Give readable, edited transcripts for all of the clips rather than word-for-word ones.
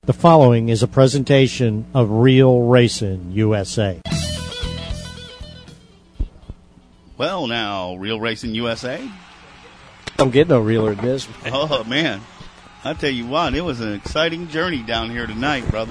The following is a presentation of Real Racing USA. Well, now, Real Racing USA? Don't get no realer than this. Oh, man. I tell you what, it was an exciting journey down here tonight, brother.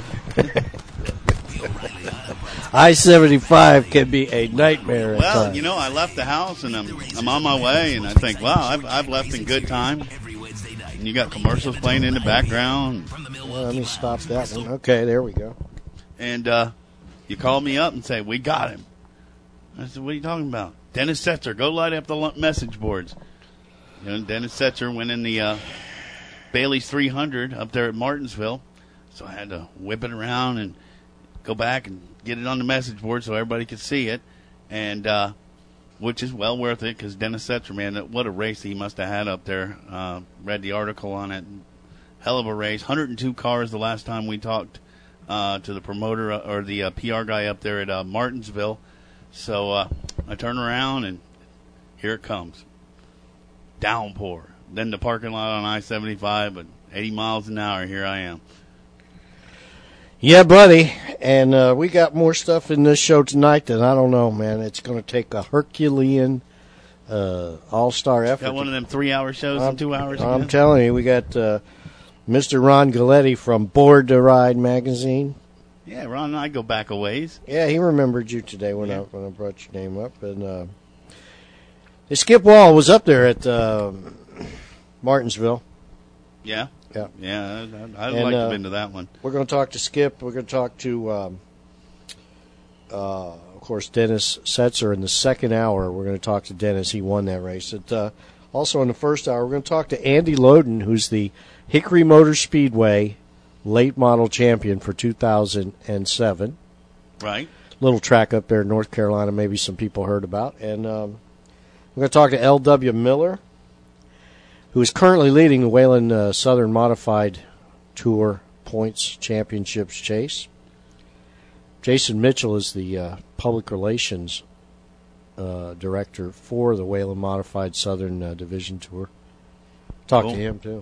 I-75 can be a nightmare at Well, times. you know, I left the house, and I'm on my way, and I think, wow, I've left in good time. And you got commercials playing in the background. Well, let me stop that one. Okay, there we go. And you called me up and say, we got him. I said, what are you talking about? Dennis Setzer, go light up the message boards. You know, Dennis Setzer went in the Bailey's 300 up there at Martinsville. So I had to whip it around and go back and get it on the message board so everybody could see it. And which is well worth it because Dennis Setzer, man, what a race he must have had up there. Read the article on it. Hell of a race. 102 cars the last time we talked to the promoter or the PR guy up there at Martinsville. So I turn around, and here it comes. Downpour. Then the parking lot on I-75, but 80 miles an hour, here I am. Yeah, buddy. And we got more stuff in this show tonight that I don't know, man. It's going to take a Herculean all-star effort. Got one of them 3-hour shows in 2 hours again? I'm telling you, we got Mr. Ron Galletti from Board to Ride magazine. Yeah, Ron and I go back a ways. Yeah, he remembered you today when I brought your name up. And Skip Wall was up there at Martinsville. Yeah? Yeah. Yeah, I'd like to have been to that one. We're going to talk to Skip. We're going to talk to, of course, Dennis Setzer in the second hour. We're going to talk to Dennis. He won that race. Also in the first hour, we're going to talk to Andy Loden, who's the Hickory Motor Speedway late model champion for 2007. Right. Little track up there in North Carolina, maybe some people heard about. And we're going to talk to L.W. Miller, who is currently leading the Whelen Southern Modified Tour Points Championships chase. Jason Mitchell is the public relations director for the Whelen Modified Southern Division Tour. Talk to him, too.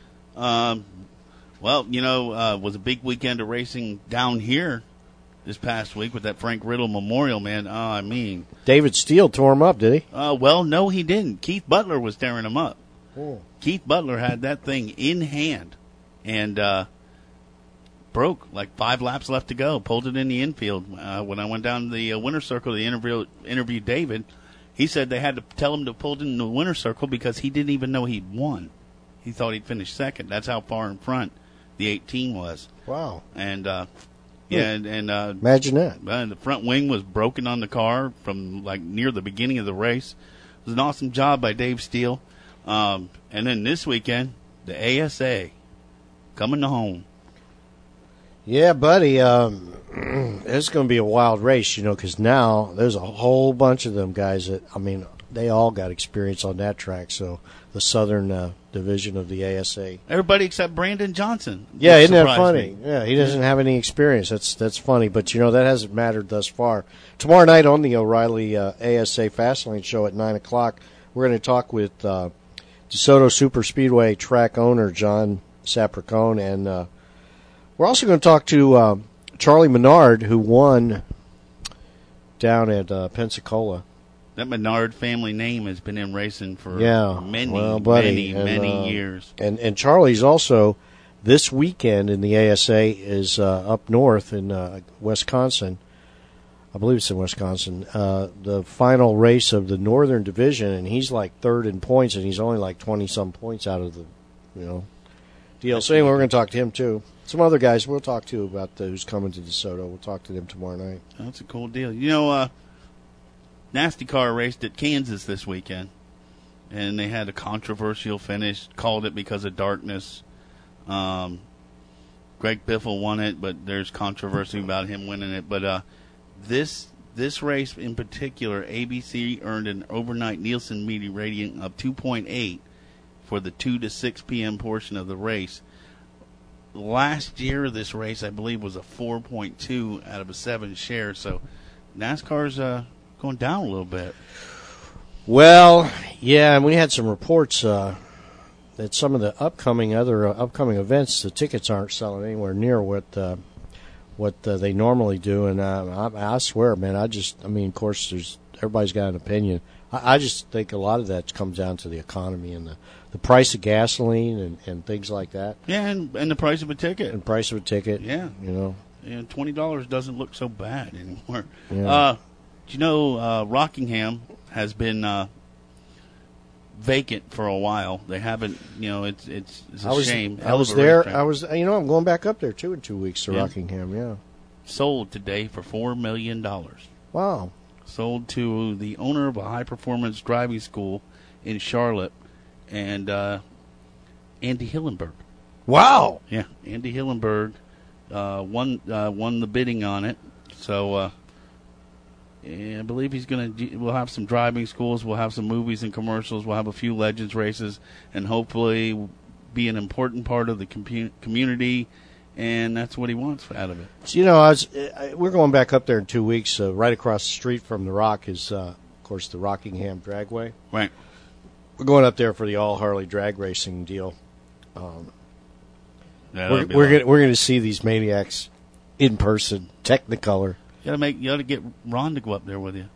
Well, you know, was a big weekend of racing down here this past week with that Frank Riddle Memorial, man. I mean. David Steele tore him up, did he? Well, no, he didn't. Keith Butler was tearing him up. Oh. Keith Butler had that thing in hand and broke like 5 laps left to go. Pulled it in the infield. When I went down to the winner's circle to interview David, he said they had to tell him to pull it in the winner's circle because he didn't even know he'd won. He thought he'd finished second. That's how far in front the 18 was. Wow. And imagine that. The front wing was broken on the car from like near the beginning of the race. It was an awesome job by Dave Steele. And then this weekend, the ASA coming to home. Yeah, buddy. It's going to be a wild race, you know, because now there's a whole bunch of them guys that, I mean, they all got experience on that track. So the Southern division of the ASA. Everybody except Brandon Johnson. Yeah, isn't that funny? Yeah, he doesn't have any experience. That's funny, but you know that hasn't mattered thus far. Tomorrow night on the O'Reilly ASA Fastlane show at 9 o'clock, we're going to talk with DeSoto Super Speedway track owner John Sapricone, and we're also going to talk to Charlie Menard, who won down at Pensacola. That Menard family name has been in racing for many years. And Charlie's also, this weekend in the ASA, is up north in Wisconsin. I believe it's in Wisconsin. The final race of the Northern Division, and he's like third in points, and he's only like 20-some points out of the, DLC. And we're going to talk to him, too. Some other guys we'll talk to about who's coming to DeSoto. We'll talk to them tomorrow night. That's a cool deal. You know, Nasty Car raced at Kansas this weekend, and they had a controversial finish, called it because of darkness. Greg Biffle won it, but there's controversy about him winning it. But this race in particular, ABC earned an overnight Nielsen media rating of 2.8 for the 2 to 6 p.m. portion of the race. Last year, this race, I believe, was a 4.2 out of a 7 share, so NASCAR's going down a little bit. Well, yeah, and we had some reports. There at some of the upcoming events, the tickets aren't selling anywhere near what they normally do. And I swear, man, of course, everybody's got an opinion. I just think a lot of that comes down to the economy and the price of gasoline and things like that. Yeah, and the price of a ticket. And price of a ticket. Yeah. And $20 doesn't look so bad anymore. Yeah. Do you know Rockingham has been vacant for a while? They haven't. It's a shame. I was there. I'm going back up there too in 2 weeks to Rockingham. Yeah. Sold today for $4 million. Wow. Sold to the owner of a high-performance driving school in Charlotte, and Andy Hillenberg. Wow. Yeah, Andy Hillenberg won the bidding on it. So I believe we'll have some driving schools, we'll have some movies and commercials, we'll have a few Legends races, and hopefully be an important part of the community. And that's what he wants out of it. So, we're going back up there in 2 weeks. Right across the street from the Rock is, of course, the Rockingham Dragway. Right. We're going up there for the all Harley drag racing deal. We're going to see these maniacs in person, Technicolor. You ought to get Ron to go up there with you.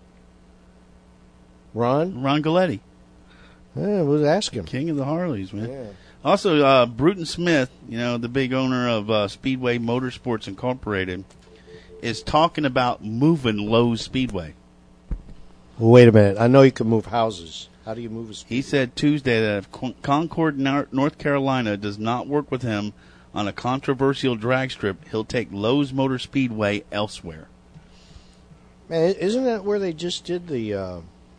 Ron Galletti. Yeah, we'll ask him. King of the Harleys, man. Yeah. Also, Bruton Smith, the big owner of Speedway Motorsports Incorporated, is talking about moving Lowe's Speedway. Well, wait a minute. I know you can move houses. How do you move a speedway? He said Tuesday that if Concord, North Carolina does not work with him on a controversial drag strip, he'll take Lowe's Motor Speedway elsewhere. Man, isn't that where they just did the...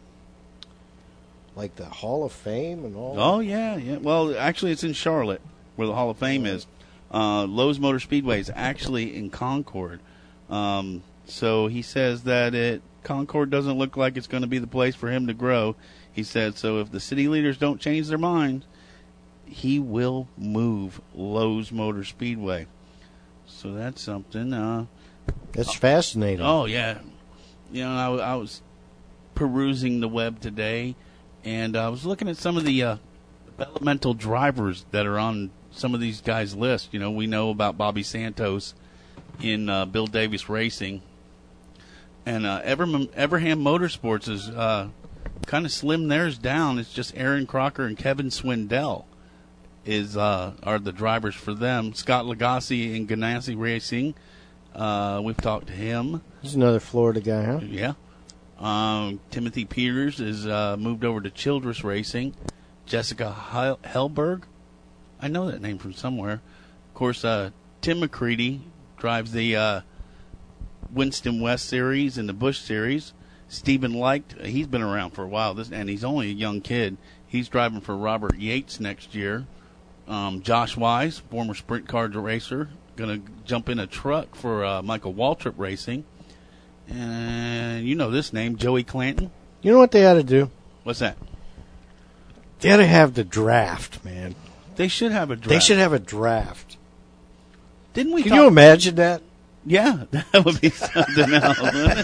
like the Hall of Fame and all? Oh, yeah. Well, actually, it's in Charlotte, where the Hall of Fame is. Lowe's Motor Speedway is actually in Concord. So he says that Concord doesn't look like it's going to be the place for him to grow. He said, so if the city leaders don't change their minds, he will move Lowe's Motor Speedway. So that's something. That's fascinating. Oh, yeah. I was perusing the web today, and I was looking at some of the developmental drivers that are on some of these guys' lists. We know about Bobby Santos in Bill Davis Racing. And Everham Motorsports is kind of slimmed theirs down. It's just Aaron Crocker and Kevin Swindell are the drivers for them. Scott Lagasse in Ganassi Racing. We've talked to him. He's another Florida guy, huh? Yeah. Timothy Peters is moved over to Childress Racing. Jessica Hellberg. I know that name from somewhere. Of course, Tim McCready drives the Winston West Series and the Busch Series. Stephen Leicht, he's been around for a while, and he's only a young kid. He's driving for Robert Yates next year. Josh Wise, former sprint car racer, going to jump in a truck for Michael Waltrip Racing. And you know this name, Joey Clanton. You know what they ought to do? What's that? They ought to have the draft, man. They should have a draft. They should have a draft. Didn't we? Can you imagine that? Yeah, that would be something else.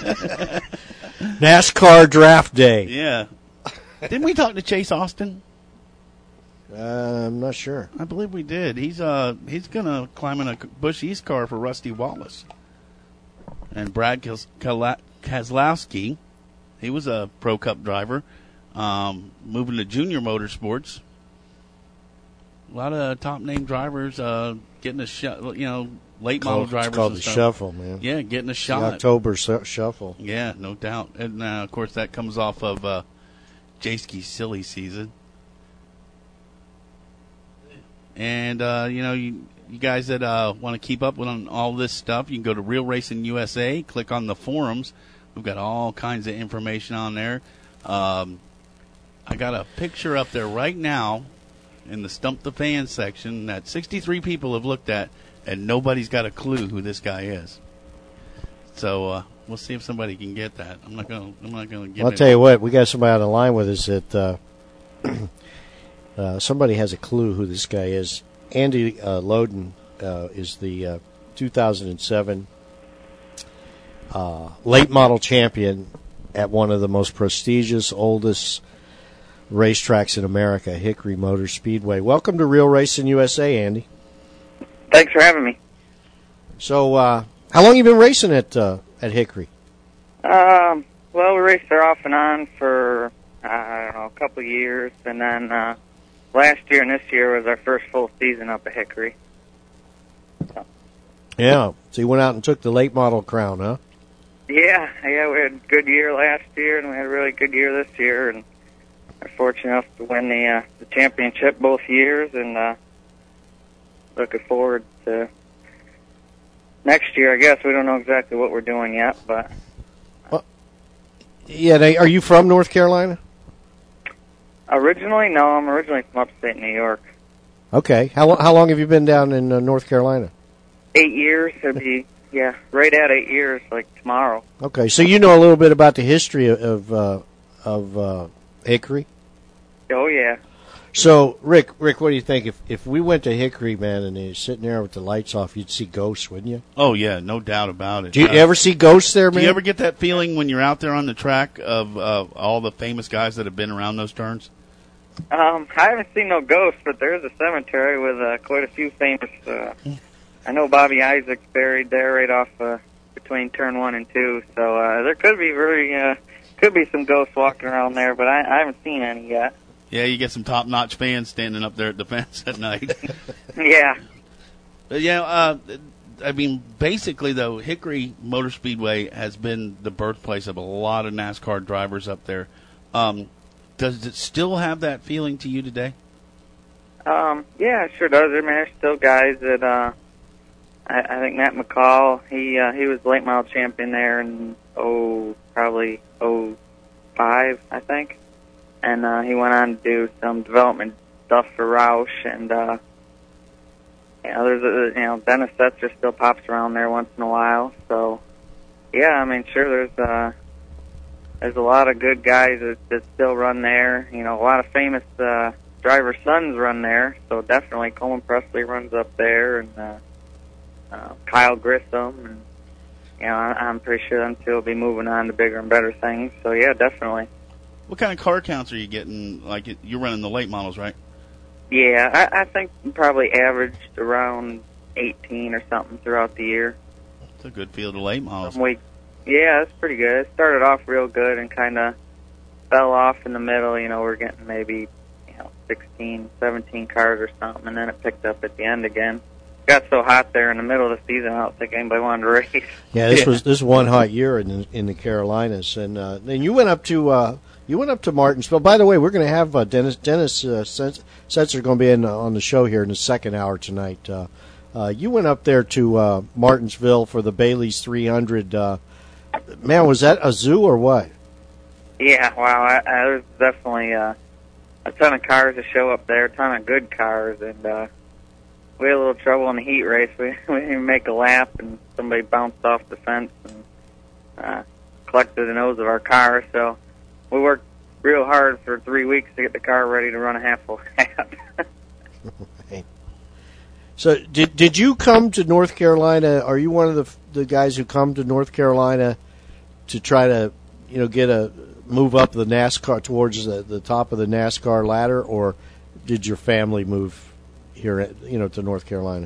NASCAR draft day. Yeah. Didn't we talk to Chase Austin? I'm not sure. I believe we did. He's gonna climb in a Busch East car for Rusty Wallace. And Brad Keselowski, he was a Pro Cup driver, moving to Junior Motorsports. A lot of top name drivers getting a late model drivers. It's called the shuffle, man. Yeah, getting a shot. The October shuffle. Yeah, no doubt. And of course that comes off of J-Ski's silly season. And you guys that want to keep up with all this stuff, you can go to Real Racing USA, click on the forums. We've got all kinds of information on there. I got a picture up there right now in the Stump the Fan section that 63 people have looked at, and nobody's got a clue who this guy is. So we'll see if somebody can get that. I'm not gonna give. I'll tell you what, we got somebody on the line with us that somebody has a clue who this guy is. Andy Loden is the 2007 late model champion at one of the most prestigious, oldest racetracks in America, Hickory Motor Speedway. Welcome to Real Racing USA, Andy. Thanks for having me. So, how long you been racing at Hickory? Well, we raced there off and on for, I don't know, a couple of years, and then last year and this year was our first full season up at Hickory. Yeah, so you went out and took the late model crown, huh? Yeah, we had a good year last year, and we had a really good year this year, and we're fortunate enough to win the championship both years, and looking forward to next year. I guess we don't know exactly what we're doing yet, but... Yeah, are you from North Carolina? Originally, no, I'm originally from upstate New York. Okay, how long have you been down in North Carolina? 8 years, it'll be, yeah, right at 8 years, like tomorrow. Okay, so you know a little bit about the history of Hickory? Oh, yeah. So, Rick, what do you think? If we went to Hickory, man, and you're sitting there with the lights off, you'd see ghosts, wouldn't you? Oh, yeah, no doubt about it. Do you ever see ghosts there, man? Do you ever get that feeling when you're out there on the track of all the famous guys that have been around those turns? I haven't seen no ghosts, but there is a cemetery with quite a few famous... I know Bobby Isaac's buried there right off between turn 1 and 2, so there could be some ghosts walking around there, but I haven't seen any yet. Yeah, you get some top-notch fans standing up there at the fence at night. Yeah. But yeah, I mean, basically, though, Hickory Motor Speedway has been the birthplace of a lot of NASCAR drivers up there. Does it still have that feeling to you today? Yeah, it sure does. I mean, there's still guys that, I think Matt McCall, he was late model champion there in, probably 05, I think. And he went on to do some development stuff for Roush, and there's Dennis Setzer still pops around there once in a while. So yeah, I mean, sure, there's a lot of good guys that still run there. You know, a lot of famous driver sons run there. So definitely Coleman Presley runs up there, and Kyle Grissom, and I'm pretty sure them two will be moving on to bigger and better things. So yeah, definitely. What kind of car counts are you getting? Like, you're running the late models, right? Yeah, I think probably averaged around 18 or something throughout the year. It's a good field of late models. Yeah, it's pretty good. It started off real good and kind of fell off in the middle. You know, we're getting maybe 16, 17 cars or something, and then it picked up at the end again. It got so hot there in the middle of the season, I don't think anybody wanted to race. Yeah, this was one hot year in the Carolinas, and then you went up to Martinsville. By the way, we're going to have Dennis Setzer going to be on the show here in the second hour tonight. You went up there to Martinsville for the Bailey's 300. Man, was that a zoo or what? Yeah, wow. There's definitely a ton of cars to show up there, a ton of good cars, and we had a little trouble in the heat race. We didn't make a lap, and somebody bounced off the fence and collected the nose of our car, so we worked real hard for 3 weeks to get the car ready to run a half full lap. Right. So did you come to North Carolina? Are you one of the guys who come to North Carolina to try to move up the NASCAR towards the top of the NASCAR ladder, or did your family move here to North Carolina?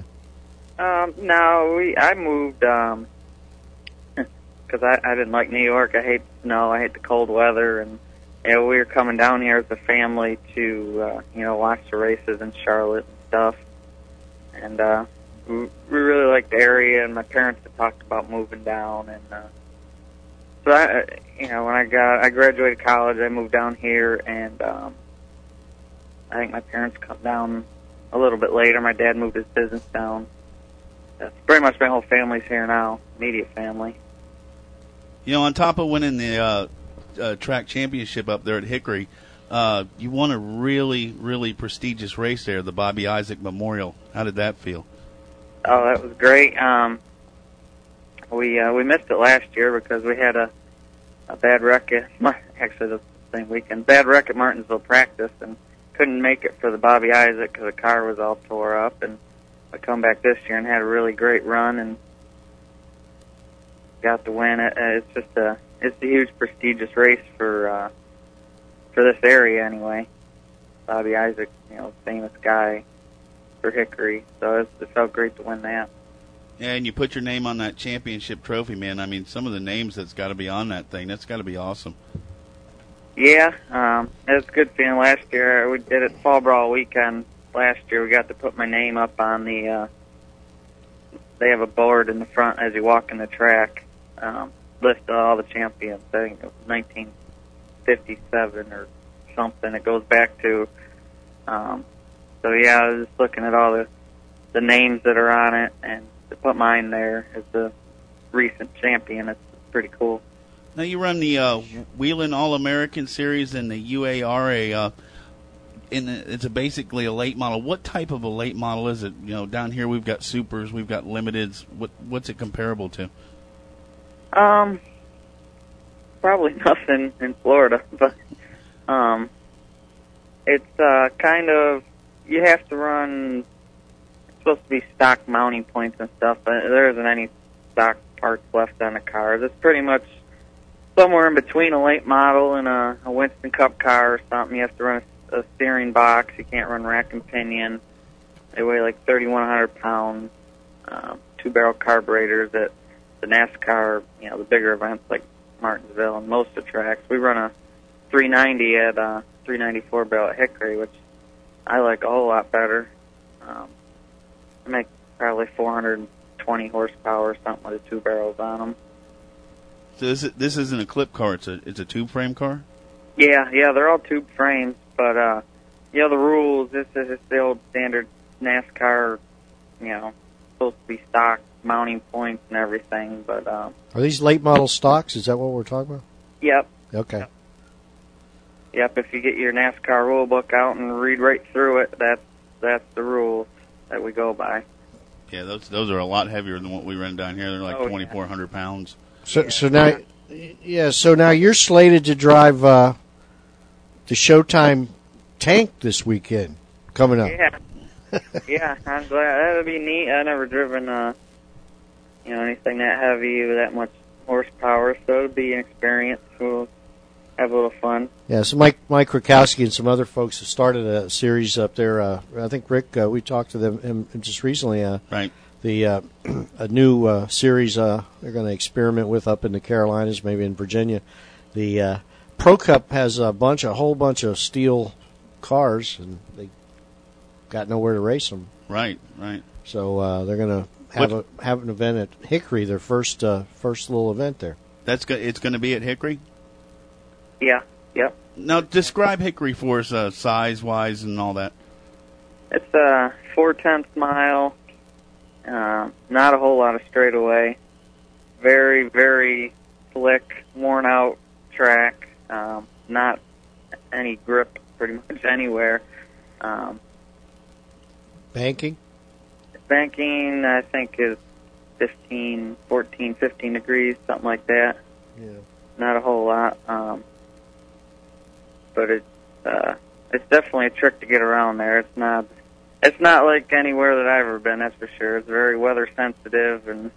No, I moved because I didn't like New York. I hate snow. I hate the cold weather, and we were coming down here as a family to watch the races in Charlotte and stuff. And we really liked the area, and my parents had talked about moving down. And so when I graduated college, I moved down here, and I think my parents come down a little bit later. My dad moved his business down. That's pretty much my whole family's here now, immediate family. On top of winning the track championship up there at Hickory, you won a really, really prestigious race there, the Bobby Isaac Memorial. How did that feel? Oh, that was great. We missed it last year because we had a bad wreck actually the same weekend, bad wreck at Martinsville practice, and couldn't make it for the Bobby Isaac because the car was all tore up. And I come back this year and had a really great run and got to win it. It's a huge prestigious race for this area anyway. Bobby Isaac, famous guy for Hickory. So it felt great to win that. Yeah, and you put your name on that championship trophy, man. I mean, some of the names that's got to be on that thing, that's got to be awesome. Yeah, it was a good feeling. Last year we did it Fall Brawl weekend. Last year we got to put my name up on the. They have a board in the front as you walk in the track. List of all the champions. I think it was 1957 or something. It goes back to. So yeah, I was just looking at all the names that are on it, and to put mine there as the recent champion, it's pretty cool. Now you run the Whelen All-American Series and the UARA. It's basically a late model. What type of a late model is it? Down here we've got supers, we've got limiteds. What's it comparable to? Probably nothing in Florida, but it's kind of, you have to run. It's supposed to be stock mounting points and stuff, but there isn't any stock parts left on the cars. It's pretty much somewhere in between a late model and a Winston Cup car or something. You have to run a steering box. You can't run rack and pinion. They weigh like 3,100 pounds. 2-barrel carburetors at the NASCAR, the bigger events like Martinsville and most of the tracks. We run a 390 at 394 barrel at Hickory, which I like a whole lot better. I make probably 420 horsepower or something with the 2 barrels on them. So this isn't a clip car. It's a tube frame car. Yeah, they're all tube frames, but the rules. This is the old standard NASCAR. Supposed to be stock mounting points and everything, but are these late model stocks? Is that what we're talking about? Yep. Okay. Yep. If you get your NASCAR rule book out and read right through it, that's the rules that we go by. Yeah, those are a lot heavier than what we run down here. They're like 2,400 pounds. So now you're slated to drive the Showtime tank this weekend coming up. Yeah. Yeah, I'm glad. That'll be neat. I've never driven anything that heavy with that much horsepower, so it'll be an experience. We'll have a little fun. Yeah, so Mike Krakowski and some other folks have started a series up there. I think Rick, we talked to them just recently. Right. A new series they're going to experiment with up in the Carolinas, maybe in Virginia. The Pro Cup has a whole bunch of steel cars, and they got nowhere to race them. Right. So they're going to have an event at Hickory, their first little event there. It's going to be at Hickory? Yeah. Yep. Now describe Hickory for us, size wise and all that. It's a 4/10 mile. Not a whole lot of straightaway. Very, very slick, worn out track. Not any grip pretty much anywhere. Banking, I think, is 15 degrees, something like that. Yeah. Not a whole lot. But it's definitely a trick to get around there. It's not like anywhere that I've ever been, that's for sure. It's very weather sensitive, and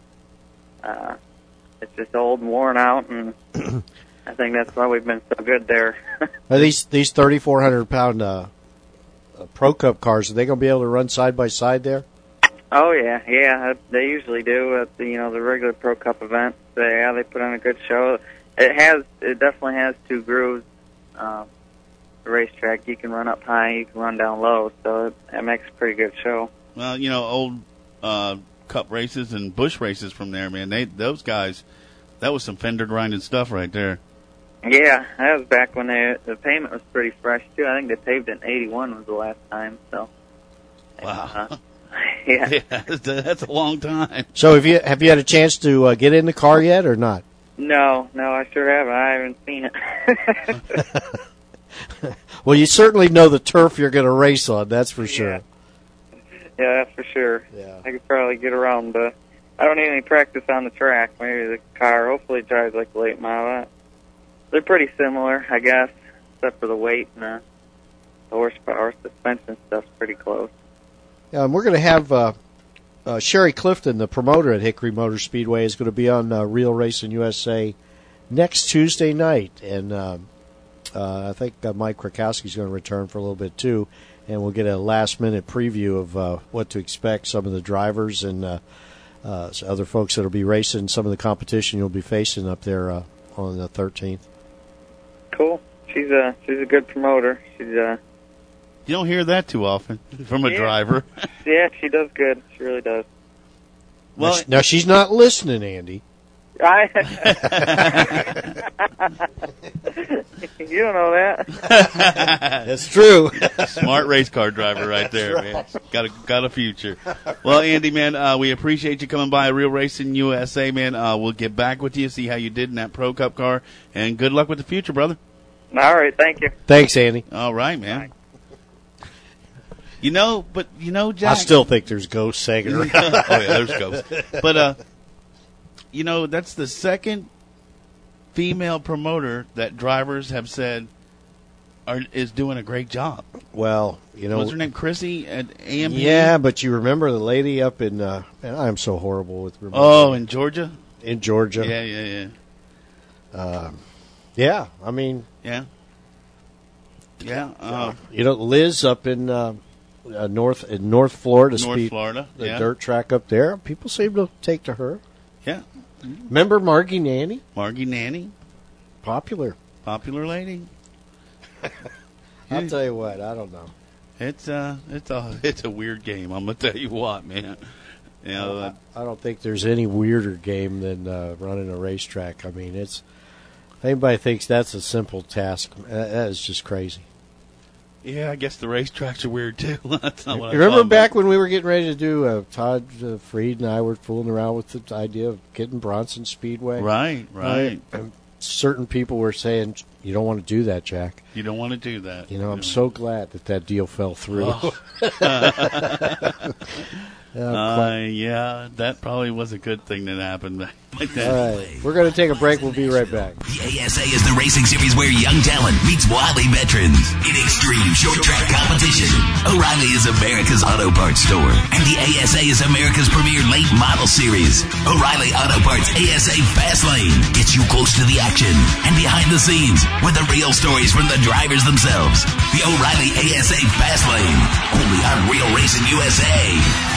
it's just old and worn out, and I think that's why we've been so good there. Are these 3,400 pound Pro Cup cars, are they going to be able to run side by side there? Oh yeah, they usually do at the regular Pro Cup events. They put on a good show. It definitely has 2 grooves. The racetrack, you can run up high, you can run down low, so it makes a pretty good show. Well, old Cup races and Busch races from there, man. Those guys, that was some fender grinding stuff right there. Yeah, that was back when the pavement was pretty fresh too. I think they paved it in '81 was the last time. So. Wow. Yeah. That's a long time. So have you had a chance to get in the car yet or not? No, I sure haven't. I haven't seen it. Well, you certainly know the turf you're going to race on, that's for sure. Yeah, that's for sure. Yeah. I could probably get around, but I don't need any practice on the track. Maybe the car, hopefully it drives like a late model. They're pretty similar, I guess, except for the weight and the horsepower. Suspension stuff's pretty close. We're going to have Sherry Clifton, the promoter at Hickory Motor Speedway, is going to be on Real Racing USA next Tuesday night, and I think Mike Krakowski's going to return for a little bit too, and we'll get a last-minute preview of what to expect. Some of the drivers and other folks that will be racing, some of the competition you'll be facing up there on the 13th. Cool. She's a good promoter. She's You don't hear that too often from a driver. Yeah, she does good. She really does. Well, Now she's not listening, Andy. You don't know that. That's true. smart race car driver right there, man. Got a future. Well, Andy, man, we appreciate you coming by Real Racing USA, man. We'll get back with you, see how you did in that Pro Cup car, and good luck with the future, brother. All right, thank you. Thanks, Andy. All right, man. Jack. I still think there's ghosts singing around. Oh, yeah, there's ghosts. But, that's the second female promoter that drivers have said is doing a great job. Well, What's her name? Chrissy at AMP? Yeah, but you remember the lady up in, man, I'm so horrible with remembering. Oh, in Georgia? In Georgia. Yeah. Yeah, I mean. Yeah. Yeah. Liz up in North Florida. North Florida. The dirt track up there. People seem to take to her. Yeah. Remember Margie Nanny? Margie Nanny. Popular lady. I'll tell you what, I don't know. It's a weird game. I'm gonna tell you what, man. I don't think there's any weirder game than running a racetrack. I mean, if anybody thinks that's a simple task, that is just crazy. Yeah, I guess the racetracks are weird too. That's not what you remember back when we were getting ready to do Todd Freed and I were fooling around with the idea of getting Bronson Speedway. Right. And certain people were saying, you don't want to do that, Jack. You don't want to do that. I'm so glad that deal fell through. Oh. Yeah, that probably was a good thing that happened back then. All right, we're going to take a break. We'll be right back. The ASA is the racing series where young talent meets wily veterans in extreme short track competition. O'Reilly is America's auto parts store, and the ASA is America's premier late model series. O'Reilly Auto Parts ASA Fast Lane gets you close to the action and behind the scenes with the real stories from the drivers themselves. The O'Reilly ASA Fast Lane, only on Real Racing USA.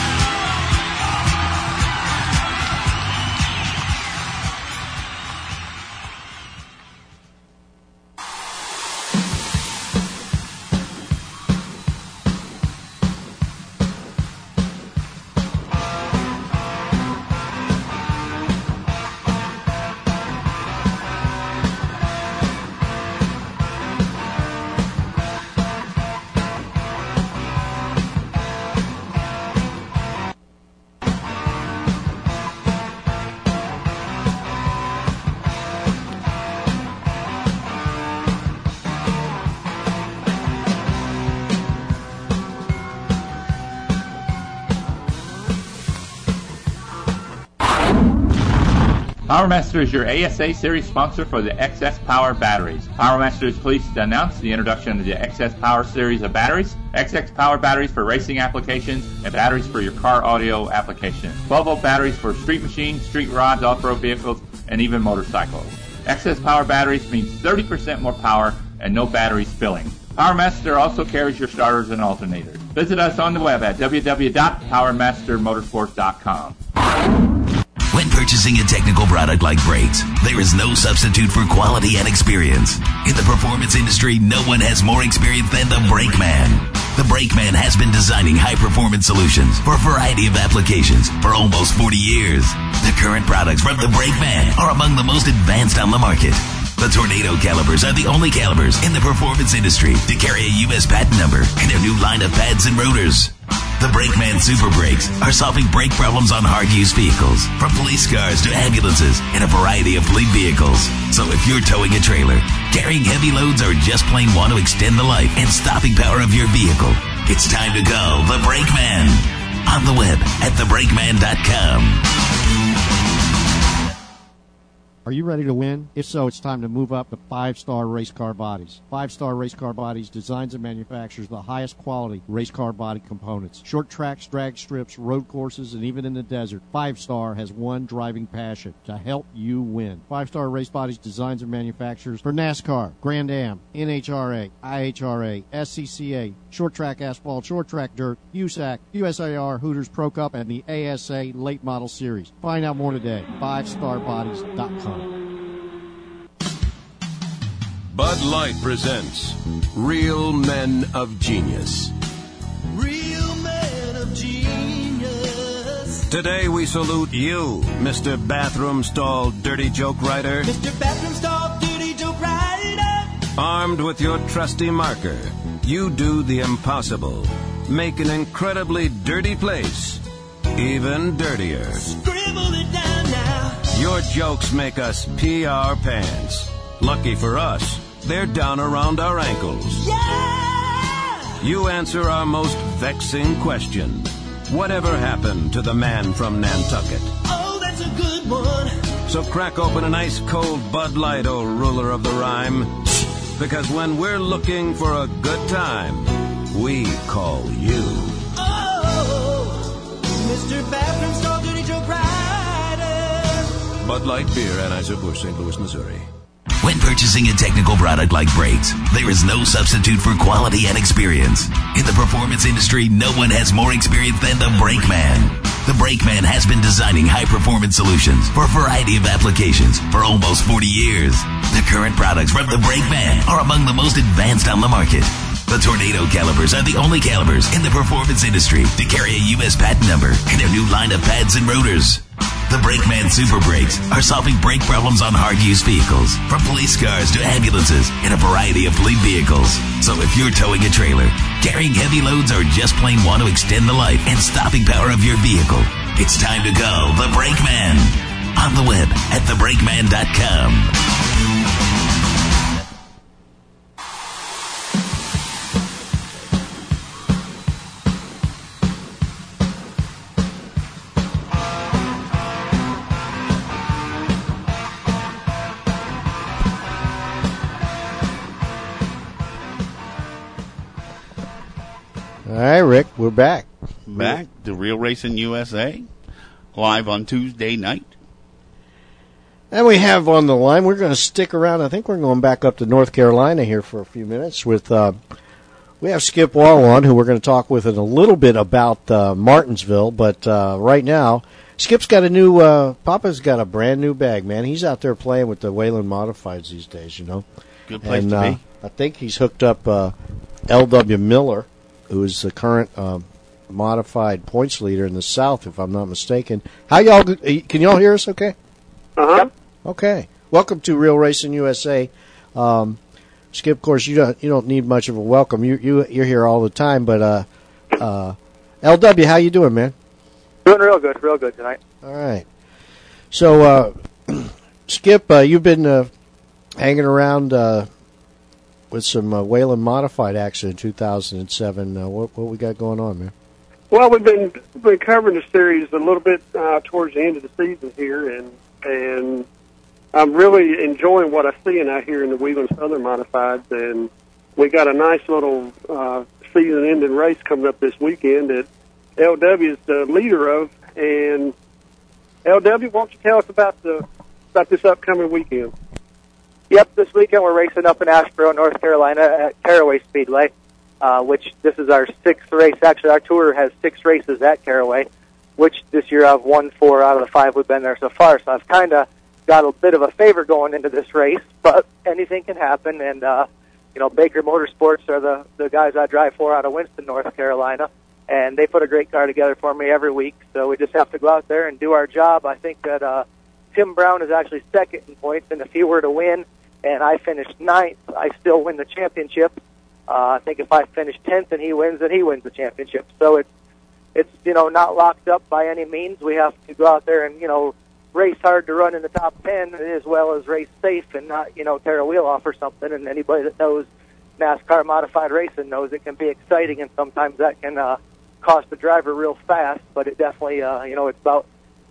PowerMaster is your ASA Series sponsor for the XS Power batteries. PowerMaster is pleased to announce the introduction of the XS Power series of batteries, XS Power batteries for racing applications, and batteries for your car audio applications. 12-volt batteries for street machines, street rods, off-road vehicles, and even motorcycles. XS Power batteries means 30% more power and no battery spilling. PowerMaster also carries your starters and alternators. Visit us on the web at www.powermastermotorsports.com. When purchasing a technical product like brakes, there is no substitute for quality and experience. In the performance industry, no one has more experience than the Brakeman. The Brakeman has been designing high-performance solutions for a variety of applications for almost 40 years. The current products from the Brakeman are among the most advanced on the market. The Tornado calipers are the only calipers in the performance industry to carry a U.S. patent number and their new line of pads and rotors. The Brakeman Super Brakes are solving brake problems on hard-use vehicles, from police cars to ambulances and a variety of fleet vehicles. So if you're towing a trailer, carrying heavy loads, or just plain want to extend the life and stopping power of your vehicle, it's time to call the Brakeman. On the web at thebrakeman.com. Are you ready to win? If so, it's time to move up to 5-Star Race Car Bodies. 5-Star Race Car Bodies designs and manufactures the highest quality race car body components. Short tracks, drag strips, road courses, and even in the desert, 5-Star has one driving passion: to help you win. 5-Star Race Bodies designs and manufactures for NASCAR, Grand Am, NHRA, IHRA, SCCA, short track asphalt, short track dirt, USAC, USAR, Hooters Pro Cup, and the ASA Late Model Series. Find out more today. 5starbodies.com. Bud Light presents Real Men of Genius. Real men of genius. Today we salute you, Mr. Bathroom Stall Dirty Joke Writer. Mr. Bathroom Stall Dirty Joke Writer. Armed with your trusty marker, you do the impossible. Make an incredibly dirty place even dirtier. Scribble it down now. Your jokes make us pee our pants. Lucky for us, they're down around our ankles. Yeah! You answer our most vexing question. Whatever happened to the man from Nantucket? Oh, that's a good one. So crack open an ice cold Bud Light, oh ruler of the rhyme. Because when we're looking for a good time, we call you. Oh, Mr. Bathroom Stall Dirty Joke Writer. Bud Light Beer, Anheuser-Busch, St. Louis, Missouri. When purchasing a technical product like brakes, there is no substitute for quality and experience. In the performance industry, no one has more experience than the Brakeman. The Brakeman has been designing high-performance solutions for a variety of applications for almost 40 years. The current products from the Brakeman are among the most advanced on the market. The Tornado calipers are the only calipers in the performance industry to carry a U.S. patent number and their new line of pads and rotors. The Brakeman Super Brakes are solving brake problems on hard-use vehicles, from police cars to ambulances and a variety of fleet vehicles. So if you're towing a trailer, carrying heavy loads, or just plain want to extend the life and stopping power of your vehicle, it's time to go the Brakeman. On the web at thebrakeman.com. All right, Rick, we're back. Back to Real Racing USA, live on Tuesday night. And we have on the line, we're going to stick around. I think we're going back up to North Carolina here for a few minutes with, we have Skip Wall on, who we're going to talk with in a little bit about Martinsville. But right now, Skip's got a new, Papa's got a brand new bag, man. He's out there playing with the Wayland Modifieds these days, you know. Good place to be. I think he's hooked up L.W. Miller, who is the current modified points leader in the South, if I'm not mistaken. How y'all? Can y'all hear us? Okay. Yep. Okay. Welcome to Real Racing USA. Skip, of course, you don't need much of a welcome. You're here all the time. But LW, how you doing, man? Doing real good tonight. All right. So, Skip, you've been hanging around with some Wayland Modified action in 2007. What we got going on, man? Well, we've been covering the series a little bit towards the end of the season here, and I'm really enjoying what I'm seeing out here in the Wheeling Southern Modifieds, and we got a nice little season-ending race coming up this weekend that LW is the leader of. And LW, why don't you tell us about this upcoming weekend? Yep, this weekend we're racing up in Asheboro, North Carolina at Caraway Speedway, which this is our sixth race. Actually, our tour has 6 races at Caraway, which this year I've won 4 out of the 5 we've been there so far. So I've kind of got a bit of a favor going into this race, but anything can happen. And, Baker Motorsports are the guys I drive for out of Winston, North Carolina, and they put a great car together for me every week. So we just have to go out there and do our job. I think that Tim Brown is actually second in points, and if he were to win, and I finished 9th, I still win the championship. I think if I finish 10th and he wins, then he wins the championship. So it's not locked up by any means. We have to go out there and, race hard to run in the top 10 as well as race safe and not, tear a wheel off or something. And anybody that knows NASCAR modified racing knows it can be exciting, and sometimes that can cost the driver real fast. But it definitely, it's about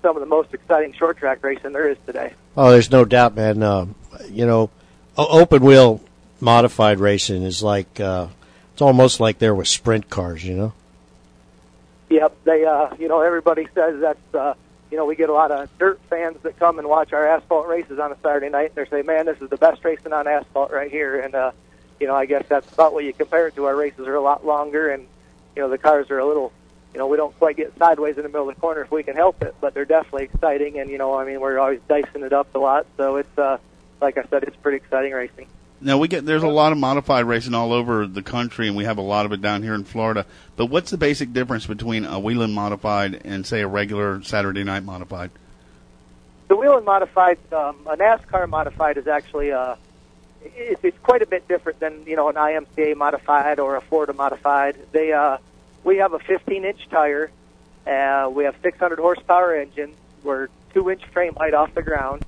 some of the most exciting short track racing there is today. Oh, there's no doubt, man. Open wheel modified racing is like it's almost like there with sprint cars, Yep, they everybody says that's we get a lot of dirt fans that come and watch our asphalt races on a Saturday night, and they say, "Man, this is the best racing on asphalt right here." And I guess that's about what you compare it to. Our races are a lot longer, and the cars are a little, we don't quite get sideways in the middle of the corner if we can help it, but they're definitely exciting, and we're always dicing it up a lot. So it's like I said, it's pretty exciting racing. Now there's a lot of modified racing all over the country, and we have a lot of it down here in Florida. But what's the basic difference between a Whelen modified and, say, a regular Saturday night modified? The Whelen modified, a NASCAR modified is actually it's quite a bit different than an IMCA modified or a Florida modified. We have a 15-inch tire, we have 600 horsepower engine, we're 2-inch frame height off the ground.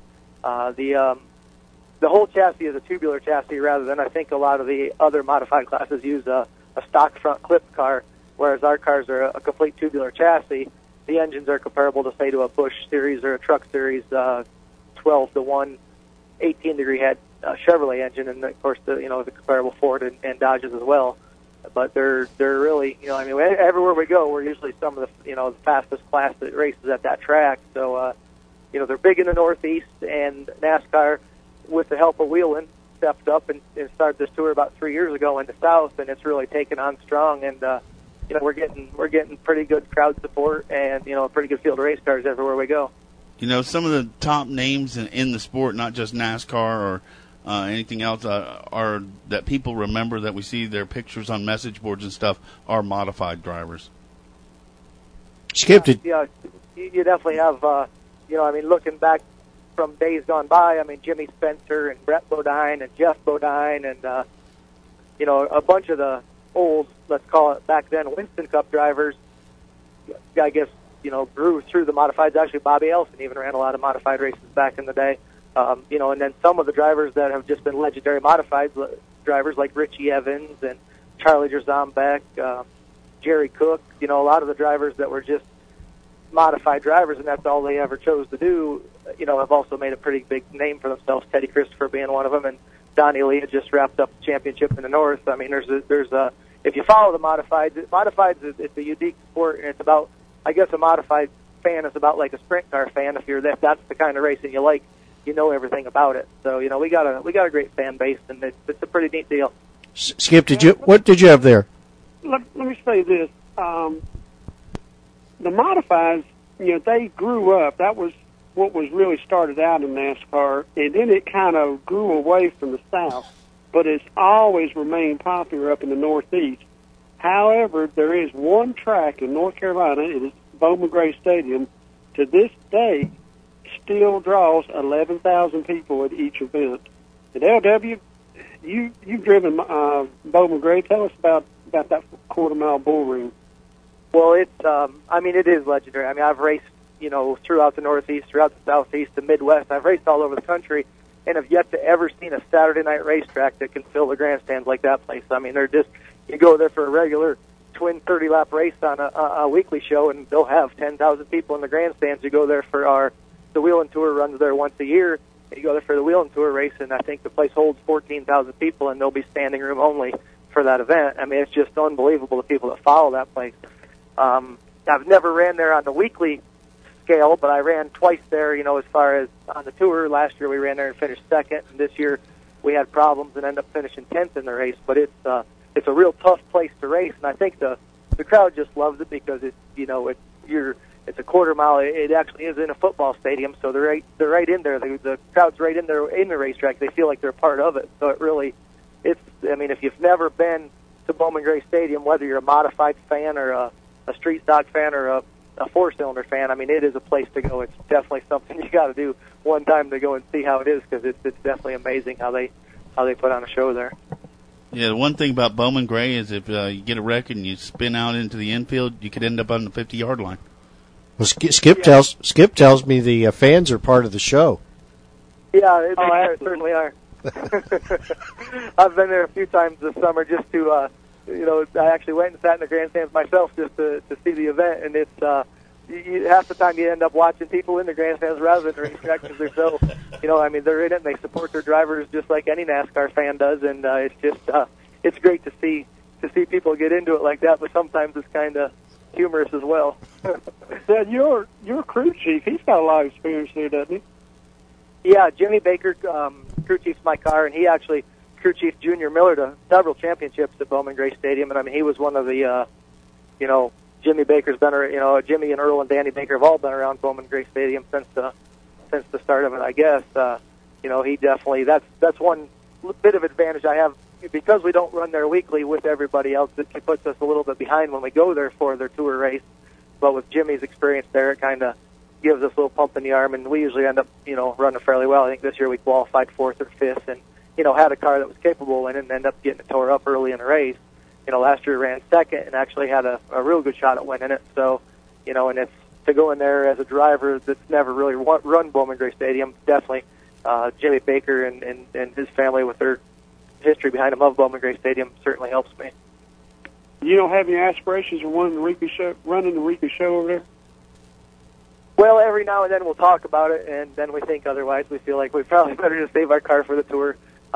The whole chassis is a tubular chassis rather than I think a lot of the other modified classes use a stock front clip car, whereas our cars are a complete tubular chassis. The engines are comparable to, say, to a Busch Series or a Truck Series 12-to-1 18-degree head Chevrolet engine, and of course the comparable Ford and Dodges as well. But they're really everywhere we go we're usually some of the the fastest class that races at that track. So they're big in the Northeast, and NASCAR, with the help of Whelen, stepped up and started this tour about 3 years ago in the South, and it's really taken on strong. And we're getting pretty good crowd support and a pretty good field of race cars everywhere we go. Some of the top names in the sport, not just NASCAR or anything else, are that people remember that we see their pictures on message boards and stuff are modified drivers. Skip, you definitely have. Looking back from days gone by, Jimmy Spencer and Brett Bodine and Jeff Bodine and a bunch of the old, let's call it back then, Winston Cup drivers, I guess, grew through the modifieds. Actually, Bobby Ellison even ran a lot of modified races back in the day. And then some of the drivers that have just been legendary modified drivers like Richie Evans and Charlie Jerzombeck, Jerry Cook, a lot of the drivers that were just modified drivers, and that's all they ever chose to do, have also made a pretty big name for themselves. Teddy Christopher being one of them, and Donnie Lee had just wrapped up the championship in the North. There's if you follow the modifieds, it's a unique sport, and it's about, I guess, a modified fan is about like a sprint car fan. If that's the kind of racing you like, everything about it. So we got a great fan base, and it's a pretty neat deal. Skip, what did you have there? Let me say this. The modifieds, they grew up. That was what was really started out in NASCAR, and then it kind of grew away from the South, but it's always remained popular up in the Northeast. However, there is one track in North Carolina, it is Bowman Gray Stadium, to this day still draws 11,000 people at each event. At LW, you've driven Bowman Gray. Tell us about that quarter-mile bull ring. Well, it's it is legendary. I've raced throughout the Northeast, throughout the Southeast, the Midwest. I've raced all over the country, and have yet to ever seen a Saturday night racetrack that can fill the grandstands like that place. They're just, you go there for a regular twin 30-lap race on a weekly show, and they'll have 10,000 people in the grandstands. You go there for the Whelen Tour runs there once a year. You go there for the Whelen Tour race, and I think the place holds 14,000 people, and there'll be standing room only for that event. It's just unbelievable, the people that follow that place. I've never ran there on the weekly scale, but I ran twice there, as far as on the tour. Last year we ran there and finished second, and this year we had problems and ended up finishing 10th in the race. But it's a real tough place to race, and I think the crowd just loves it because it's a quarter mile. It actually is in a football stadium, so they're right in there. The crowd's right in there in the racetrack. They feel like they're a part of it. So if you've never been to Bowman Gray Stadium, whether you're a modified fan or a street stock fan or a four-cylinder fan, it is a place to go. It's definitely something you got to do one time to go and see how it is, because it's definitely amazing how they put on a show there. Yeah, the one thing about Bowman Gray is if you get a wreck and you spin out into the infield, you could end up on the 50-yard line. Well, Skip tells me the fans are part of the show. Yeah, they certainly are. I've been there a few times this summer just to, I actually went and sat in the grandstands myself just to see the event, and it's, half the time you end up watching people in the grandstands rather than the racetrack because they're so, I mean, they're in it and they support their drivers just like any NASCAR fan does, and it's just it's great to see people get into it like that. But sometimes it's kind of humorous as well. Dad, your crew chief, he's got a lot of experience there, doesn't he? Yeah, Jimmy Baker, crew chief's my car, and he actually crew chief Junior Miller to several championships at Bowman Gray Stadium, and I mean he was one of the, Jimmy Baker's been, Jimmy and Earl and Danny Baker have all been around Bowman Gray Stadium since the start of it. I guess, he definitely that's one bit of advantage I have because we don't run there weekly with everybody else. It puts us a little bit behind when we go there for their tour race, but with Jimmy's experience there, it kind of gives us a little pump in the arm, and we usually end up, running fairly well. I think this year we qualified 4th or 5th, and had a car that was capable and ended up getting it tore up early in the race. Last year ran 2nd and actually had a real good shot at winning it. So, and it's to go in there as a driver that's never really run Bowman Gray Stadium. Definitely, Jimmy Baker and his family with their history behind them of Bowman Gray Stadium certainly helps me. You don't have any aspirations of running the weekly show over there? Well, every now and then we'll talk about it, and then we think otherwise. We feel like we probably better just save our car for the tour.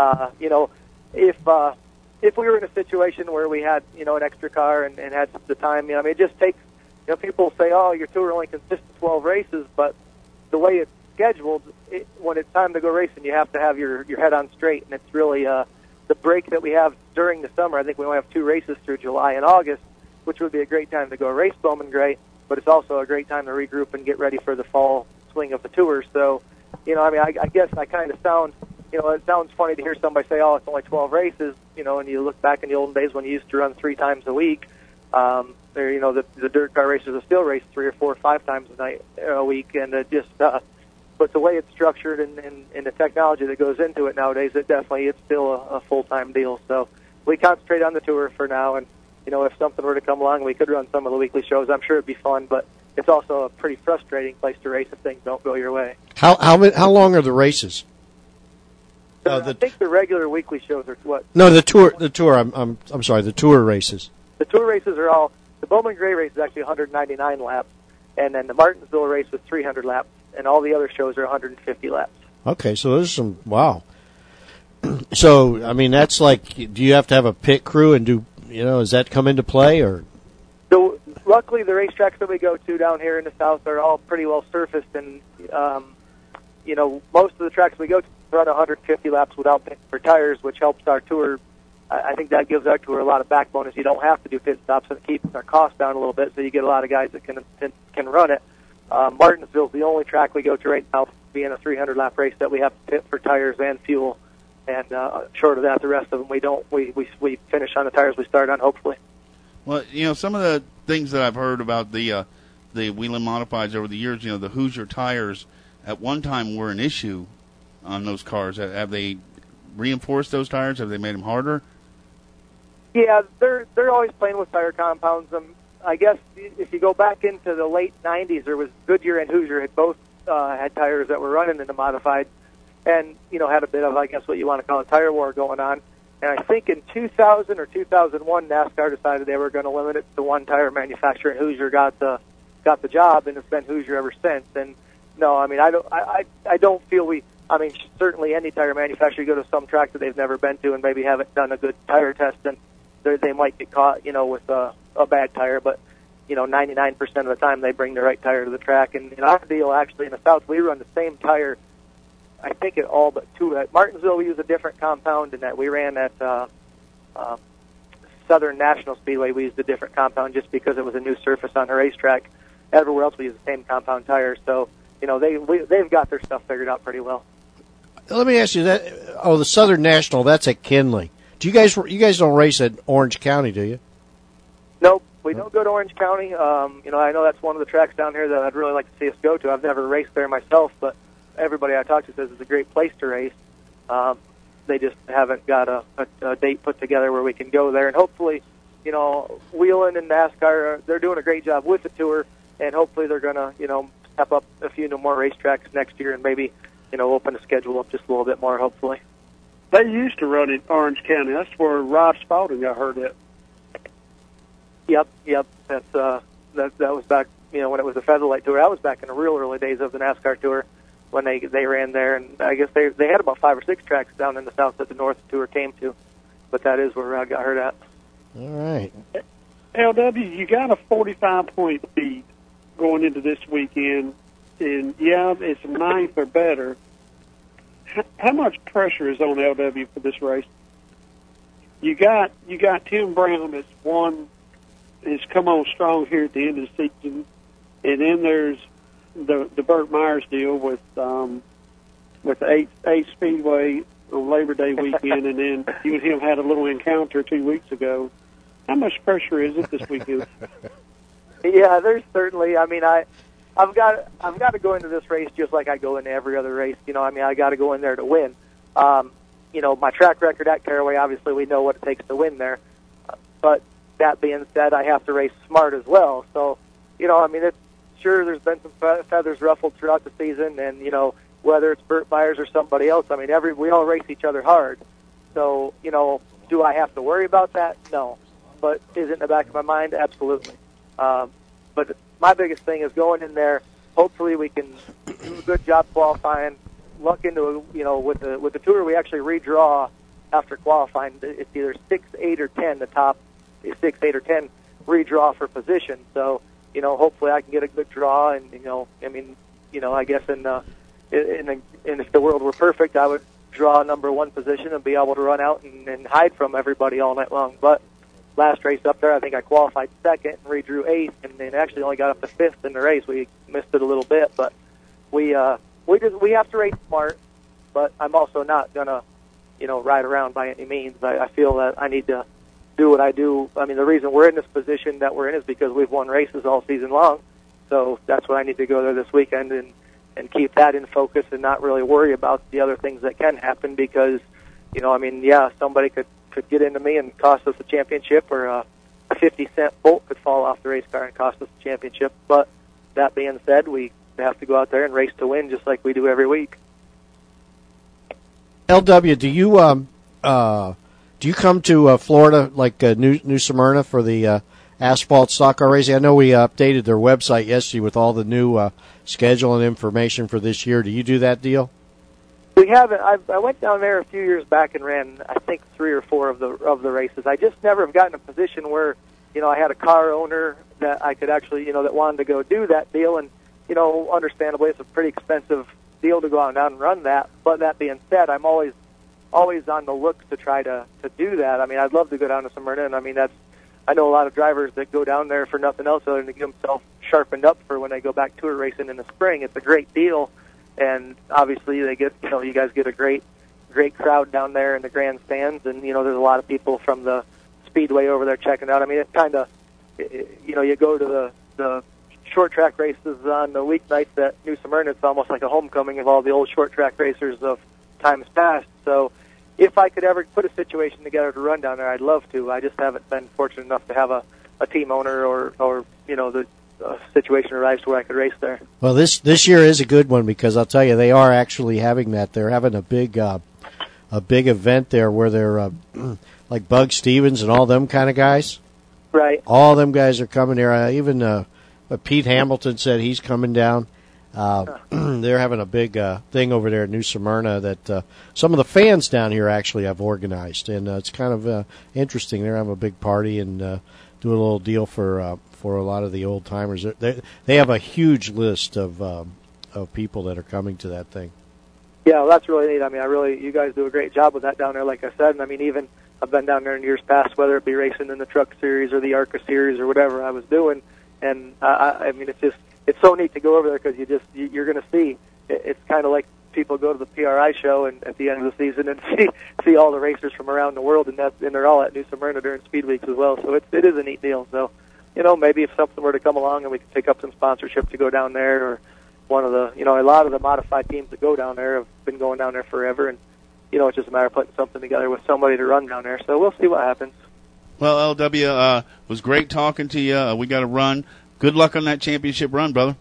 If we were in a situation where we had, an extra car and had the time, it just takes, people say, oh, your tour only consists of 12 races, but the way it's scheduled, when it's time to go racing, you have to have your head on straight, and it's really the break that we have during the summer. I think we only have 2 races through July and August, which would be a great time to go race Bowman Gray, but it's also a great time to regroup and get ready for the fall swing of the tour. So, I guess I kind of sound, it sounds funny to hear somebody say, oh, it's only 12 races, and you look back in the olden days when you used to run 3 times a week. The dirt car races are still raced 3 or 4 or 5 times a week, and it just, but the way it's structured and the technology that goes into it nowadays, it's still a full-time deal. So we concentrate on the tour for now, and, if something were to come along, we could run some of the weekly shows. I'm sure it'd be fun, but it's also a pretty frustrating place to race if things don't go your way. How long are the races? I think the regular weekly shows are what? No, the tour. I'm sorry. The tour races. The tour races are all. The Bowman Gray race is actually 199 laps, and then the Martinsville race was 300 laps, and all the other shows are 150 laps. Okay, so there's some. Wow. So that's like. Do you have to have a pit crew and do? Does that come into play or? So luckily, the racetracks that we go to down here in the south are all pretty well surfaced, and most of the tracks we go to run 150 laps without paying for tires, which helps our tour. I think that gives our tour a lot of backbone, as you don't have to do pit stops, and it keeps our costs down a little bit, so you get a lot of guys that can run it. Martinsville's the only track we go to right now, being a 300-lap race, that we have to pit for tires and fuel. And short of that, the rest of them we don't. We finish on the tires we start on, hopefully. Well, some of the things that I've heard about the Whelen Modifieds over the years, the Hoosier tires at one time were an issue on those cars. Have they reinforced those tires? Have they made them harder? Yeah, they're always playing with tire compounds. I guess if you go back into the late 90s, there was Goodyear and Hoosier had both had tires that were running in the modified, and had a bit of, I guess, what you want to call a tire war going on. And I think in 2000 or 2001, NASCAR decided they were going to limit it to one tire manufacturer, and Hoosier got the job, and it's been Hoosier ever since. And no, I don't feel certainly any tire manufacturer, you go to some track that they've never been to and maybe haven't done a good tire test, and they might get caught, with a bad tire, but 99% of the time they bring the right tire to the track. And in our deal, actually, in the South, we run the same tire, I think at all but 2. At Martinsville, we use a different compound, and that we ran at Southern National Speedway, we used a different compound just because it was a new surface on the racetrack. Everywhere else, we use the same compound tire. So, they've got their stuff figured out pretty well. Let me ask you that. Oh, the Southern National, that's at Kinley. You guys don't race at Orange County, do you? Nope, we don't go to Orange County. I know that's one of the tracks down here that I'd really like to see us go to. I've never raced there myself, but everybody I talk to says it's a great place to race. They just haven't got a date put together where we can go there. And hopefully, Whelen and NASCAR, they're doing a great job with the tour, and hopefully they're going to, step up a few more racetracks next year and maybe, open the schedule up just a little bit more, hopefully. They used to run in Orange County. That's where Rod Spalding got hurt at. Yep. That's that was back when it was the Featherlight Tour. I was back in the real early days of the NASCAR Tour when they ran there, and I guess they had about 5 or 6 tracks down in the south that the North Tour came to, but that is where I got hurt at. All right. LW, you got a 45-point lead going into this weekend, and yeah, it's 9th or better. How much pressure is on LW for this race? You got Tim Brown has come on strong here at the end of the season, and then there's the Burt Myers deal with the 8 Speedway on Labor Day weekend, and then you and him had a little encounter 2 weeks ago. How much pressure is it this weekend? Yeah, there's certainly. I mean, I've got to go into this race just like I go into every other race. I got to go in there to win. My track record at Caraway, obviously we know what it takes to win there. But that being said, I have to race smart as well. So, it's sure there's been some feathers ruffled throughout the season, and whether it's Burt Myers or somebody else, we all race each other hard. So, do I have to worry about that? No. But is it in the back of my mind? Absolutely. But my biggest thing is going in there. Hopefully, we can do a good job qualifying. Luck into with the tour, we actually redraw after qualifying. It's either 6, 8, or 10. The top 6, 8, or 10 redraw for position. So hopefully I can get a good draw. And I guess if the world were perfect, I would draw number 1 position and be able to run out and hide from everybody all night long. But last race up there, I think I qualified 2nd and redrew 8th, and then actually only got up to 5th in the race. We missed it a little bit, but we have to race smart. But I'm also not gonna, ride around by any means. I feel that I need to do what I do. The reason we're in this position that we're in is because we've won races all season long. So that's what I need to go there this weekend and keep that in focus and not really worry about the other things that can happen because, somebody could get into me and cost us a championship, or a 50-cent bolt could fall off the race car and cost us a championship. But that being said, we have to go out there and race to win just like we do every week. LW, do you come to Florida, like New Smyrna, for the asphalt stock car racing? I know we updated their website yesterday with all the new schedule and information for this year. Do you do that deal? We haven't. I went down there a few years back and ran, I think, 3 or 4 of the races. I just never have gotten a position where, I had a car owner that I could actually, that wanted to go do that deal. And, understandably, it's a pretty expensive deal to go out and down and run that. But that being said, I'm always on the look to try to do that. I'd love to go down to Smyrna, and I know a lot of drivers that go down there for nothing else other than to get themselves sharpened up for when they go back tour racing in the spring. It's a great deal. And obviously they get, you guys get a great crowd down there in the grandstands, and there's a lot of people from the speedway over there checking out. It's kind of, you go to the short track races on the weeknights at New Smyrna. It's almost like a homecoming of all the old short track racers of times past. So if I could ever put a situation together to run down there, I'd love to. I just haven't been fortunate enough to have a team owner or the situation arise where I could race there. Well, this year is a good one because I'll tell you, they are actually having that. They're having a big event there where they're like Bug Stevens and all them kind of guys. Right. All them guys are coming there. Even Pete Hamilton said he's coming down. They're having a big thing over there at New Smyrna that some of the fans down here actually have organized, and it's kind of interesting. They're having a big party and do a little deal for a lot of the old timers. They have a huge list of people that are coming to that thing. Yeah, well, that's really neat. You guys do a great job with that down there. Like I said, and even I've been down there in years past, whether it be racing in the Truck Series or the ARCA Series or whatever I was doing, and it's so neat to go over there because you're going to see. It's kind of like people go to the PRI show and at the end of the season and see all the racers from around the world, and they're all at New Smyrna during Speed Weeks as well. So it is a neat deal. So maybe if something were to come along and we could pick up some sponsorship to go down there, or one of the a lot of the modified teams that go down there have been going down there forever, and it's just a matter of putting something together with somebody to run down there. So we'll see what happens. Well, LW, was great talking to you. We got to run. Good luck on that championship run, brother.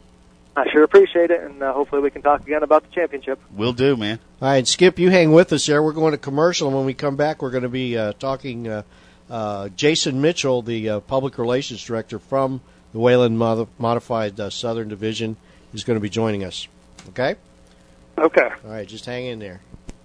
I sure appreciate it, and hopefully we can talk again about the championship. Will do, man. All right, Skip, you hang with us there. We're going to commercial, and when we come back, we're going to be talking Jason Mitchell, the public relations director from the Wayland Modified Southern Division, is going to be joining us. Okay? Okay. All right, just hang in there.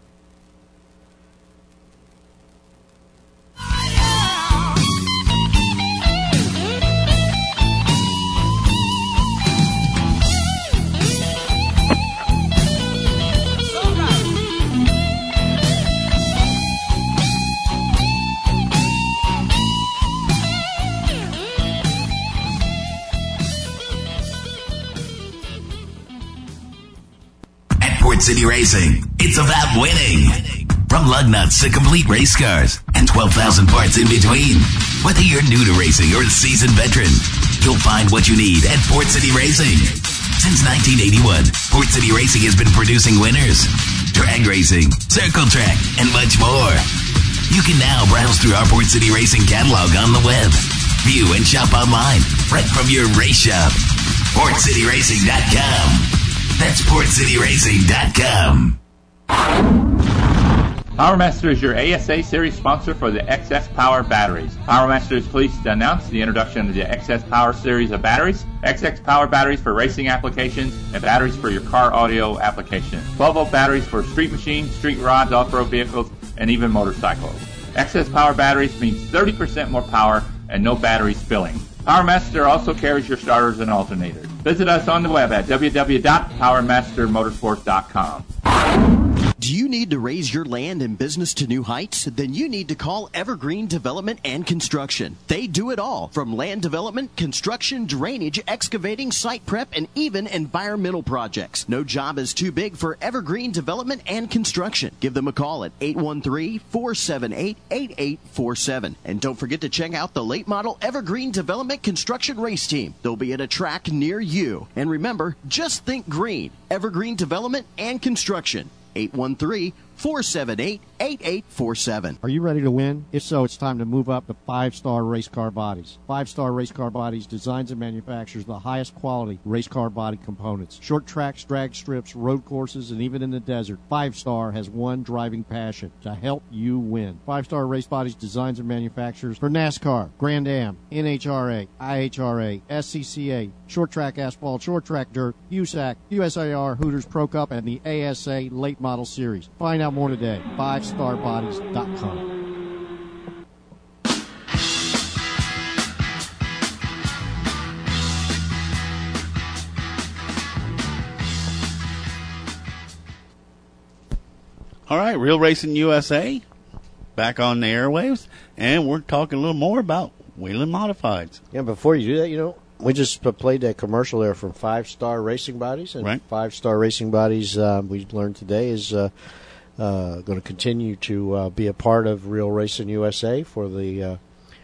Port City Racing, it's about winning. From lug nuts to complete race cars and 12,000 parts in between. Whether you're new to racing or a seasoned veteran, you'll find what you need at Port City Racing. Since 1981, Port City Racing has been producing winners. Drag racing, circle track, and much more. You can now browse through our Port City Racing catalog on the web. View and shop online right from your race shop. PortCityRacing.com. That's PortCityRacing.com. PowerMaster is your ASA Series sponsor for the XS Power batteries. PowerMaster is pleased to announce the introduction of the XS Power series of batteries. XX Power batteries for racing applications and batteries for your car audio applications. 12-volt batteries for street machines, street rods, off-road vehicles, and even motorcycles. XS Power batteries means 30% more power and no battery spilling. PowerMaster also carries your starters and alternators. Visit us on the web at www.powermastermotorsports.com. Do you need to raise your land and business to new heights? Then you need to call Evergreen Development and Construction. They do it all, from land development, construction, drainage, excavating, site prep, and even environmental projects. No job is too big for Evergreen Development and Construction. Give them a call at 813-478-8847. And don't forget to check out the late model Evergreen Development Construction Race Team. They'll be at a track near you. And remember, just think green. Evergreen Development and Construction. 813-478-8847. Are you ready to win? If so, it's time to move up to 5-Star Race Car Bodies. 5-Star Race Car Bodies designs and manufactures the highest quality race car body components. Short tracks, drag strips, road courses, and even in the desert, 5-Star has one driving passion: to help you win. 5-Star Race Bodies designs and manufactures for NASCAR, Grand Am, NHRA, IHRA, SCCA, short track asphalt, short track dirt, USAC, USAR, Hooters Pro Cup, and the ASA Late Model Series. Find out more today. 5starbodies.com. All right, Real Racing USA, back on the airwaves, and we're talking a little more about Wayland Modifieds. Yeah, before you do that, we just played that commercial there from 5-Star Racing Bodies. And right. 5-Star Racing Bodies, we learned today, is going to continue to be a part of Real Racing USA for the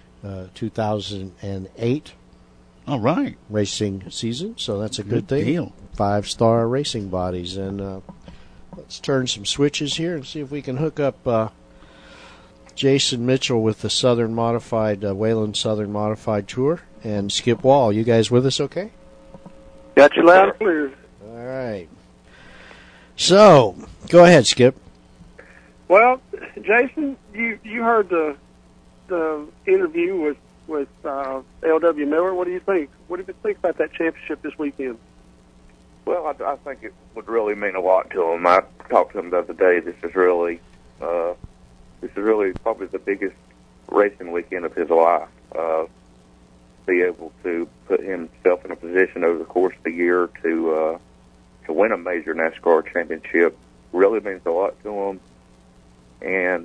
2008 all right racing season. So that's a good thing. Deal. 5-Star Racing Bodies. And let's turn some switches here and see if we can hook up Jason Mitchell with the Southern Modified, Wayland Southern Modified Tour. And Skip Wall, you guys with us okay? Got you loud and clear. All right. So, go ahead, Skip. Well, Jason, you heard the interview with L.W. Miller. What do you think? What do you think about that championship this weekend? Well, I think it would really mean a lot to him. I talked to him the other day. This is really probably the biggest racing weekend of his life. Be able to put himself in a position over the course of the year to win a major NASCAR championship really means a lot to him. And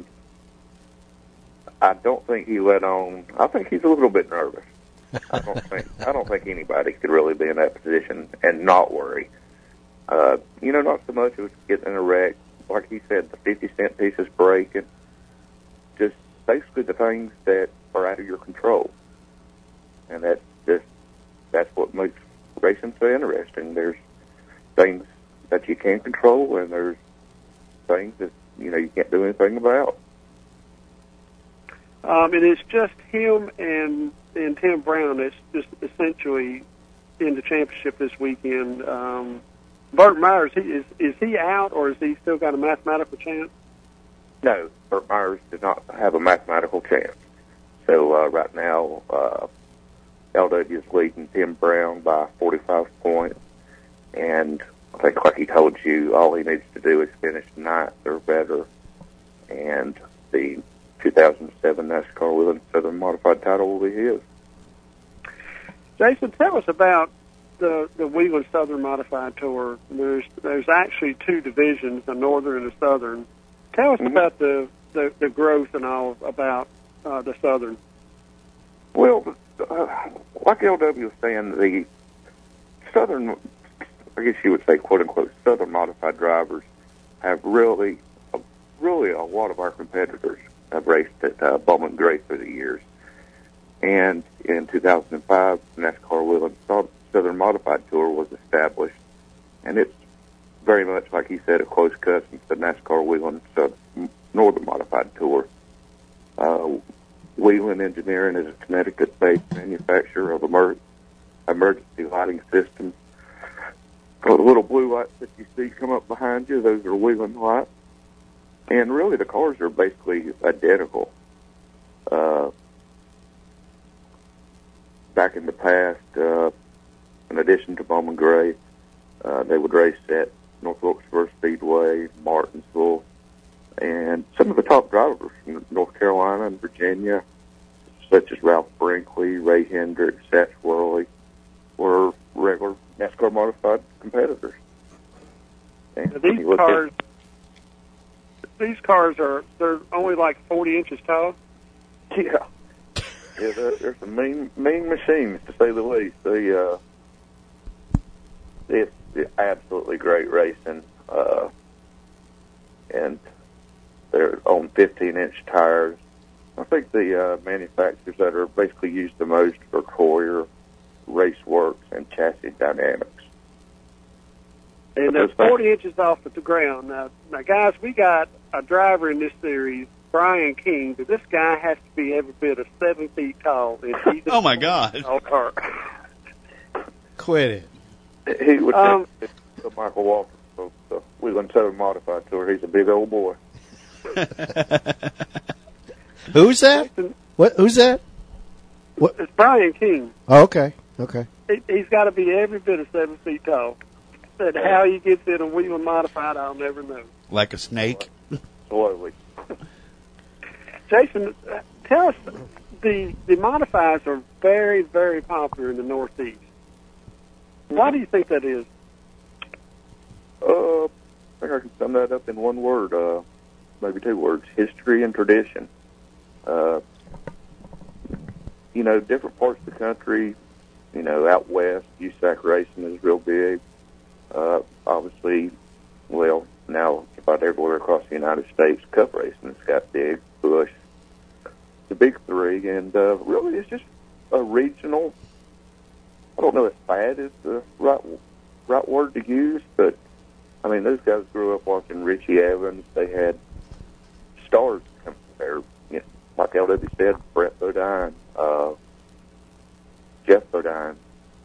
I don't think he let on. I think he's a little bit nervous. I don't think anybody could really be in that position and not worry. Not so much as getting in a wreck, like he said, the 50-cent pieces break, and just basically the things that are out of your control. And that's what makes racing so interesting. There's things that you can't control, and there's things that you can't do anything about. And it's just him and Tim Brown that's just essentially in the championship this weekend. Burt Myers, is he out, or has he still got a mathematical chance? No, Burt Myers does not have a mathematical chance. So right now, LW is leading Tim Brown by 45 points. And I think, like he told you, all he needs to do is finish ninth or better. And the 2007 NASCAR Wheeling Southern Modified title will be his. Jason, tell us about the Wheeling Southern Modified Tour. There's actually two divisions, a Northern and a Southern. Tell us about the growth and all about the Southern. Well, like LW was saying, the Southern, I guess you would say, quote unquote, Southern Modified drivers have really a lot of our competitors have raced at Bowman Gray through the years. And in 2005, the NASCAR Wheeling Southern Modified Tour was established, and it's very much, like he said, a close cousin to the NASCAR Wheeling Northern Modified Tour. Wheeling Engineering is a Connecticut-based manufacturer of emergency lighting systems. The little blue lights that you see come up behind you, those are Wheeling lights. And really, the cars are basically identical. Back in the past, in addition to Bowman Gray, they would race at North Wilkesboro Speedway, Martinsville, and some of the top drivers from North Carolina and Virginia, such as Ralph Brinkley, Ray Hendricks, Satch Worley, were regular NASCAR modified competitors. And these cars they're only like 40 inches tall. Yeah, they're some mean machines, to say the least. It's absolutely great racing, and they're on 15-inch tires. I think the manufacturers that are basically used the most are Coyer, Raceworks, and Chassis Dynamics. And they're 40 inches off at the ground. Now, guys, we got a driver in this series, Brian King, but this guy has to be every bit of 7 feet tall. Oh, my God. Car. Quit it. He would take Michael Walker of the Wheeling Southern Modified Tour. He's a big old boy. Who's that? What? Who's that? What? It's Brian King. Oh, okay. He's got to be every bit of 7 feet tall. Said how he gets in a Wheeling Modified, I'll never know. Like a snake? Slowly. Jason, tell us, the modifieds are very, very popular in the Northeast. Why do you think that is? I think I can sum that up in one word, maybe two words: history and tradition. Different parts of the country, out west, USAC racing is real big. Obviously, now about everywhere across the United States, Cup racing has got big. Busch, the big three, and really it's just a regional. I don't know if fad is the right word to use, but I mean those guys grew up watching Richie Evans. They had stars come there, like LW said, Brett Bodine, Jeff Bodine,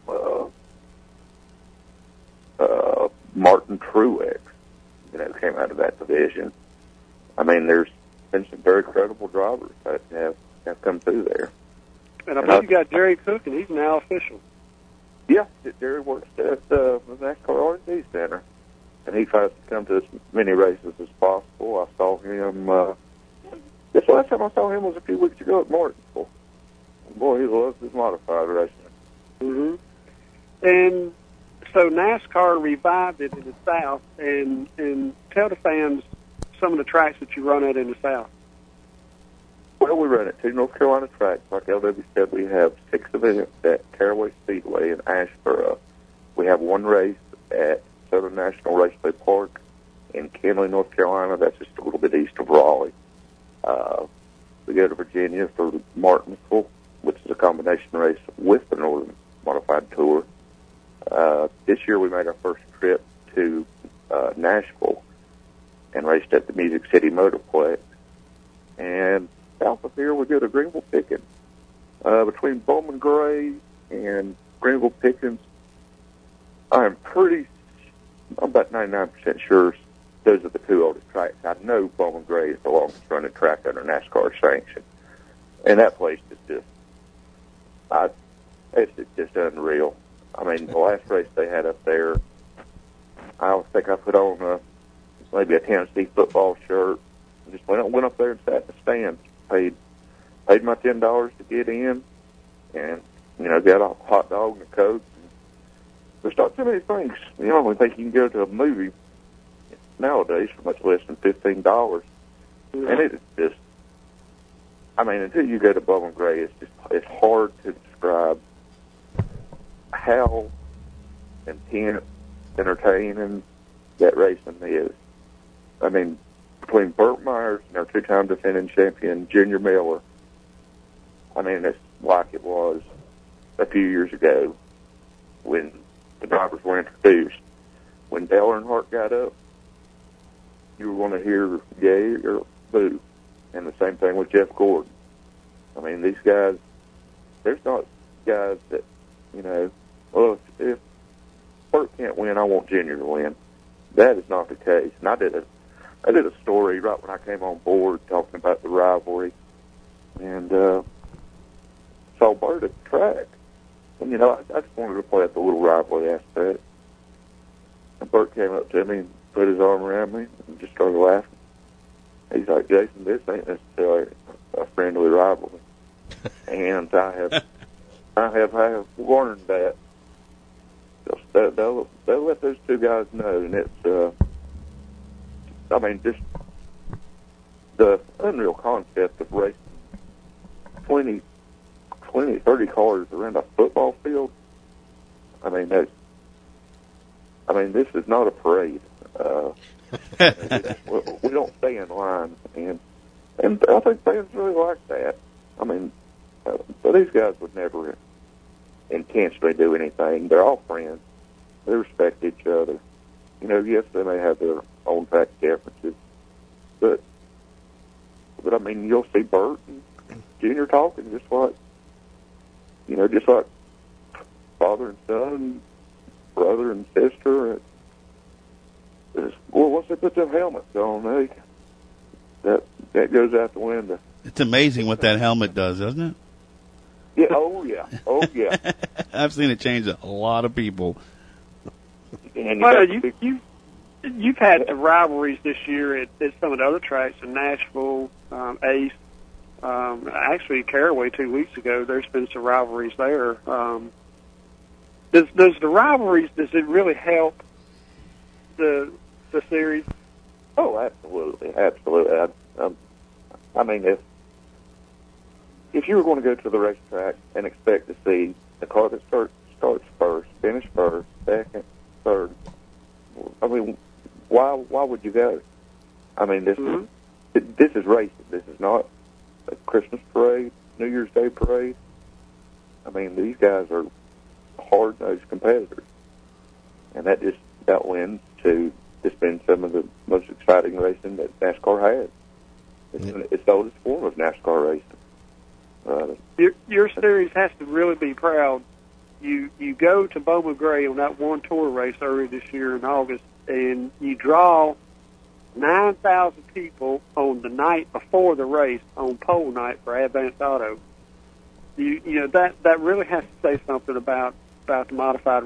Martin Truex, came out of that division. I mean, there's been some very credible drivers that have come through there. And I believe you got Jerry Cook, and he's now official. Yeah, Jerry works at the NASCAR R&D Center, and he tries to come to as many races as possible. I saw him, the last time I saw him was a few weeks ago at Martinsville. Boy, he loves his modified racing. Mm-hmm. And so NASCAR revived it in the South, and tell the fans some of the tracks that you run at in the South. Well, we run at 2 North Carolina tracks. Like LW said, we have 6 events at Caraway Speedway in Asheboro. We have 1 race at Southern National Raceway Park in Kenly, North Carolina. That's just a little bit east of Raleigh. We go to Virginia for Martinsville, which is a combination race with the Northern Modified Tour. This year we made our first trip to Nashville and raced at the Music City Motorplex. And south of here we go to Greenville Pickens. Between Bowman Gray and Greenville Pickens, I'm about 99% sure those are the 2 oldest tracks. I know Bowman Gray is the longest running track under NASCAR sanction. And that place is just, It's just unreal. I mean, the last race they had up there, I think I put on maybe a Tennessee football shirt. Just went up there and sat in the stands. Paid my $10 to get in, and got a hot dog and a Coke. There's not too many things. I don't think you can go to a movie nowadays for much less than $15. And it's just, I mean, until you go to Bowman Gray, it's hard to describe how intense, entertaining that racing is. I mean, between Burt Myers and our two-time defending champion, Junior Miller, I mean, it's like it was a few years ago when the drivers were introduced. When Dale Earnhardt got up, you were going to hear yay or boo. And the same thing with Jeff Gordon. I mean, these guys, there's not guys that, well, if Burt can't win, I want Junior to win. That is not the case. And I did a story right when I came on board talking about the rivalry, and saw Burt at the track. And, I just wanted to play at the little rivalry aspect. And Burt came up to me and put his arm around me and just started laughing. He's like, Jason, this ain't necessarily a friendly rivalry. And I have warned that. They'll let those two guys know, and it's, I mean, just the unreal concept of racing 20, 30 cars around a football field. I mean, this is not a parade. We don't stay in line, and I think fans really like that. I mean, but these guys would never intentionally do anything. They're all friends. They respect each other. Yes, they may have their own fact differences, but I mean, you'll see Burt and Junior talking just like father and son, brother and sister. Well, once they put them helmets on, that goes out the window. It's amazing what that helmet does, isn't it? Yeah. Oh yeah. I've seen it change a lot of people. And you've had the rivalries this year at some of the other tracks in Nashville, Ace, actually Caraway 2 weeks ago. There's been some rivalries there. Does the rivalries, does it really help the series? Oh, absolutely. I mean, if you were going to go to the racetrack and expect to see the car that starts first, finish first, second, third, I mean, why would you go? I mean, this is racing. This is not a Christmas parade, New Year's Day parade. I mean, these guys are hard-nosed competitors, and that wins to it's been some of the most exciting racing that NASCAR has. It's the oldest form of NASCAR racing. Your series has to really be proud. You go to Bowman Gray on that one tour race earlier this year in August, and you draw 9,000 people on the night before the race on pole night for Advance Auto. That really has to say something about the modified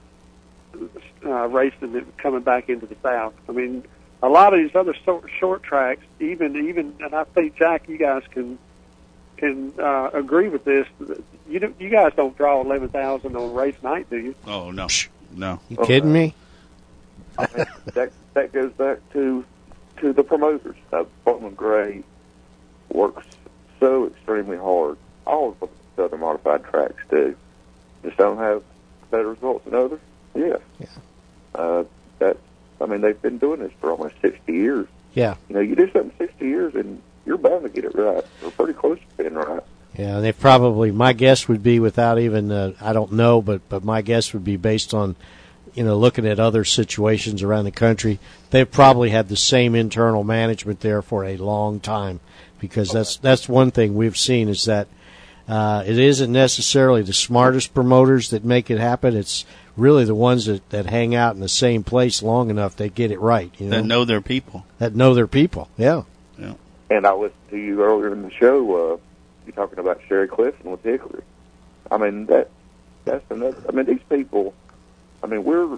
racing that coming back into the South. I mean, a lot of these other short tracks, even, and I think Jack, you guys can agree with this. You guys don't draw 11,000 on race night, do you? Oh no. You kidding me? I mean, that goes back to the promoters. Bowman Gray works so extremely hard. All of the other modified tracks do. Just don't have better results than others. Yes. Yeah. I mean, they've been doing this for almost 60 years. Yeah. You do something 60 years, and you're bound to get it right. We're pretty close to being right. Yeah, and they probably, my guess would be without even, I don't know, but my guess would be based on, looking at other situations around the country, they've probably had the same internal management there for a long time, because that's one thing we've seen is that it isn't necessarily the smartest promoters that make it happen. It's really the ones that hang out in the same place long enough they get it right. That know their people. Yeah. Yeah. And I listened to you earlier in the show. You're talking about Sherry Clifton with Hickory. I mean, That's another. I mean, these people. I mean, we're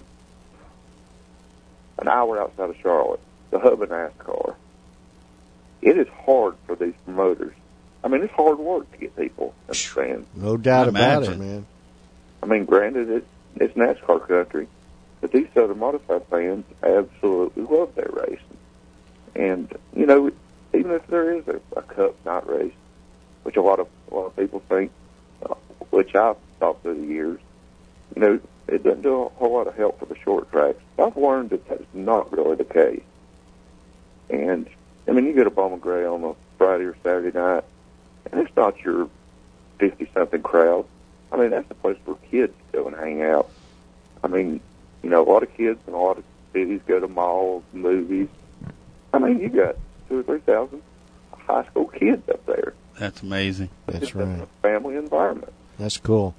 an hour outside of Charlotte, the hub of NASCAR. It is hard for these promoters. I mean, it's hard work to get people and fans. No doubt about it, man. I mean, granted, it's NASCAR country, but these Southern Modified fans absolutely love their racing. And, you know, even if there is a cup night race, which a lot of people think, which I've thought through the years, you know, it doesn't do a whole lot of help for the short tracks. I've learned that that's not really the case. And, I mean, you go to Bowman Gray on a Friday or Saturday night, and it's not your 50-something crowd. I mean, that's a place where kids go and hang out. I mean, you know, a lot of kids in a lot of cities go to malls, movies. I mean, you got 2,000 or 3,000 high school kids up there. That's amazing. That's right. A family environment. That's cool.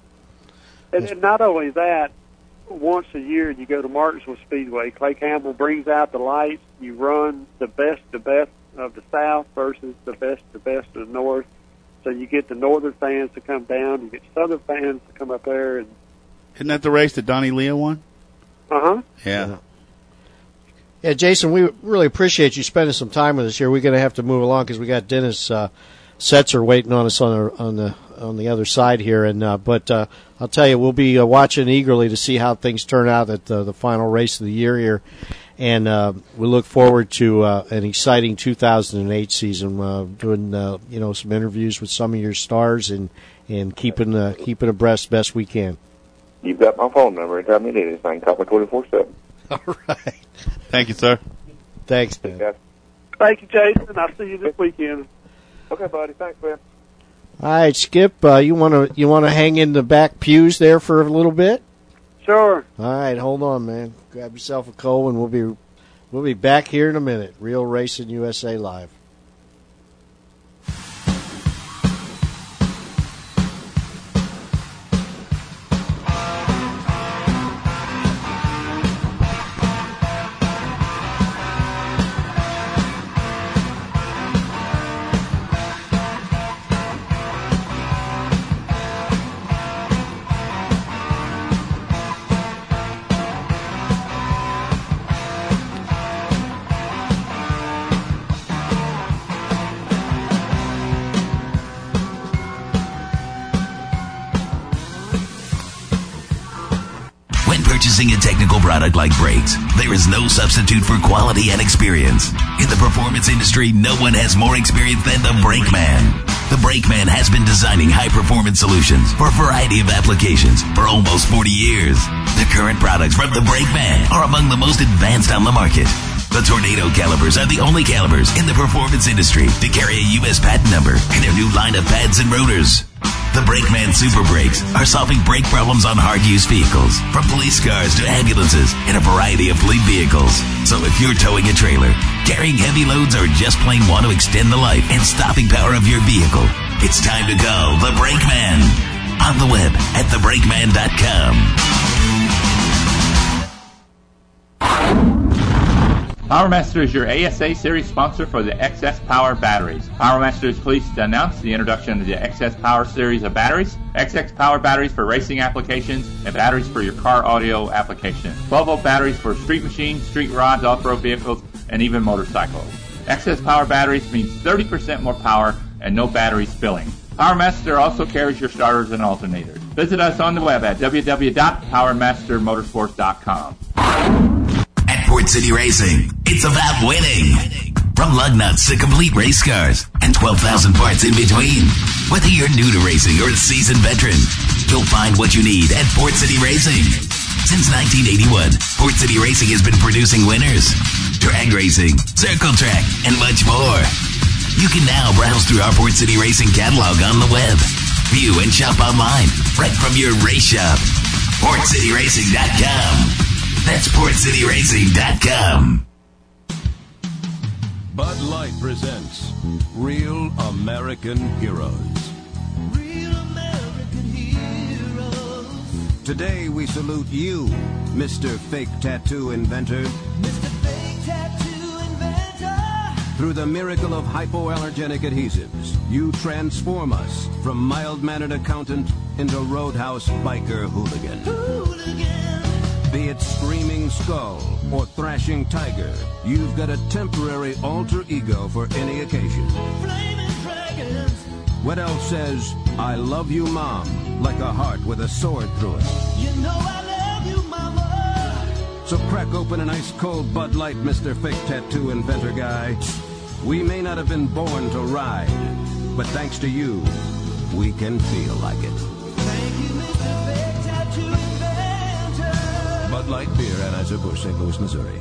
And not only that, once a year you go to Martinsville Speedway. Clay Campbell brings out the lights. You run the best of the South versus the best of the North. So you get the Northern fans to come down. You get Southern fans to come up there. And isn't that the race that Donnie Leo won? Uh-huh. Yeah. Yeah, Jason, we really appreciate you spending some time with us here. We're going to have to move along because we got Dennis Setzer waiting on us on the other side here. And but I'll tell you, we'll be watching eagerly to see how things turn out at the final race of the year here. And we look forward to an exciting 2008 season, doing some interviews with some of your stars and keeping abreast best we can. You've got my phone number. Anytime you need anything, call me 24/7. All right. Thank you, sir. Thanks, man. Thank you, Jason. I'll see you this weekend. Okay, buddy. Thanks, man. All right, Skip. You wanna hang in the back pews there for a little bit? Sure. All right, hold on, man. Grab yourself a cold, and we'll be back here in a minute. Real Racing USA Live. Purchasing a technical product like brakes, there is no substitute for quality and experience. In the performance industry, no one has more experience than the Brake Man. The Brake Man has been designing high-performance solutions for a variety of applications for almost 40 years. The current products from the Brake Man are among the most advanced on the market. The Tornado calipers are the only calipers in the performance industry to carry a U.S. patent number in their new line of pads and rotors. The Brakeman Super Brakes are solving brake problems on hard-use vehicles, from police cars to ambulances and a variety of fleet vehicles. So if you're towing a trailer, carrying heavy loads, or just plain want to extend the life and stopping power of your vehicle, it's time to call the Brakeman. On the web at thebrakeman.com. PowerMaster is your ASA Series sponsor for the XS Power batteries. PowerMaster is pleased to announce the introduction of the XS Power series of batteries. XS Power batteries for racing applications and batteries for your car audio applications. 12-volt batteries for street machines, street rods, off-road vehicles, and even motorcycles. XS Power batteries means 30% more power and no battery spilling. PowerMaster also carries your starters and alternators. Visit us on the web at www.powermastermotorsports.com. At Port City Racing, it's about winning. From lug nuts to complete race cars and 12,000 parts in between. Whether you're new to racing or a seasoned veteran, you'll find what you need at Port City Racing. Since 1981, Port City Racing has been producing winners. Drag racing, circle track, and much more. You can now browse through our Port City Racing catalog on the web. View and shop online right from your race shop. PortCityRacing.com. That's PortCityRacing.com. Bud Light presents Real American Heroes. Real American heroes. Today we salute you, Mr. Fake Tattoo Inventor. Mr. Fake Tattoo Inventor. Through the miracle of hypoallergenic adhesives, you transform us from mild-mannered accountant into roadhouse biker hooligan. Be it screaming skull or thrashing tiger, you've got a temporary alter ego for any occasion. What else says, I love you, Mom, like a heart with a sword through it? You know I love you, Mama. So crack open an ice-cold Bud Light, Mr. Fake Tattoo Inventor Guy. We may not have been born to ride, but thanks to you, we can feel like it. Thank you, Mr. Fake Tattoo Inventor. Bud Light Beer, Anheuser-Busch, St. Louis, Missouri.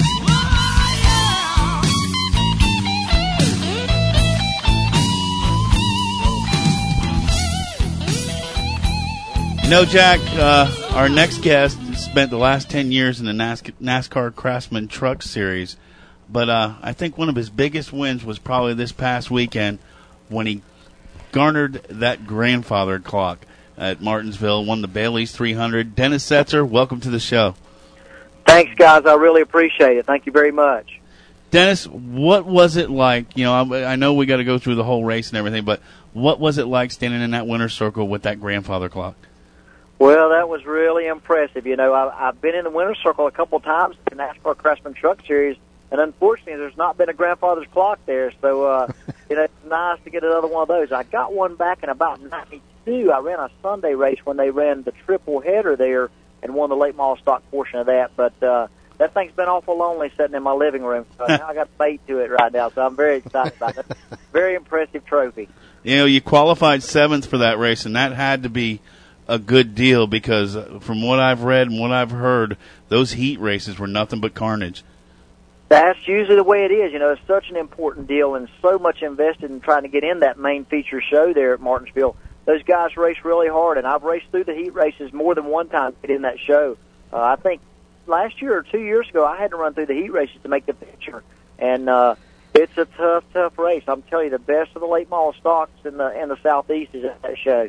You know, Jack, our next guest spent the last 10 years in the NASCAR Craftsman Truck Series, but I think one of his biggest wins was probably this past weekend when he garnered that grandfather clock at Martinsville, won the Bailey's 300. Dennis Setzer, welcome to the show. Thanks, guys. I really appreciate it. Thank you very much. Dennis, what was it like? You know, I know we got to go through the whole race and everything, but what was it like standing in that winner's circle with that grandfather clock? Well, that was really impressive. You know, I've been in the winner's circle a couple times in the NASCAR Craftsman Truck Series, and unfortunately there's not been a grandfather's clock there, so you know, it's nice to get another one of those. I got one back in about 92. I ran a Sunday race when they ran the triple header there and won the late model stock portion of that, but that thing's been awful lonely sitting in my living room, so now I got bait to it right now, so I'm very excited about it. Very impressive trophy. You know, you qualified 7th for that race, and that had to be a good deal because from what I've read and what I've heard, those heat races were nothing but carnage. That's usually the way it is. You know, it's such an important deal and so much invested in trying to get in that main feature show there at Martinsville. Those guys race really hard, and I've raced through the heat races more than one time to get in that show. I think last year or 2 years ago, I had to run through the heat races to make the picture, and it's a tough race. I'm telling you, the best of the late model stocks in the Southeast is at that show.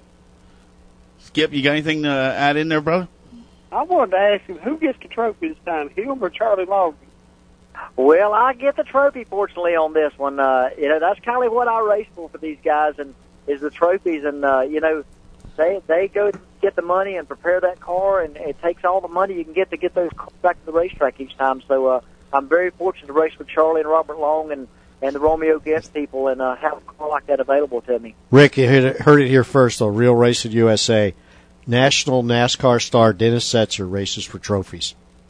Skip, you got anything to add in there, brother? I wanted to ask him, who gets the trophy this time, him or Charlie Logan? Well, I get the trophy, fortunately, on this one. You know, that's kind of what I race for these guys, and is the trophies. And, you know, they go get the money and prepare that car, and it takes all the money you can get to get those cars back to the racetrack each time. So I'm very fortunate to race with Charlie and Robert Long and the Romeo Guest people and have a car like that available to me. Rick, you heard it here first, though. Real Racing USA. National NASCAR star Dennis Setzer races for trophies.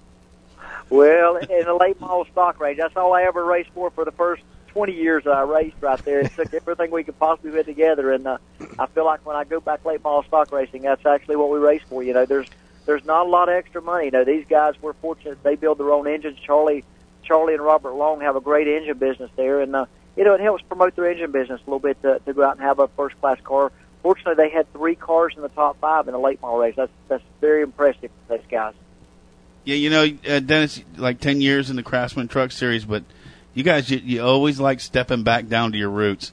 Well, in a late model stock race, that's all I ever raced for the first 20 years that I raced right there. It took everything we could possibly put together, and I feel like when I go back late model stock racing, that's actually what we race for. You know, there's not a lot of extra money. You know, these guys, we're fortunate they build their own engines. Charlie and Robert Long have a great engine business there, and you know, it helps promote their engine business a little bit to go out and have a first class car. Fortunately, they had 3 cars in the top 5 in the late model race. That's very impressive for those guys. Yeah, you know, Dennis, like 10 years in the Craftsman Truck Series, but you guys, you always like stepping back down to your roots.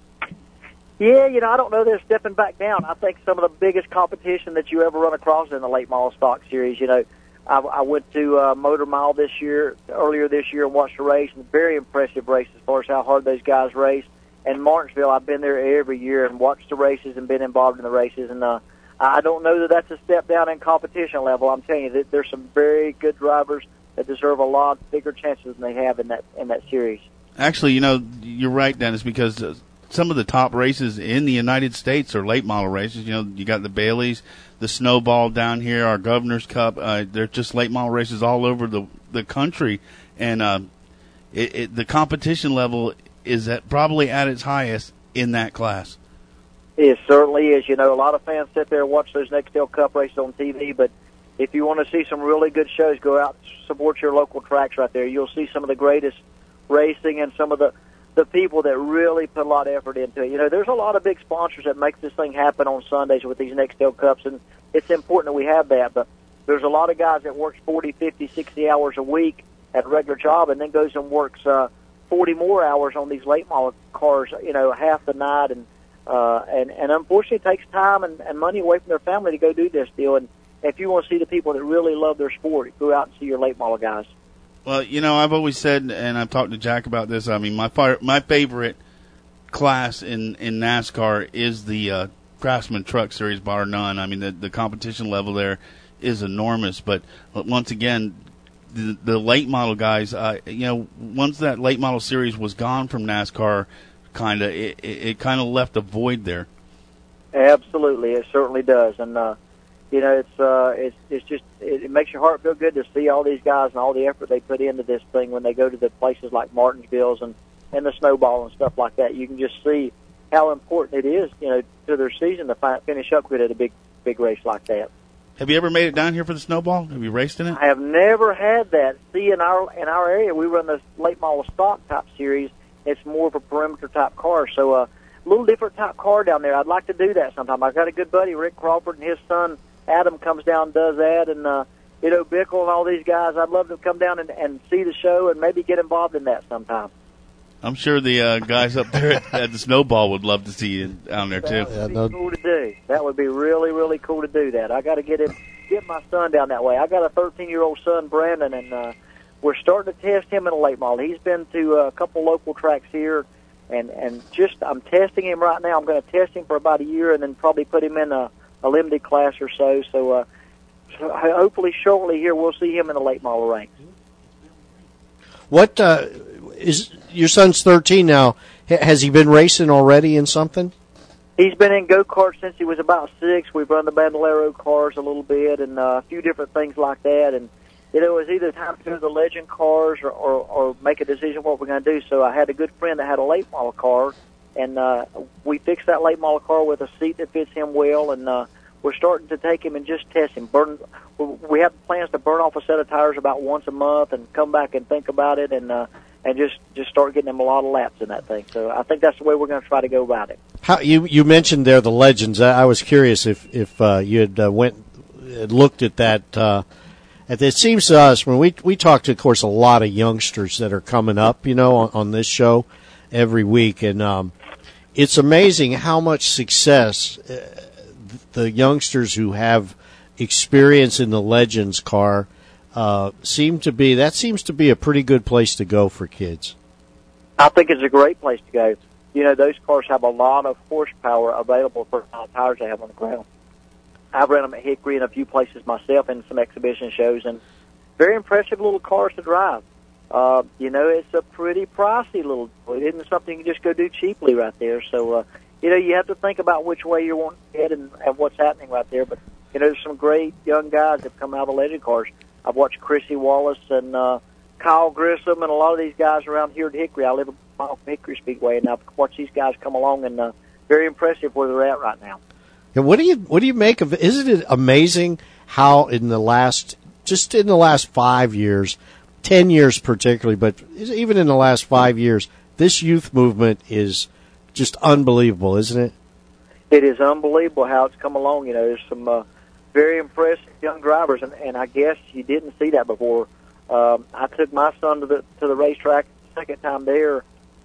Yeah, you know, I don't know they're stepping back down. I think some of the biggest competition that you ever run across in the late model stock series, you know, I went to Motor Mile earlier this year, and watched a race, and very impressive race as far as how hard those guys race. And Martinsville, I've been there every year and watched the races and been involved in the races, and I don't know that that's a step down in competition level. I'm telling you that there's some very good drivers that deserve a lot bigger chances than they have in that series. Actually, you know, you're right, Dennis, because some of the top races in the United States are late model races. You know, you got the Baileys, the Snowball down here, our Governor's Cup. They're just late model races all over the country, and the competition level is probably at its highest in that class. It certainly is. You know, a lot of fans sit there and watch those Nextel Cup races on TV, but if you want to see some really good shows, go out and support your local tracks right there. You'll see some of the greatest racing and some of the people that really put a lot of effort into it. You know, there's a lot of big sponsors that make this thing happen on Sundays with these Nextel Cups, and it's important that we have that, but there's a lot of guys that works 40, 50, 60 hours a week at a regular job and then goes and works 40 more hours on these late model cars, you know, half the night, and unfortunately it takes time and money away from their family to go do this deal. And if you want to see the people that really love their sport, go out and see your late model guys. Well, I've always said, and I've talked to Jack about this. I mean, my favorite class in NASCAR is the Craftsman Truck Series, bar none. I mean, the competition level there is enormous. But once again, the late model guys, once that late model series was gone from NASCAR, it kind of left a void there. Absolutely, it certainly does, and it's just it makes your heart feel good to see all these guys and all the effort they put into this thing when they go to the places like Martinsville's and the Snowball and stuff like that. You can just see how important it is, to their season to finish up good at a big race like that. Have you ever made it down here for the Snowball? Have you raced in it? I have never had that. See, in our area, we run the late model stock type series. It's more of a perimeter type car, so a little different type car down there. I'd like to do that sometime. I've got a good buddy, Rick Crawford, and his son Adam comes down and does that, and Bickle and all these guys. I'd love to come down and see the show and maybe get involved in that sometime. I'm sure the guys up there at the Snowball would love to see you down there too. That would be cool to do. That would be really, really cool to do that. I got to get my son down that way. I got a 13-year-old son, Brandon, and we're starting to test him in a late model. He's been to a couple local tracks here, and just I'm testing him right now. I'm going to test him for about a year, and then probably put him in a limited class or so. So hopefully shortly here we'll see him in the late model ranks. What is your son's 13 now? Has he been racing already in something? He's been in go-karts since he was about 6. We've run the Bandolero cars a little bit and a few different things like that. And, it was either time to do the legend cars or make a decision what we're going to do. So I had a good friend that had a late model car, and we fixed that late model car with a seat that fits him well, and we're starting to take him and just test him. We have plans to burn off a set of tires about once a month and come back and think about it and just start getting him a lot of laps in that thing. So I think that's the way we're going to try to go about it. How you mentioned there the legends. I was curious if you had looked at that. It seems to us when we talk to, of course, a lot of youngsters that are coming up, on this show every week, and it's amazing how much success the youngsters who have experience in the Legends car seems to be a pretty good place to go for kids. I think it's a great place to go. Those cars have a lot of horsepower available for how tires they have on the ground. I've ran them at Hickory and a few places myself in some exhibition shows, and very impressive little cars to drive. It's a pretty pricey little, it isn't something you just go do cheaply right there. So, you have to think about which way you want to head and what's happening right there. But, there's some great young guys that come out of the legend cars. I've watched Chrissy Wallace and Kyle Grissom and a lot of these guys around here at Hickory. I live a mile from Hickory Speedway, and I've watched these guys come along, and very impressive where they're at right now. And what do you make of it? Isn't it amazing how in the last 5 years, 10 years particularly, but even in the last 5 years, this youth movement is just unbelievable, isn't it? It is unbelievable how it's come along. There's some very impressive young drivers, and I guess you didn't see that before. I took my son to the racetrack the second time there.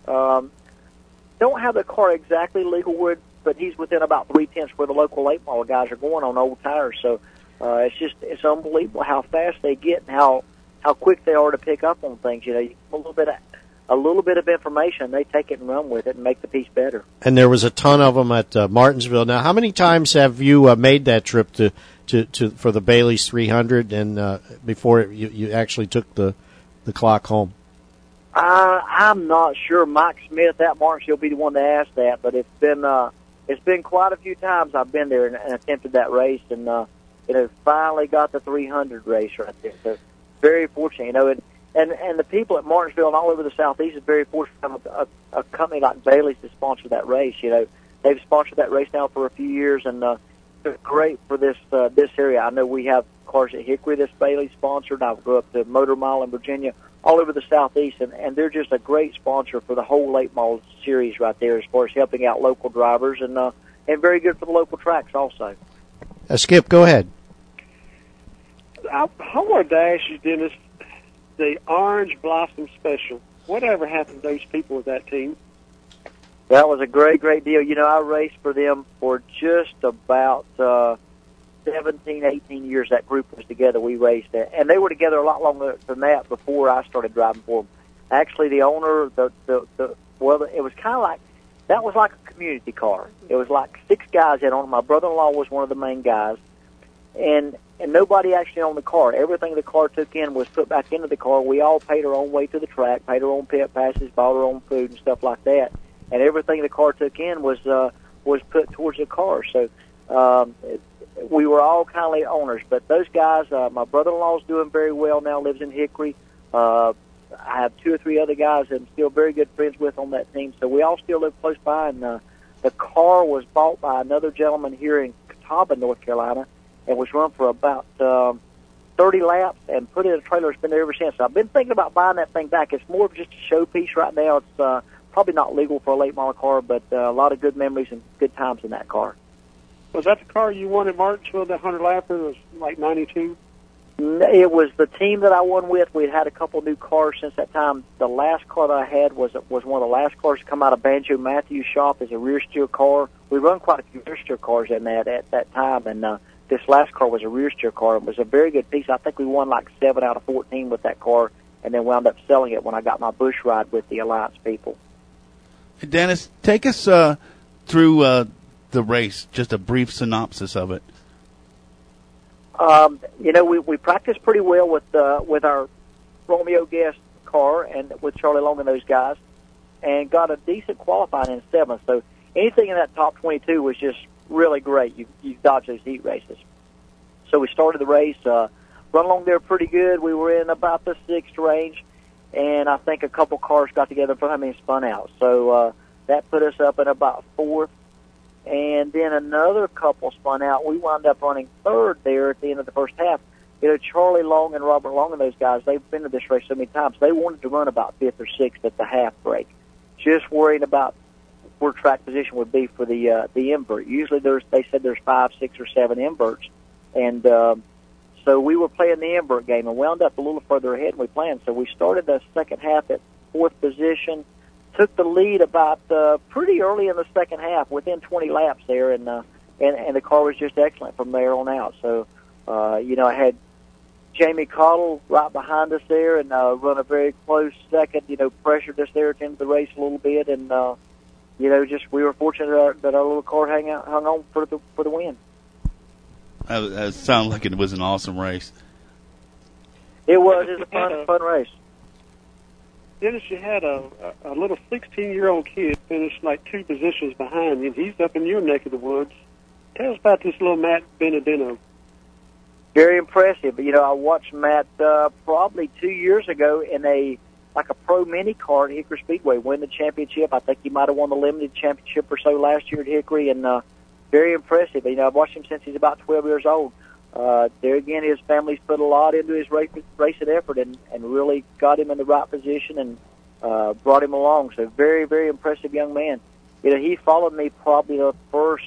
Don't have the car exactly legal wood, but he's within about 3/10 where the local late model guys are going on old tires. So it's unbelievable how fast they get and how quick they are to pick up on things. You give them a little bit of information, they take it and run with it and make the piece better. And there was a ton of them at Martinsville. Now, how many times have you made that trip to for the Bailey's 300 and before you actually took the clock home? I'm not sure. Mike Smith at Martinsville will be the one to ask that, but it's been quite a few times I've been there and attempted that race, and finally got the 300 race right there. So very fortunate, and the people at Martinsville and all over the Southeast is very fortunate to have a company like Bailey's to sponsor that race. They've sponsored that race now for a few years, and it's great for this area. I know we have cars at Hickory that's Bailey sponsored. I've go up to Motor Mile in Virginia, all over the Southeast, and they're just a great sponsor for the whole late model series right there as far as helping out local drivers, and very good for the local tracks also. Skip, go ahead. I wanted to ask you, Dennis, the Orange Blossom Special. Whatever happened to those people with that team? That was a great deal. I raced for them for just about 17, 18 years that group was together. We raced it, and they were together a lot longer than that before I started driving for them. Actually, the owner, well, it was kind of like, that was like a community car. It was like 6 guys in on it. My brother-in-law was one of the main guys, and nobody actually owned the car. Everything the car took in was put back into the car. We all paid our own way to the track, paid our own pit passes, bought our own food and stuff like that, and everything the car took in was put towards the car. So we were all kind of owners. But those guys, my brother-in-law's doing very well now, lives in Hickory. I have 2 or 3 other guys that I'm still very good friends with on that team. So we all still live close by, and the car was bought by another gentleman here in Catawba, North Carolina, and was run for about 30 laps and put in a trailer. It's been there ever since. So I've been thinking about buying that thing back. It's more of just a showpiece right now. It's probably not legal for a late model car, but a lot of good memories and good times in that car. Was that the car you won at Martinsville, the 100-lapper? It was like 92? It was the team that I won with. We'd had a couple new cars since that time. The last car that I had was one of the last cars to come out of Banjo Matthews' shop as a rear steer car. We run quite a few rear steer cars in that at that time, and this last car was a rear steer car. It was a very good piece. I think we won like 7 out of 14 with that car, and then wound up selling it when I got my bush ride with the Alliance people. Hey, Dennis, take us through the race, just a brief synopsis of it. We practiced pretty well with our Romeo Guest car and with Charlie Long and those guys, and got a decent qualifying in 7th. So anything in that top 22 was just really great. You dodged those heat races. So we started the race, run along there pretty good. We were in about the 6th range, and I think a couple cars got together in front of me and spun out. So that put us up in about 4th. And then another couple spun out. We wound up running 3rd there at the end of the first half. Charlie Long and Robert Long and those guys, they've been to this race so many times. They wanted to run about 5th or 6th at the half break, just worrying about where track position would be for the invert. Usually they said there's 5, 6, or 7 inverts. And so we were playing the invert game and wound up a little further ahead than we planned. So we started the second half at 4th position, took the lead about pretty early in the second half, within 20 laps there, and the car was just excellent from there on out. So, I had Jamie Cottle right behind us there and run a very close second, pressured us there at the end of the race a little bit, and, just we were fortunate that our little car hung on for the win. That sounded like it was an awesome race. It was. It was a fun race. Dennis, you had a little 16-year-old kid finish like 2 positions behind you, and he's up in your neck of the woods. Tell us about this little Matt Benedetto. Very impressive. I watched Matt probably 2 years ago in a pro mini car at Hickory Speedway win the championship. I think he might have won the limited championship or so last year at Hickory, and very impressive. I've watched him since he's about 12 years old. There again, his family's put a lot into his racing effort and really got him in the right position and brought him along. So very, very impressive young man. He followed me probably the first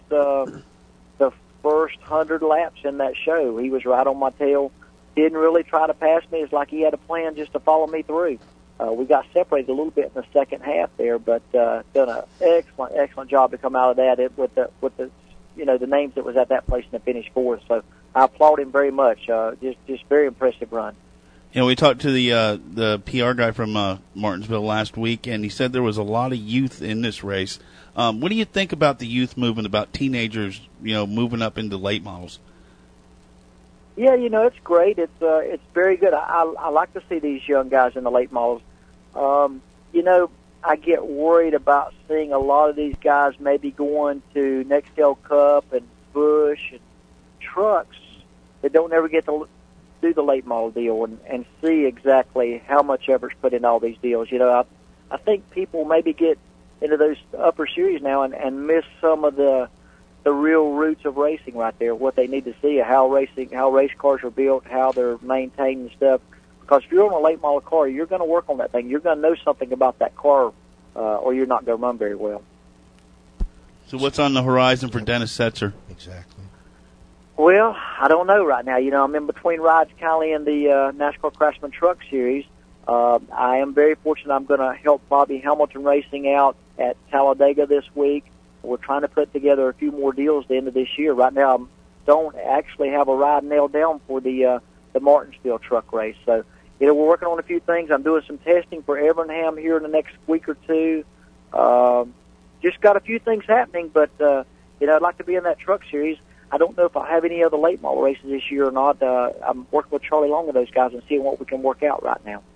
100 laps in that show. He was right on my tail. Didn't really try to pass me. It's like he had a plan just to follow me through. We got separated a little bit in the second half there, but done an excellent job to come out of that with the the names that was at that place and finished 4th. So I applaud him very much. Just very impressive run. We talked to the PR guy from Martinsville last week, and he said there was a lot of youth in this race. What do you think about the youth movement, about teenagers, moving up into late models? Yeah, it's great. It's very good. I like to see these young guys in the late models. I get worried about seeing a lot of these guys maybe going to Nextel Cup and Busch and trucks that don't ever get to do the late model deal and see exactly how much effort's put in all these deals. I think people maybe get into those upper series now and miss some of the real roots of racing right there, what they need to see, how race cars are built, how they're maintained and stuff. Because if you're on a late model car, you're going to work on that thing. You're going to know something about that car, or you're not going to run very well. So what's on the horizon for Dennis Setzer? Exactly. Well, I don't know right now. I'm in between rides currently in the NASCAR Craftsman Truck Series. I am very fortunate. I'm going to help Bobby Hamilton Racing out at Talladega this week. We're trying to put together a few more deals at the end of this year. Right now, don't actually have a ride nailed down for the Martinsville truck race. So, we're working on a few things. I'm doing some testing for Evernham here in the next week or two. Just got a few things happening, but, I'd like to be in that truck series. I don't know if I have any other late model races this year or not. I'm working with Charlie Long and those guys and seeing what we can work out right now.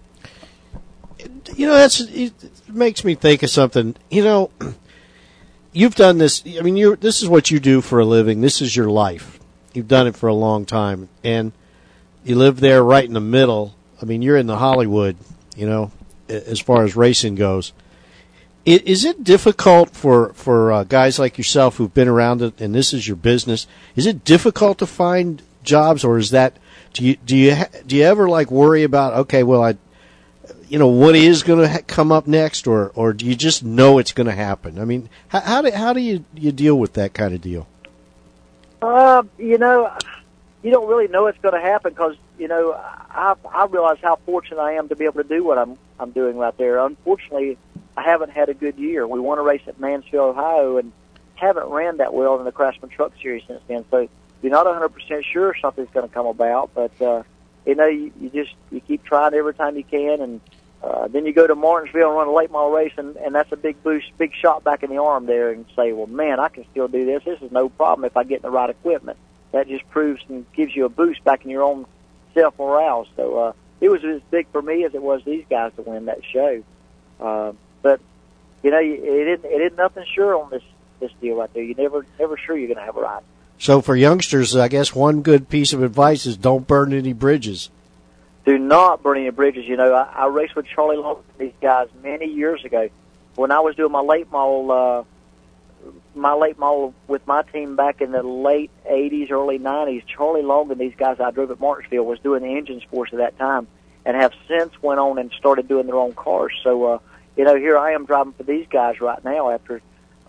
It makes me think of something. You've done this. I mean, this is what you do for a living. This is your life. You've done it for a long time, and you live there right in the middle. I mean, you're in the Hollywood, as far as racing goes. Is it difficult for guys like yourself who've been around it, and this is your business? Is it difficult to find jobs, or is that do you ever worry about, okay, well, what is going to come up next, or do you just know it's going to happen? I mean, how do you deal with that kind of deal? You don't really know it's going to happen because I realize how fortunate I am to be able to do what I'm doing right there. Unfortunately, I haven't had a good year. We won a race at Mansfield, Ohio, and haven't ran that well in the Craftsman Truck Series since then. So you're not 100% sure something's going to come about, but you keep trying every time you can, and then you go to Martinsville and run a late model race, and that's a big boost, big shot back in the arm there, and say, well, man, I can still do this. This is no problem if I get in the right equipment. That just proves and gives you a boost back in your own self-morale. So it was as big for me as it was these guys to win that show. But it isn't nothing sure on this deal right there. You never sure you're going to have a ride. So for youngsters, I guess one good piece of advice is don't burn any bridges. Do not burn any bridges. I raced with Charlie Long and these guys many years ago when I was doing my late model with my team back in the late 80s, early 90s. Charlie Long and these guys I drove at Martinsville was doing the engines for us at that time, and have since went on and started doing their own cars. So, here I am driving for these guys right now after,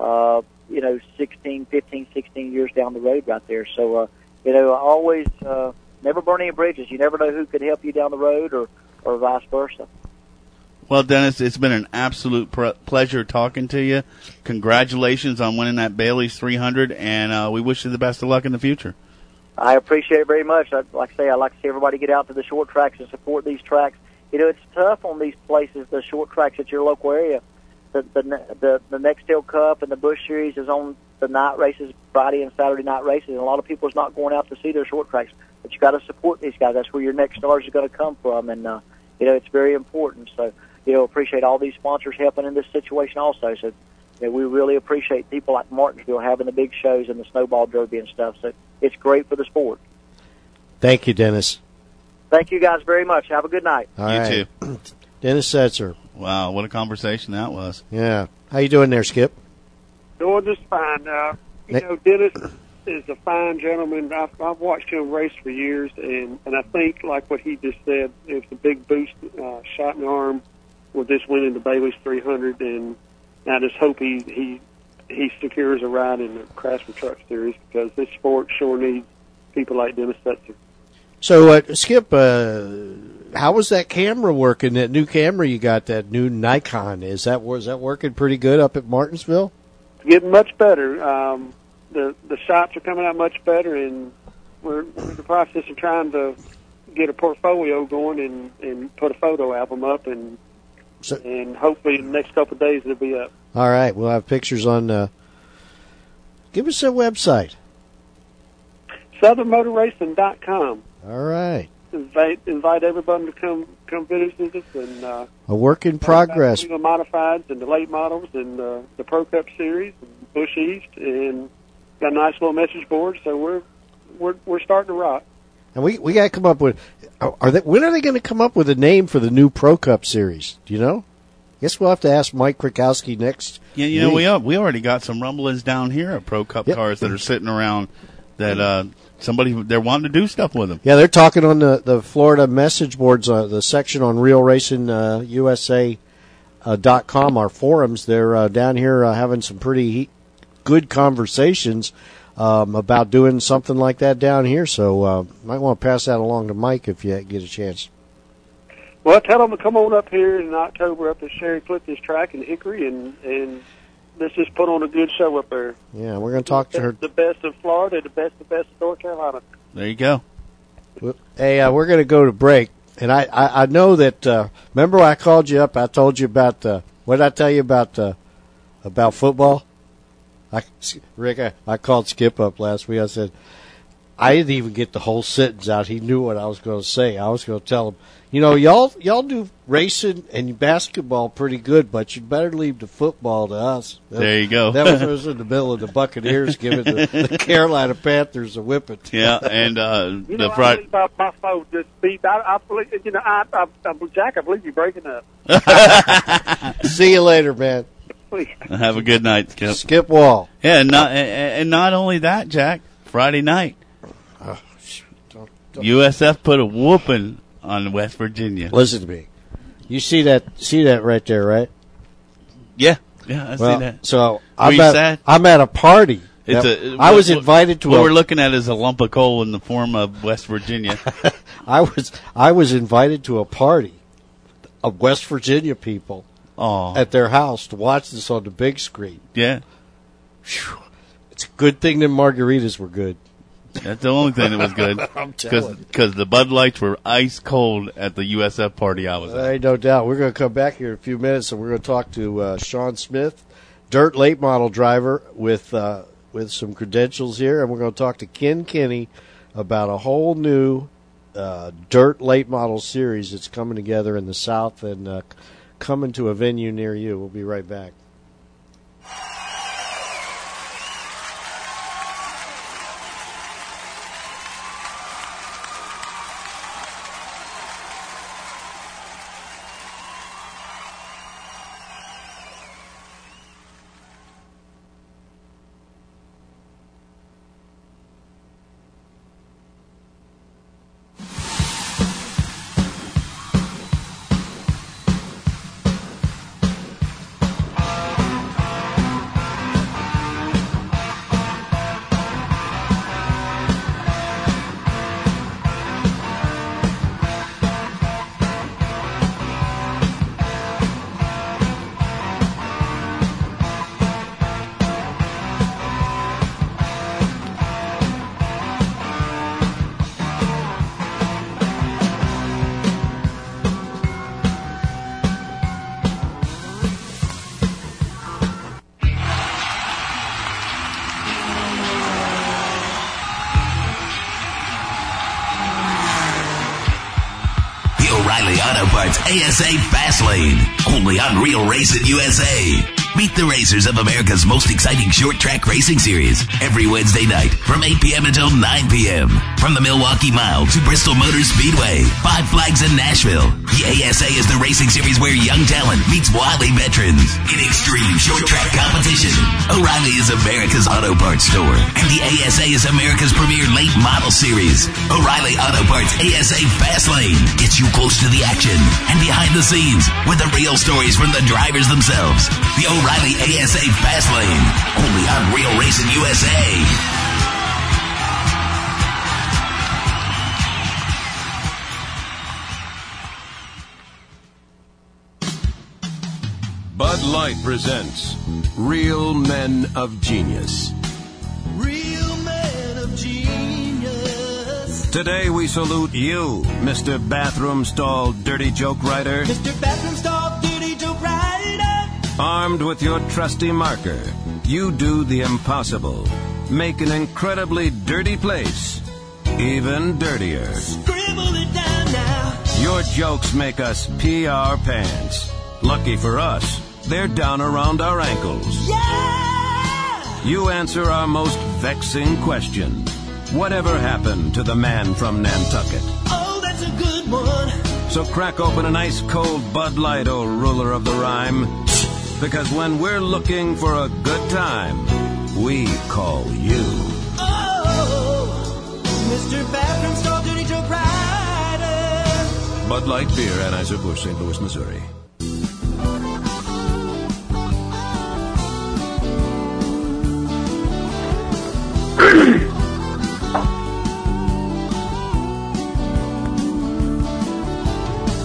15, 16 years down the road right there. So, always never burn any bridges. You never know who could help you down the road or vice versa. Well, Dennis, it's been an absolute pleasure talking to you. Congratulations on winning that Bailey's 300, and we wish you the best of luck in the future. I appreciate it very much. Like I say, I like to see everybody get out to the short tracks and support these tracks. It's tough on these places, the short tracks at your local area. The Nextel Cup and the Busch Series is on the night races, Friday and Saturday night races, and a lot of people is not going out to see their short tracks. But you got to support these guys. That's where your next stars are going to come from, and it's very important. So. Appreciate all these sponsors helping in this situation also. So, we really appreciate people like Martinsville having the big shows and the snowball derby and stuff. So, it's great for the sport. Thank you, Dennis. Thank you guys very much. Have a good night. All right. You too. Dennis Setzer. Wow, what a conversation that was. Yeah. How you doing there, Skip? Doing just fine. Dennis is a fine gentleman. I've watched him race for years, and I think, like what he just said, it was a big boost, shot in the arm with this winning the Bailey's 300, and I just hope he secures a ride in the Craftsman Truck Series, because this sport sure needs people like Dennis Setzer. So, Skip, how was that camera working? That new camera you got, that new Nikon, was that working pretty good up at Martinsville? It's getting much better. The shots are coming out much better, and we're in the process of trying to get a portfolio going and put a photo album up, and hopefully in the next couple of days it'll be up. All right, we'll have pictures on. Give us a website. SouthernMotorRacing.com. All right. Invite everybody to come visit us, and a work in progress. The modifieds and the late models and the Pro Cup Series and Busch East, and got a nice little message board. So we're starting to rock. And we got to come up with. When are they going to come up with a name for the new Pro Cup Series? Do you know? Guess we'll have to ask Mike Krakowski next. Yeah, we already got some rumblings down here of Pro Cup cars that are sitting around that they're wanting to do stuff with them. Yeah, they're talking on the Florida message boards, the section on Real Racing USA.com, our forums. They're down here having some pretty good conversations about doing something like that down here. So might want to pass that along to Mike if you get a chance. Well, tell them to come on up here in October up at Sherry Clifton's track in Hickory and let's just put on a good show up there. Yeah, we're going to talk to her. The best of Florida, the best of North Carolina. There you go. Hey, we're going to go to break. And I know that, remember when I called you up, I told you about, what did I tell you about football? Rick, I called Skip up last week. I said, I didn't even get the whole sentence out. He knew what I was going to say. I was going to tell him, y'all do racing and basketball pretty good, but you'd better leave the football to us. There you go. That was in the middle of the Buccaneers giving the Carolina Panthers a whipping. Yeah, and I believe my phone just beat. I believe, Jack, I believe you're breaking up. See you later, man. Have a good night, Skip. Skip Wall. Yeah, and not only that, Jack. Friday night, USF put a whooping on West Virginia. Listen to me. You see that right there, right? Yeah, I see that. So I'm at a party. I was invited to. What we're looking at is a lump of coal in the form of West Virginia. I was invited to a party of West Virginia people at their house to watch this on the big screen. Yeah. Whew. It's a good thing that margaritas were good. That's the only thing that was good. I'm telling you. Because the Bud Lights were ice cold at the USF party I was at. No doubt. We're going to come back here in a few minutes, and we're going to talk to Sean Smith, dirt late model driver with some credentials here, and we're going to talk to Ken Kinney about a whole new dirt late model series that's coming together in the South and coming to a venue near you. We'll be right back. ASA Fastlane, only on Real Racing USA. Meet the racers of America's most exciting short track racing series every Wednesday night from 8 p.m. until 9 p.m. From the Milwaukee Mile to Bristol Motor Speedway, Five Flags in Nashville. The ASA is the racing series where young talent meets wily veterans. In extreme short track competition, O'Reilly is America's auto parts store, and the ASA is America's premier late model series. O'Reilly Auto Parts ASA Fastlane gets you close to the action and behind the scenes with the real stories from the drivers themselves. The O'Reilly ASA Fastlane, only on Real Racing USA. Bud Light presents Real Men of Genius. Real men of genius. Today we salute you, Mr. Bathroom Stall Dirty Joke Writer. Mr. Bathroom Stall Dirty Joke Writer. Armed with your trusty marker, you do the impossible. Make an incredibly dirty place even dirtier. Scribble it down now. Your jokes make us pee our pants. Lucky for us, they're down around our ankles. Yeah! You answer our most vexing question. Whatever happened to the man from Nantucket? Oh, that's a good one. So crack open an ice cold Bud Light, oh ruler of the rhyme. Because when we're looking for a good time, we call you. Oh, Mr. Bathroom Stall Dirty Joke Writer. Bud Light Beer, Anheuser-Busch, St. Louis, Missouri.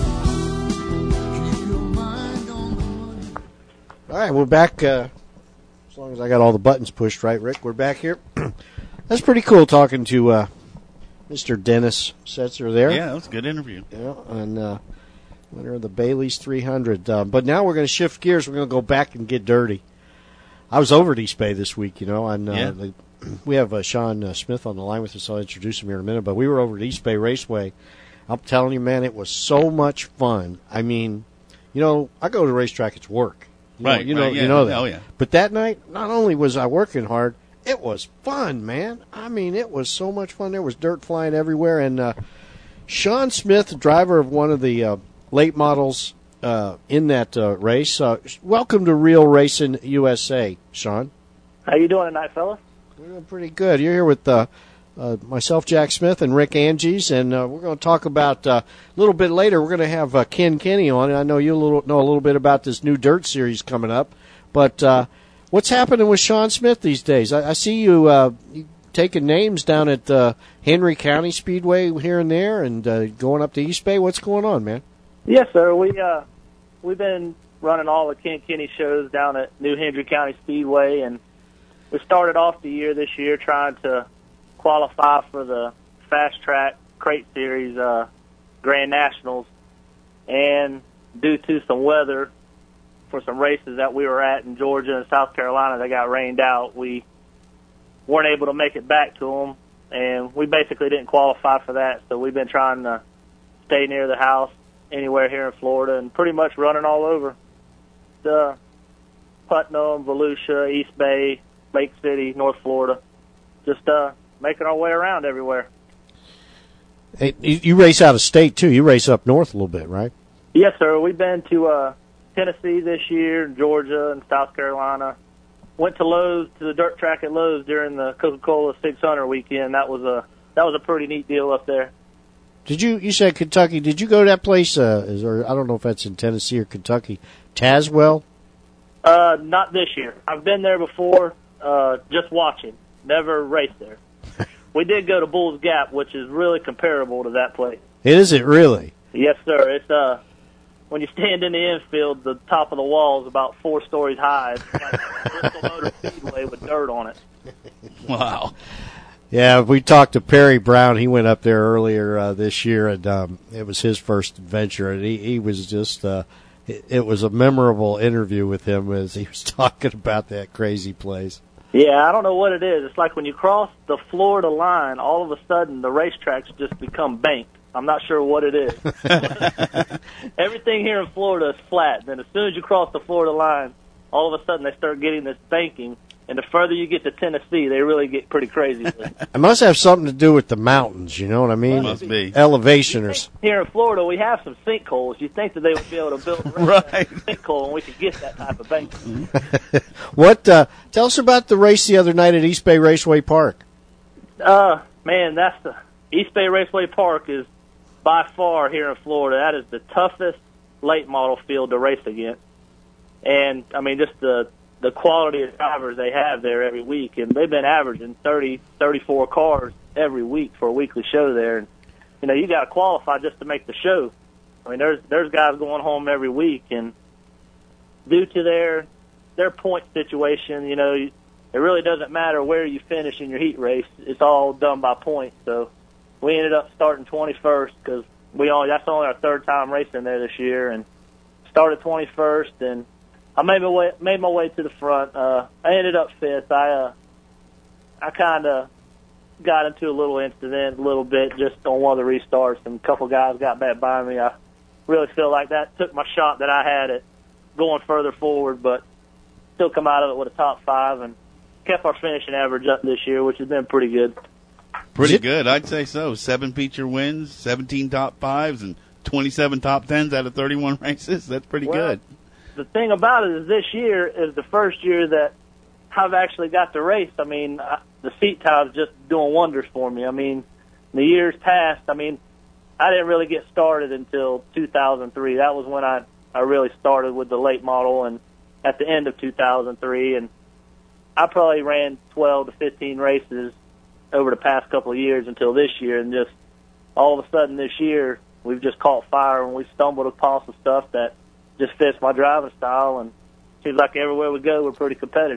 All right, we're back As long as I got all the buttons pushed right, Rick, we're back here. That's pretty cool talking to Mr. Dennis Setzer there. Yeah, that was a good interview. Yeah, and winner of the Bailey's 300. But now we're going to shift gears. We're going to go back and get dirty. I was over at East Bay this week, and we have Sean Smith on the line with us. I'll introduce him here in a minute. But we were over at East Bay Raceway. I'm telling you, man, it was so much fun. I mean, I go to the racetrack, it's work. You know that. Oh, yeah. But that night, not only was I working hard, it was fun, man. I mean, it was so much fun. There was dirt flying everywhere. And Sean Smith, driver of one of the late models in that race, welcome to Real Racing USA, Sean. How you doing tonight, fellas? We're doing pretty good. You're here with myself, Jack Smith, and Rick Angies, and we're going to talk about a little bit later. We're going to have Ken Kenny on, and I know you know a little bit about this new dirt series coming up. But what's happening with Sean Smith these days? I see you taking names down at Henry County Speedway here and there, and going up to East Bay. What's going on, man? Yes, sir. We've been running all the Ken Kenny shows down at New Henry County Speedway, and we started off the year this year trying to qualify for the Fast Track Crate Series Grand Nationals, and due to some weather for some races that we were at in Georgia and South Carolina that got rained out, we weren't able to make it back to them, and we basically didn't qualify for that. So we've been trying to stay near the house anywhere here in Florida and pretty much running all over the Putnam, Volusia, East Bay, Lake City, North Florida, just making our way around everywhere. Hey, you race out of state, too. You race up north a little bit, right? Yes, sir. We've been to Tennessee this year, Georgia, and South Carolina. Went to Lowe's, to the dirt track at Lowe's during the Coca-Cola 600 weekend. That was a pretty neat deal up there. You said Kentucky. Did you go to that place, or I don't know if that's in Tennessee or Kentucky, Tazewell? Not this year. I've been there before, just watching. Never raced there. We did go to Bull's Gap, which is really comparable to that place. Is it really? Yes, sir. It's when you stand in the infield, the top of the wall is about 4 stories high. It's like Bristol Motor Speedway with dirt on it. Wow. Yeah, we talked to Perry Brown. He went up there earlier this year, and it was his first adventure. And he was just it was a memorable interview with him as he was talking about that crazy place. Yeah, I don't know what it is. It's like when you cross the Florida line, all of a sudden the racetracks just become banked. I'm not sure what it is. Everything here in Florida is flat. Then as soon as you cross the Florida line, all of a sudden they start getting this banking. And the further you get to Tennessee, they really get pretty crazy. It must have something to do with the mountains, you know what I mean? Must be. Elevation or here in Florida, we have some sinkholes. You think that they would be able to build a right. sinkhole and we could get that type of banking. What? Tell us about the race the other night at East Bay Raceway Park. Man, that's the East Bay Raceway Park is by far here in Florida. That is the toughest late model field to race against. And, I mean, just the quality of drivers they have there every week. And they've been averaging 30, 34 cars every week for a weekly show there. And, you got to qualify just to make the show. I mean, there's guys going home every week. And due to their point situation, it really doesn't matter where you finish in your heat race. It's all done by points. So we ended up starting 21st because that's only our third time racing there this year, and started 21st. And I made my way to the front. I ended up 5th. I kind of got into a little incident a little bit just on one of the restarts, and a couple guys got back by me. I really feel like that took my shot that I had at going further forward, but still come out of it with a top 5 and kept our finishing average up this year, which has been pretty good. Pretty good, I'd say so. 7 feature wins, 17 top 5s, and 27 top 10s out of 31 races. That's pretty good. The thing about it is this year is the first year that I've actually got to race. I mean, the seat time's just doing wonders for me. I mean, the years past, I didn't really get started until 2003. That was when I really started with the late model, and at the end of 2003. And I probably ran 12 to 15 races over the past couple of years until this year. And just all of a sudden this year, we've just caught fire and we stumbled upon some stuff that just fits my driving style, and seems like everywhere we go, we're pretty competitive.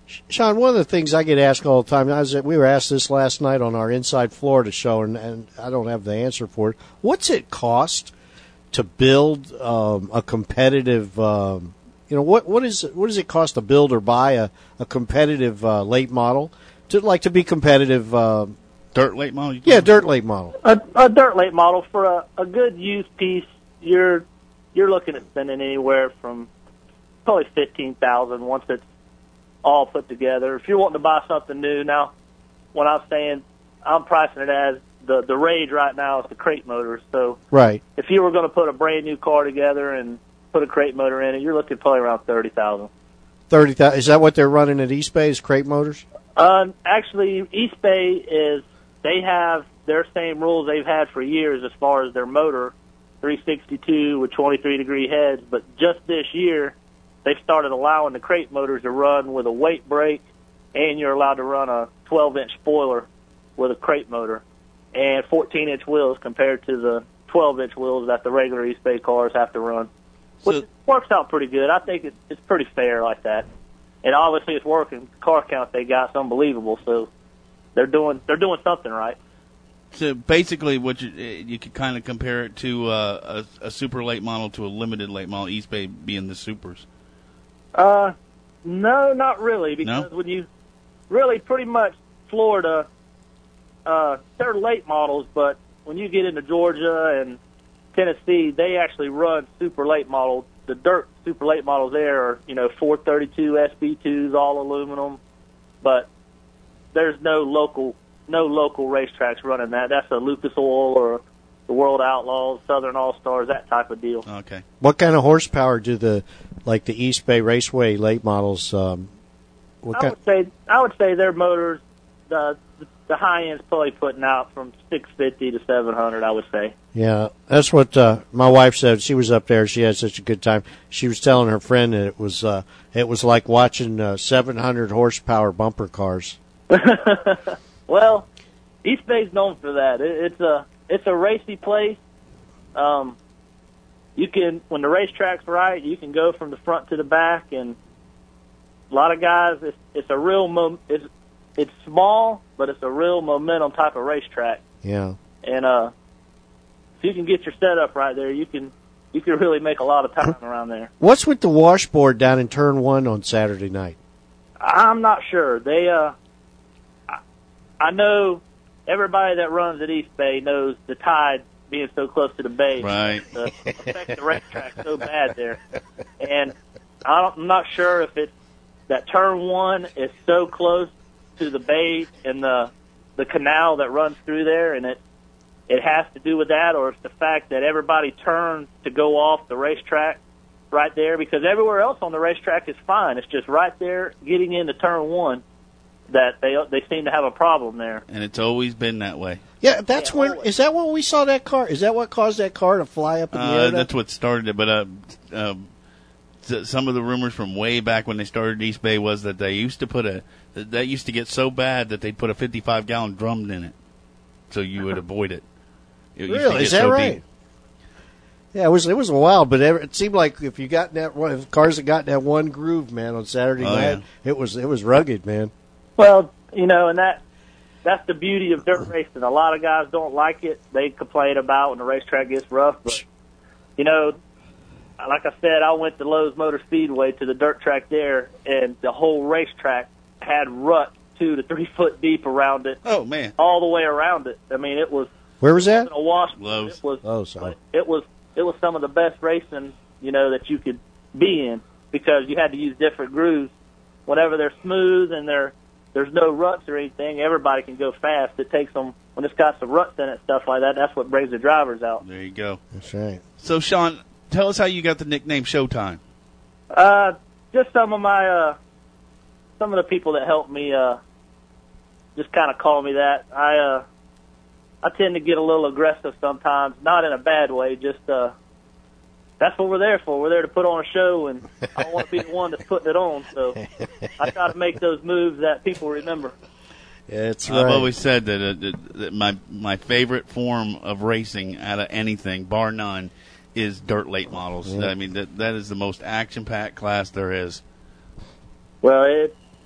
Sean, one of the things I get asked all the time, we were asked this last night on our Inside Florida show, and I don't have the answer for it. What's it cost to build a competitive? What does it cost to build or buy a competitive late model to be competitive? Dirt late model. Yeah, dirt late model. A dirt late model for a good used piece. You're looking at spending anywhere from probably $15,000 once it's all put together. If you're wanting to buy something new, now when I'm saying I'm pricing it as the rage right now is the crate motor. So right, if you were going to put a brand new car together and put a crate motor in it, you're looking probably around $30,000. $30,000. Is that what they're running at East Bay? Is crate motors? Actually, East Bay they have their same rules they've had for years as far as their motor, 362 with 23-degree heads. But just this year, they've started allowing the crate motors to run with a weight brake, and you're allowed to run a 12-inch spoiler with a crate motor and 14-inch wheels compared to the 12-inch wheels that the regular East Bay cars have to run, which works out pretty good. I think it's pretty fair like that. And obviously it's working. The car count they got is unbelievable, so they're doing something right. So basically, what you could kind of compare it to a super late model to a limited late model, East Bay being the supers. No, not really, because when you really pretty much Florida, they're late models, but when you get into Georgia and Tennessee, they actually run super late models. The dirt super late models there are 432 SB2s, all aluminum, but there's no local racetracks running that. That's a Lucas Oil or the World Outlaws, Southern All-Stars, that type of deal. Okay. What kind of horsepower do the East Bay Raceway late models? I would say their motors, the high end's probably putting out from 650 to 700. I would say. Yeah, that's what my wife said. She was up there. She had such a good time. She was telling her friend that it was like watching 700 horsepower bumper cars. Well, East Bay's known for that. It's a racy place. You can, when the racetrack's right, you can go from the front to the back, and a lot of guys, it's a real it's small, but it's a real momentum type of racetrack. Yeah. And if you can get your setup right there, you can really make a lot of time around there. What's with the washboard down in Turn 1 on Saturday night? I'm not sure. I know everybody that runs at East Bay knows the tide being so close to the bay affects the racetrack so bad there. And I'm not sure if it's that Turn 1 is so close to the bay and the canal that runs through there, and it has to do with that, or it's the fact that everybody turns to go off the racetrack right there, because everywhere else on the racetrack is fine. It's just right there getting into Turn 1 that they seem to have a problem there. And it's always been that way. Yeah, is that when we saw that car? Is that what caused that car to fly up in the air? That's what started it, but some of the rumors from way back when they started East Bay was that they used to that used to get so bad that they'd put a 55-gallon drum in it, so you would avoid it. Really? Is that right? Deep. Yeah, it was a while, but it seemed like if you got in that one, if cars that got in that one groove, man, on Saturday night, it was rugged, man. Well, and that's the beauty of dirt racing. A lot of guys don't like it. They complain about when the racetrack gets rough, but like I said, I went to Lowe's Motor Speedway to the dirt track there, and the whole racetrack had ruts 2 to 3 foot deep around it. Oh man! All the way around it. I mean, it was. Where was that? A wash. Lowe's. It was some of the best racing that you could be in, because you had to use different grooves. Whenever they're smooth and there's no ruts or anything, everybody can go fast. It takes them, when it's got some ruts in it, stuff like that, that's what brings the drivers out. There you go. That's right. So, Sean, tell us how you got the nickname Showtime. Just some of the people that helped me just kind of call me that. I tend to get a little aggressive sometimes, not in a bad way, just that's what we're there for. We're there to put on a show, and I don't want to be the one that's putting it on. So I try to make those moves that people remember. Yeah, that's right. I've always said that my favorite form of racing out of anything, bar none, is dirt late models. Yeah. I mean, that is the most action-packed class there is. Well,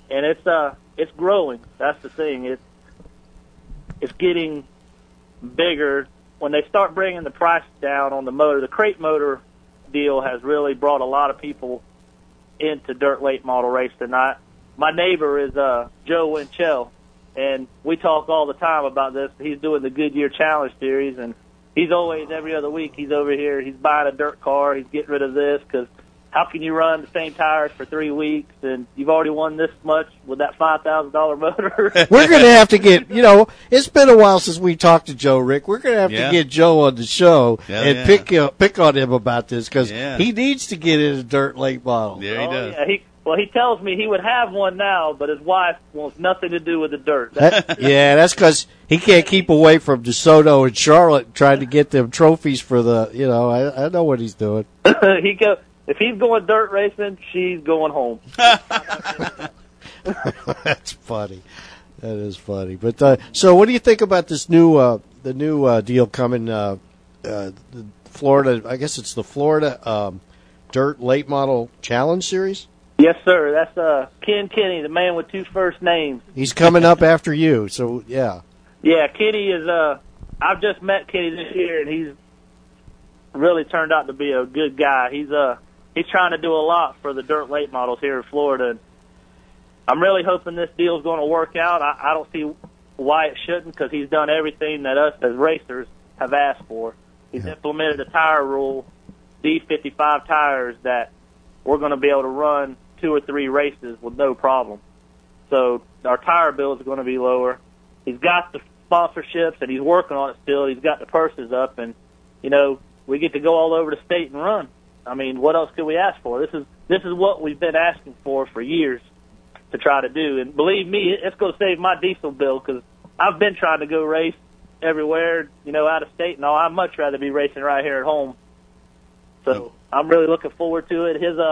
and it's growing. That's the thing. It's getting bigger. When they start bringing the price down on the motor, the crate motor deal has really brought a lot of people into dirt late model racing. My neighbor is Joe Winchell, and we talk all the time about this. He's doing the Goodyear Challenge Series, and he's always, every other week, he's over here. He's buying a dirt car. He's getting rid of this because how can you run the same tires for 3 weeks and you've already won this much with that $5,000 motor? We're going to have to get, it's been a while since we talked to Joe, Rick. We're going to have to get Joe on the show and pick on him about this because he needs to get in a dirt late model. Yeah, he does. Yeah, he tells me he would have one now, but his wife wants nothing to do with the dirt. That's because he can't keep away from DeSoto and Charlotte trying to get them trophies for the, I know what he's doing. If he's going dirt racing, she's going home. That's funny. That is funny. But so, what do you think about this new deal coming? Florida, I guess it's the Florida Dirt Late Model Challenge Series. Yes, sir. That's Ken Kenny, the man with 2 first names. He's coming up after you. So yeah. Yeah, Kenny is. I've just met Kenny this year, and he's really turned out to be a good guy. He's trying to do a lot for the dirt late models here in Florida. And I'm really hoping this deal is going to work out. I don't see why it shouldn't because he's done everything that us as racers have asked for. He's implemented a tire rule, D55 tires, that we're going to be able to run 2 or 3 races with no problem. So our tire bills are going to be lower. He's got the sponsorships, and he's working on it still. He's got the purses up, and, we get to go all over the state and run. I mean, what else could we ask for? This is what we've been asking for years to try to do. And believe me, it's going to save my diesel bill because I've been trying to go race everywhere, out of state and all. I'd much rather be racing right here at home. So I'm really looking forward to it. His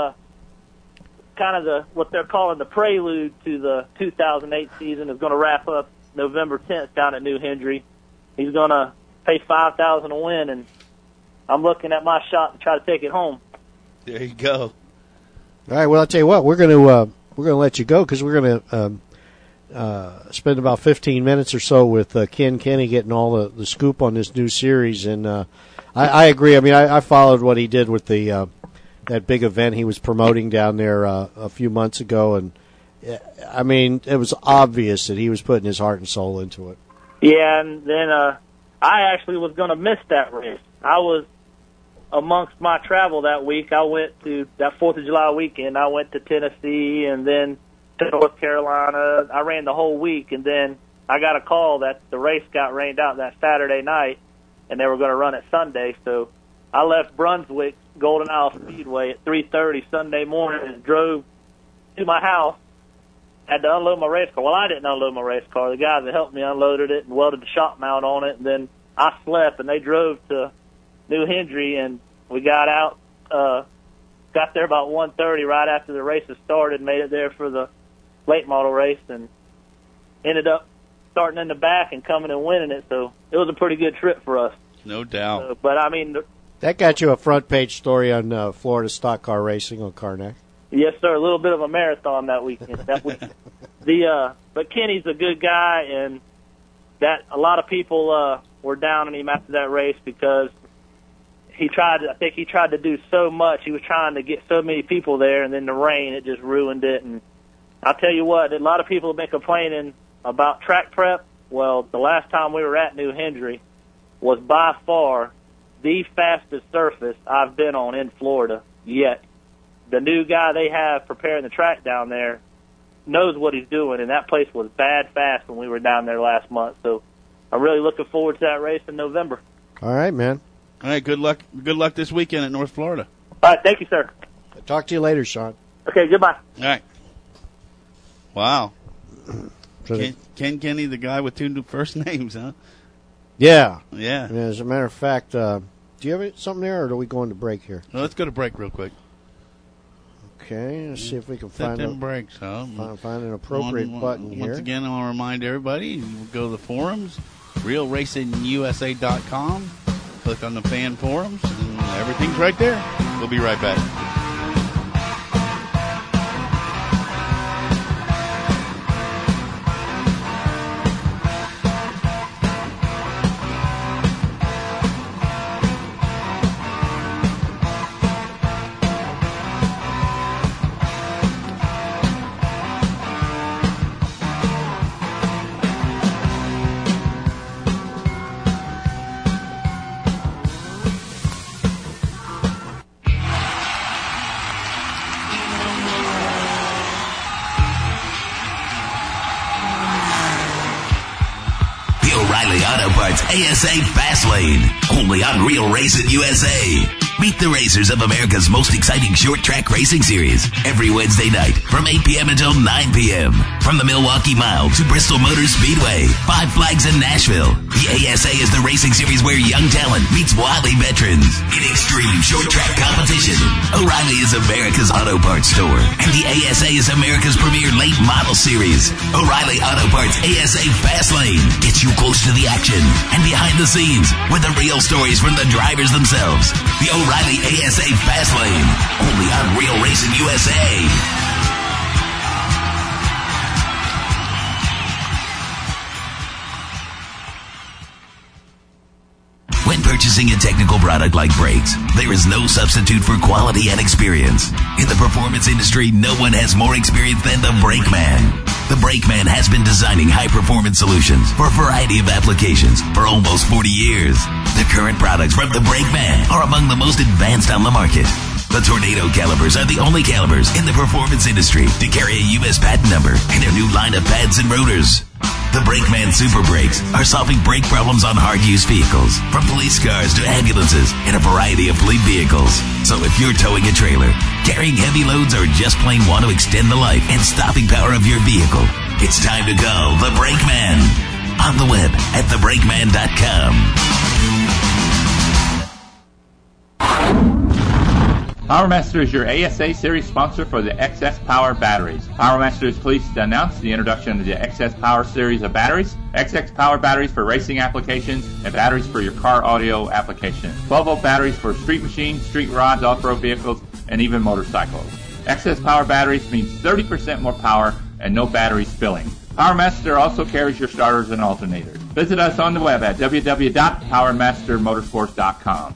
kind of what they're calling the prelude to the 2008 season is going to wrap up November 10th down at New Hendry. He's going to pay $5,000 to win, and I'm looking at my shot to try to take it home. There you go. All right. Well, I'll tell you what. We're going to let you go because we're going to spend about 15 minutes or so with Ken Kenny getting all the scoop on this new series. And I agree. I mean, I followed what he did with the that big event he was promoting down there a few months ago, and I mean, it was obvious that he was putting his heart and soul into it. Yeah, and then I actually was going to miss that race. I was amongst my travel that week. I went to that 4th of July weekend. I went to Tennessee and then to North Carolina. I ran the whole week, and then I got a call that the race got rained out that Saturday night, and they were going to run it Sunday. So I left Brunswick Golden Isle Speedway at 3:30 Sunday morning and drove to my house. Had to unload my race car. Well, I didn't unload my race car. The guys that helped me unloaded it and welded the shop mount on it, and then I slept, and they drove to New Hendry, and we got out, got there about 1:30 right after the races started, made it there for the late model race, and ended up starting in the back and coming and winning it. So it was a pretty good trip for us. No doubt. But, I mean... That got you a front-page story on Florida Stock Car Racing on Karnak. Yes, sir. A little bit of a marathon that weekend. But Kenny's a good guy, and that a lot of people were down on him after that race because I think he tried to do so much. He was trying to get so many people there, and then the rain, it just ruined it. And I'll tell you what, a lot of people have been complaining about track prep. Well, the last time we were at New Hendry was by far the fastest surface I've been on in Florida yet. The new guy they have preparing the track down there knows what he's doing, and that place was bad fast when we were down there last month. So I'm really looking forward to that race in November. All right, man. All right, good luck this weekend at North Florida. All right, thank you, sir. I'll talk to you later, Sean. Okay, goodbye. All right. Wow. Ken Kenny, the guy with 2 first names, huh? Yeah. Yeah. As a matter of fact, do you have something there, or are we going to break here? Well, let's go to break real quick. Okay, let's see if we can find breaks, huh? Find an appropriate button here. Once again, I want to remind everybody, we'll go to the forums, realracingusa.com, click on the fan forums, and everything's right there. We'll be right back. O'Reilly Auto Parts ASA Fast Lane, only on Real Racing USA. Meet the racers of America's most exciting short-track racing series every Wednesday night from 8 p.m. until 9 p.m. From the Milwaukee Mile to Bristol Motor Speedway, Five Flags in Nashville. The ASA is the racing series where young talent meets wily veterans. In extreme short-track competition, O'Reilly is America's auto parts store, and the ASA is America's premier late model series. O'Reilly Auto Parts ASA Fast Lane gets you close to the action and behind the scenes with the real stories from the drivers themselves. The O'Reilly ASA Fast Lane, only on Real Racing USA. When purchasing a technical product like brakes, there is no substitute for quality and experience. In the performance industry, no one has more experience than the Brakeman. The Brakeman has been designing high-performance solutions for a variety of applications for almost 40 years. The current products from the Brakeman are among the most advanced on the market. The Tornado calipers are the only calipers in the performance industry to carry a U.S. patent number and a new line of pads and rotors. The Brakeman Super Brakes are solving brake problems on hard-use vehicles, from police cars to ambulances and a variety of fleet vehicles. So if you're towing a trailer, carrying heavy loads, or just plain want to extend the life and stopping power of your vehicle, it's time to call the Brakeman. On the web at thebrakeman.com. PowerMaster is your ASA series sponsor for the XS Power batteries. PowerMaster is pleased to announce the introduction of the XS Power series of batteries. XX Power batteries for racing applications and batteries for your car audio applications. 12-volt batteries for street machines, street rods, off-road vehicles, and even motorcycles. XS Power batteries means 30% more power and no battery spilling. PowerMaster also carries your starters and alternators. Visit us on the web at www.powermastermotorsports.com.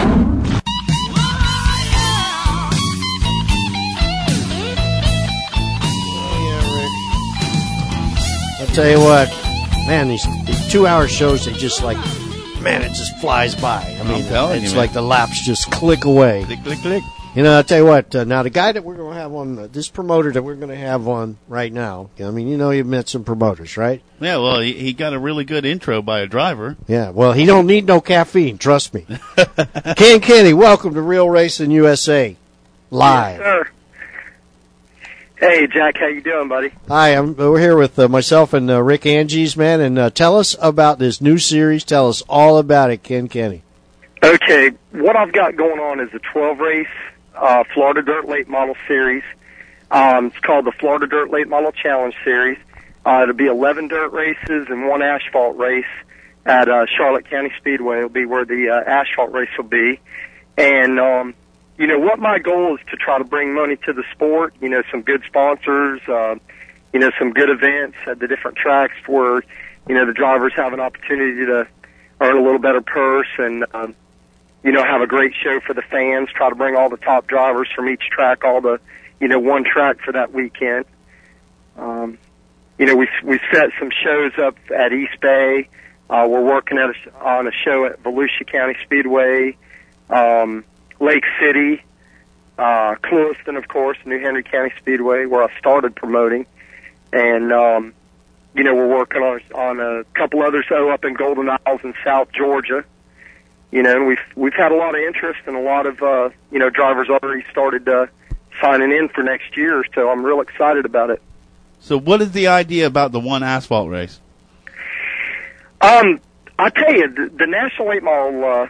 I'll tell you what, man, these 2-hour shows, they just like, man, it just flies by. I mean, it's like the laps just click away. Click, click, click. You know, I'll tell you what, now the guy that we're going to have on, this promoter that we're going to have on right now, I mean, you know, you've met some promoters, right? Yeah, well, he got a really good intro by a driver. Yeah, well, he don't need no caffeine, trust me. Ken Kenny, welcome to Real Racing USA, live. Yes, sir. Hey, Jack, how you doing, buddy? Hi, we're here with myself and Rick Angies, man, and tell us about this new series. Tell us all about it, Ken Kenny. Okay, what I've got going on is a 12-race Florida Dirt Late Model Series. It's called the Florida Dirt Late Model Challenge Series. It'll be 11 dirt races and 1 asphalt race at Charlotte County Speedway. It'll be where the asphalt race will be. And, you know, what my goal is to try to bring money to the sport, you know, some good sponsors, you know, some good events at the different tracks where, you know, the drivers have an opportunity to earn a little better purse and, you know, have a great show for the fans, try to bring all the top drivers from each track, all the, you know, one track for that weekend. You know, we set some shows up at East Bay. We're working on a show at Volusia County Speedway, Lake City, Clewiston, of course, New Henry County Speedway, where I started promoting. And, you know, we're working on a couple others up in Golden Isles in South Georgia. You know, and we've had a lot of interest and a lot of, you know, drivers already started signing in for next year, so I'm real excited about it. So what is the idea about the 1 asphalt race? I tell you, the National Late Model,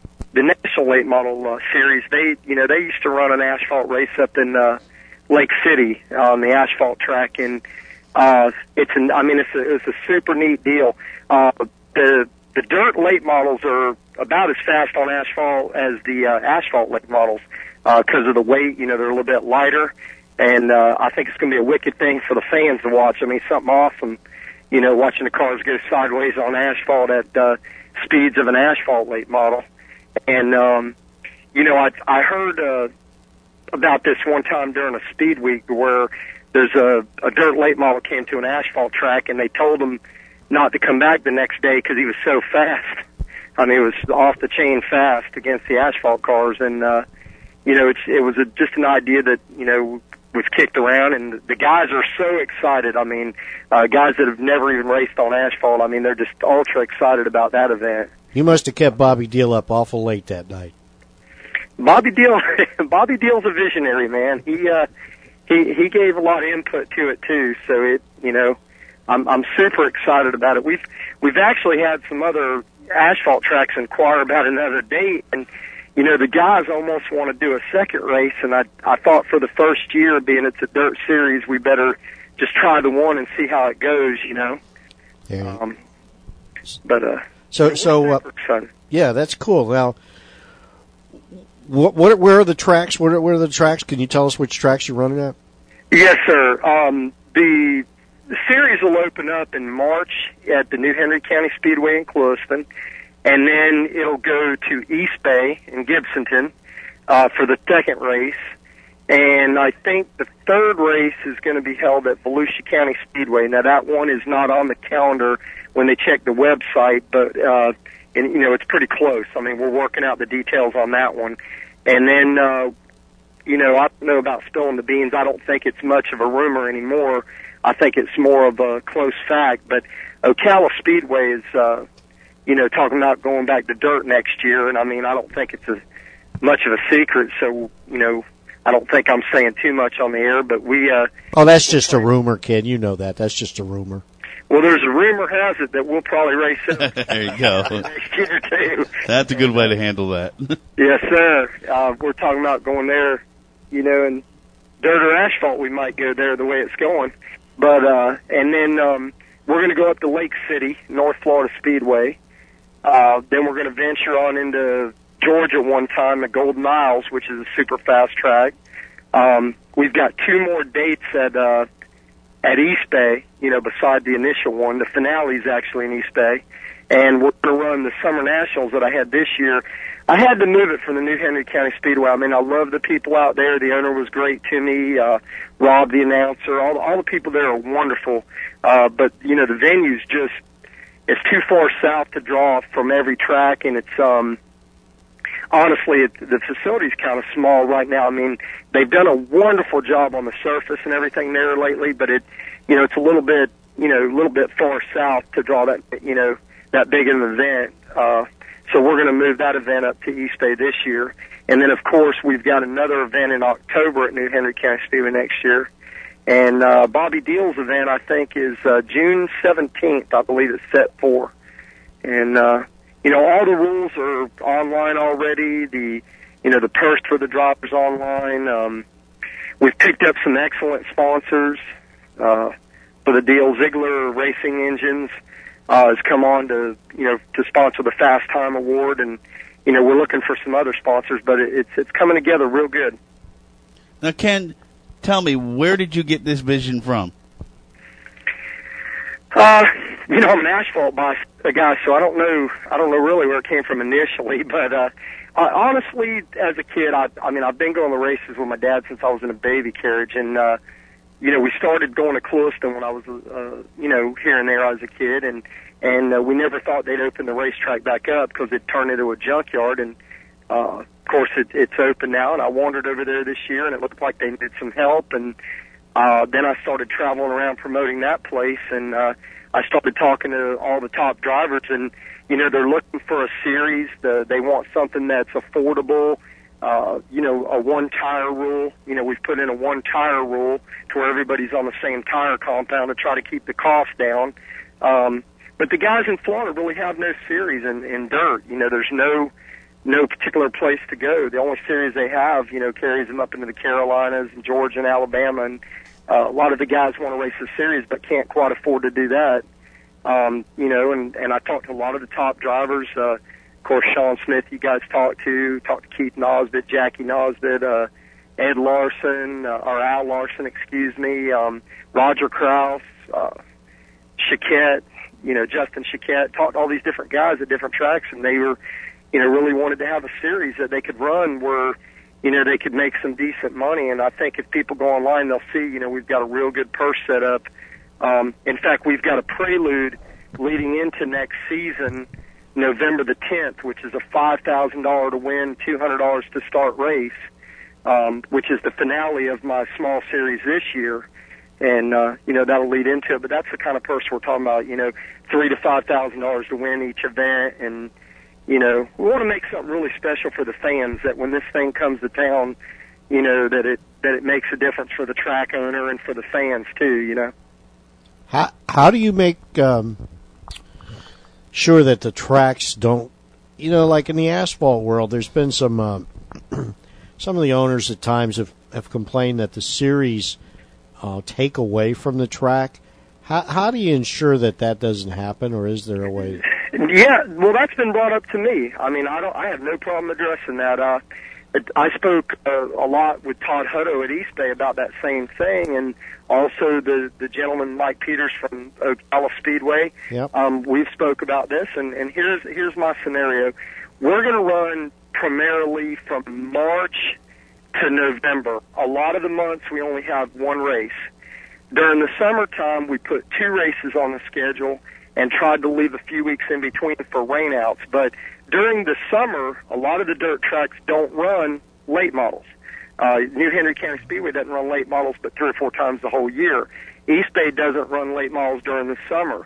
Series, they used to run an asphalt race up in Lake City on the asphalt track, and it's a super neat deal. The dirt late models are about as fast on asphalt as the asphalt late models because of the weight. You know, they're a little bit lighter, and I think it's going to be a wicked thing for the fans to watch. I mean, something awesome, you know, watching the cars go sideways on asphalt at speeds of an asphalt late model. And, you know, I heard about this one time during a speed week where there's a dirt late model came to an asphalt track, and they told him not to come back the next day because he was so fast. I mean, it was off the chain fast against the asphalt cars, and you know, it was just an idea that, you know, was kicked around, and the guys are so excited. I mean, guys that have never even raced on asphalt, I mean, they're just ultra excited about that event. You must have kept Bobby Deal up awful late that night. Bobby Deal's a visionary, man. He gave a lot of input to it too, so it, you know, I'm super excited about it. We've actually had some other asphalt tracks inquire about another date, and you know, the guys almost want to do a second race, and I thought for the first year, being it's a dirt series, we better just try the one and see how it goes, you know. Yeah. Yeah, that's cool. Now, where are the tracks? Where are the tracks? Can you tell us which tracks you're running at? Yes, sir. The series will open up in March at the New Henry County Speedway in Clewiston. And then it'll go to East Bay in Gibsonton for the second race. And I think the third race is going to be held at Volusia County Speedway. Now, that one is not on the calendar when they check the website, but, and, you know, it's pretty close. I mean, we're working out the details on that one. And then, you know, I don't know about spilling the beans. I don't think it's much of a rumor anymore. I think it's more of a close fact. But Ocala Speedway is, you know, talking about going back to dirt next year, and I mean, I don't think it's much of a secret, so, you know, I don't think I'm saying too much on the air, but we... oh, that's just a rumor, kid. You know that. That's just a rumor. Well, there's a rumor has it that we'll probably race it. There you go. Next year, too. That's a good way to handle that. Yes, sir. We're talking about going there, you know, and dirt or asphalt, we might go there the way it's going. But, and then we're going to go up to Lake City, North Florida Speedway. Then we're going to venture on into Georgia one time at Golden Isles, which is a super fast track. We've got two more dates at East Bay, you know, beside the initial one. The finale is actually in East Bay. And we're going to run the Summer Nationals that I had this year. I had to move it from the New Henry County Speedway. I mean, I love the people out there. The owner was great to me. Rob, the announcer, all the people there are wonderful. But, you know, the venue's just, it's too far south to draw from every track, and it's, honestly, the facility's kind of small right now. I mean, they've done a wonderful job on the surface and everything there lately, but it, you know, it's a little bit far south to draw that, you know, that big of an event. So we're going to move that event up to East Bay this year. And then, of course, we've got another event in October at New Henry County Speedway next year. And Bobby Deal's event, I think, is June 17th, I believe it's set for. And, you know, all the rules are online already. The purse for the drivers online. We've picked up some excellent sponsors for the deal. Ziegler Racing Engines has come on to sponsor the Fast Time Award, and you know, we're looking for some other sponsors, but it's coming together real good. Now, Ken, tell me, where did you get this vision from? You know, I'm an asphalt guy, so I don't know really where it came from initially, but honestly, as a kid, I mean, I've been going to races with my dad since I was in a baby carriage, and you know, we started going to Clewiston when I was, you know, here and there as a kid, and we never thought they'd open the racetrack back up because it turned into a junkyard, and of course it's open now, and I wandered over there this year, and it looked like they needed some help, and then I started traveling around promoting that place, and I started talking to all the top drivers, and, you know, they're looking for a series. They want something that's affordable, you know, a one-tire rule. You know, we've put in a one-tire rule to where everybody's on the same tire compound to try to keep the cost down. But the guys in Florida really have no series in dirt. You know, there's no particular place to go. The only series they have, you know, carries them up into the Carolinas and Georgia and Alabama, and a lot of the guys want to race the series but can't quite afford to do that. You know, and I talked to a lot of the top drivers. Of course, Sean Smith, you guys talked to Keith Nosbitt, Jackie Nosbitt, Ed Larson, or Al Larson, excuse me, Roger Krause, Chiquette, you know, Justin Chiquette, talked to all these different guys at different tracks, and they were, you know, really wanted to have a series that they could run where, you know, they could make some decent money. And I think if people go online, they'll see, you know, we've got a real good purse set up. In fact, we've got a prelude leading into next season, November the 10th, which is a $5,000 to win, $200 to start race. which is the finale of my small series this year. And, that'll lead into it. But that's the kind of person we're talking about, $3,000 to $5,000 to win each event. And, we want to make something really special for the fans, that when this thing comes to town, that it makes a difference for the track owner and for the fans too, How do you make sure that the tracks don't, like in the asphalt world, there's been some of the owners at times have complained that the series take away from the track. How do you ensure that doesn't happen, or is there a way? Yeah, well, that's been brought up to me. I mean, I have no problem addressing that. I spoke a lot with Todd Hutto at East Bay about that same thing, and also the gentleman Mike Peters from Ocala Speedway. Yep. We've spoke about this, and here's my scenario. We're going to run primarily from March to November. A lot of the months we only have one race. During the summertime, we put 2 races on the schedule and tried to leave a few weeks in between for rainouts. But during the summer, a lot of the dirt tracks don't run late models. New Henry County Speedway doesn't run late models but 3 or 4 times the whole year. East Bay doesn't run late models during the summer.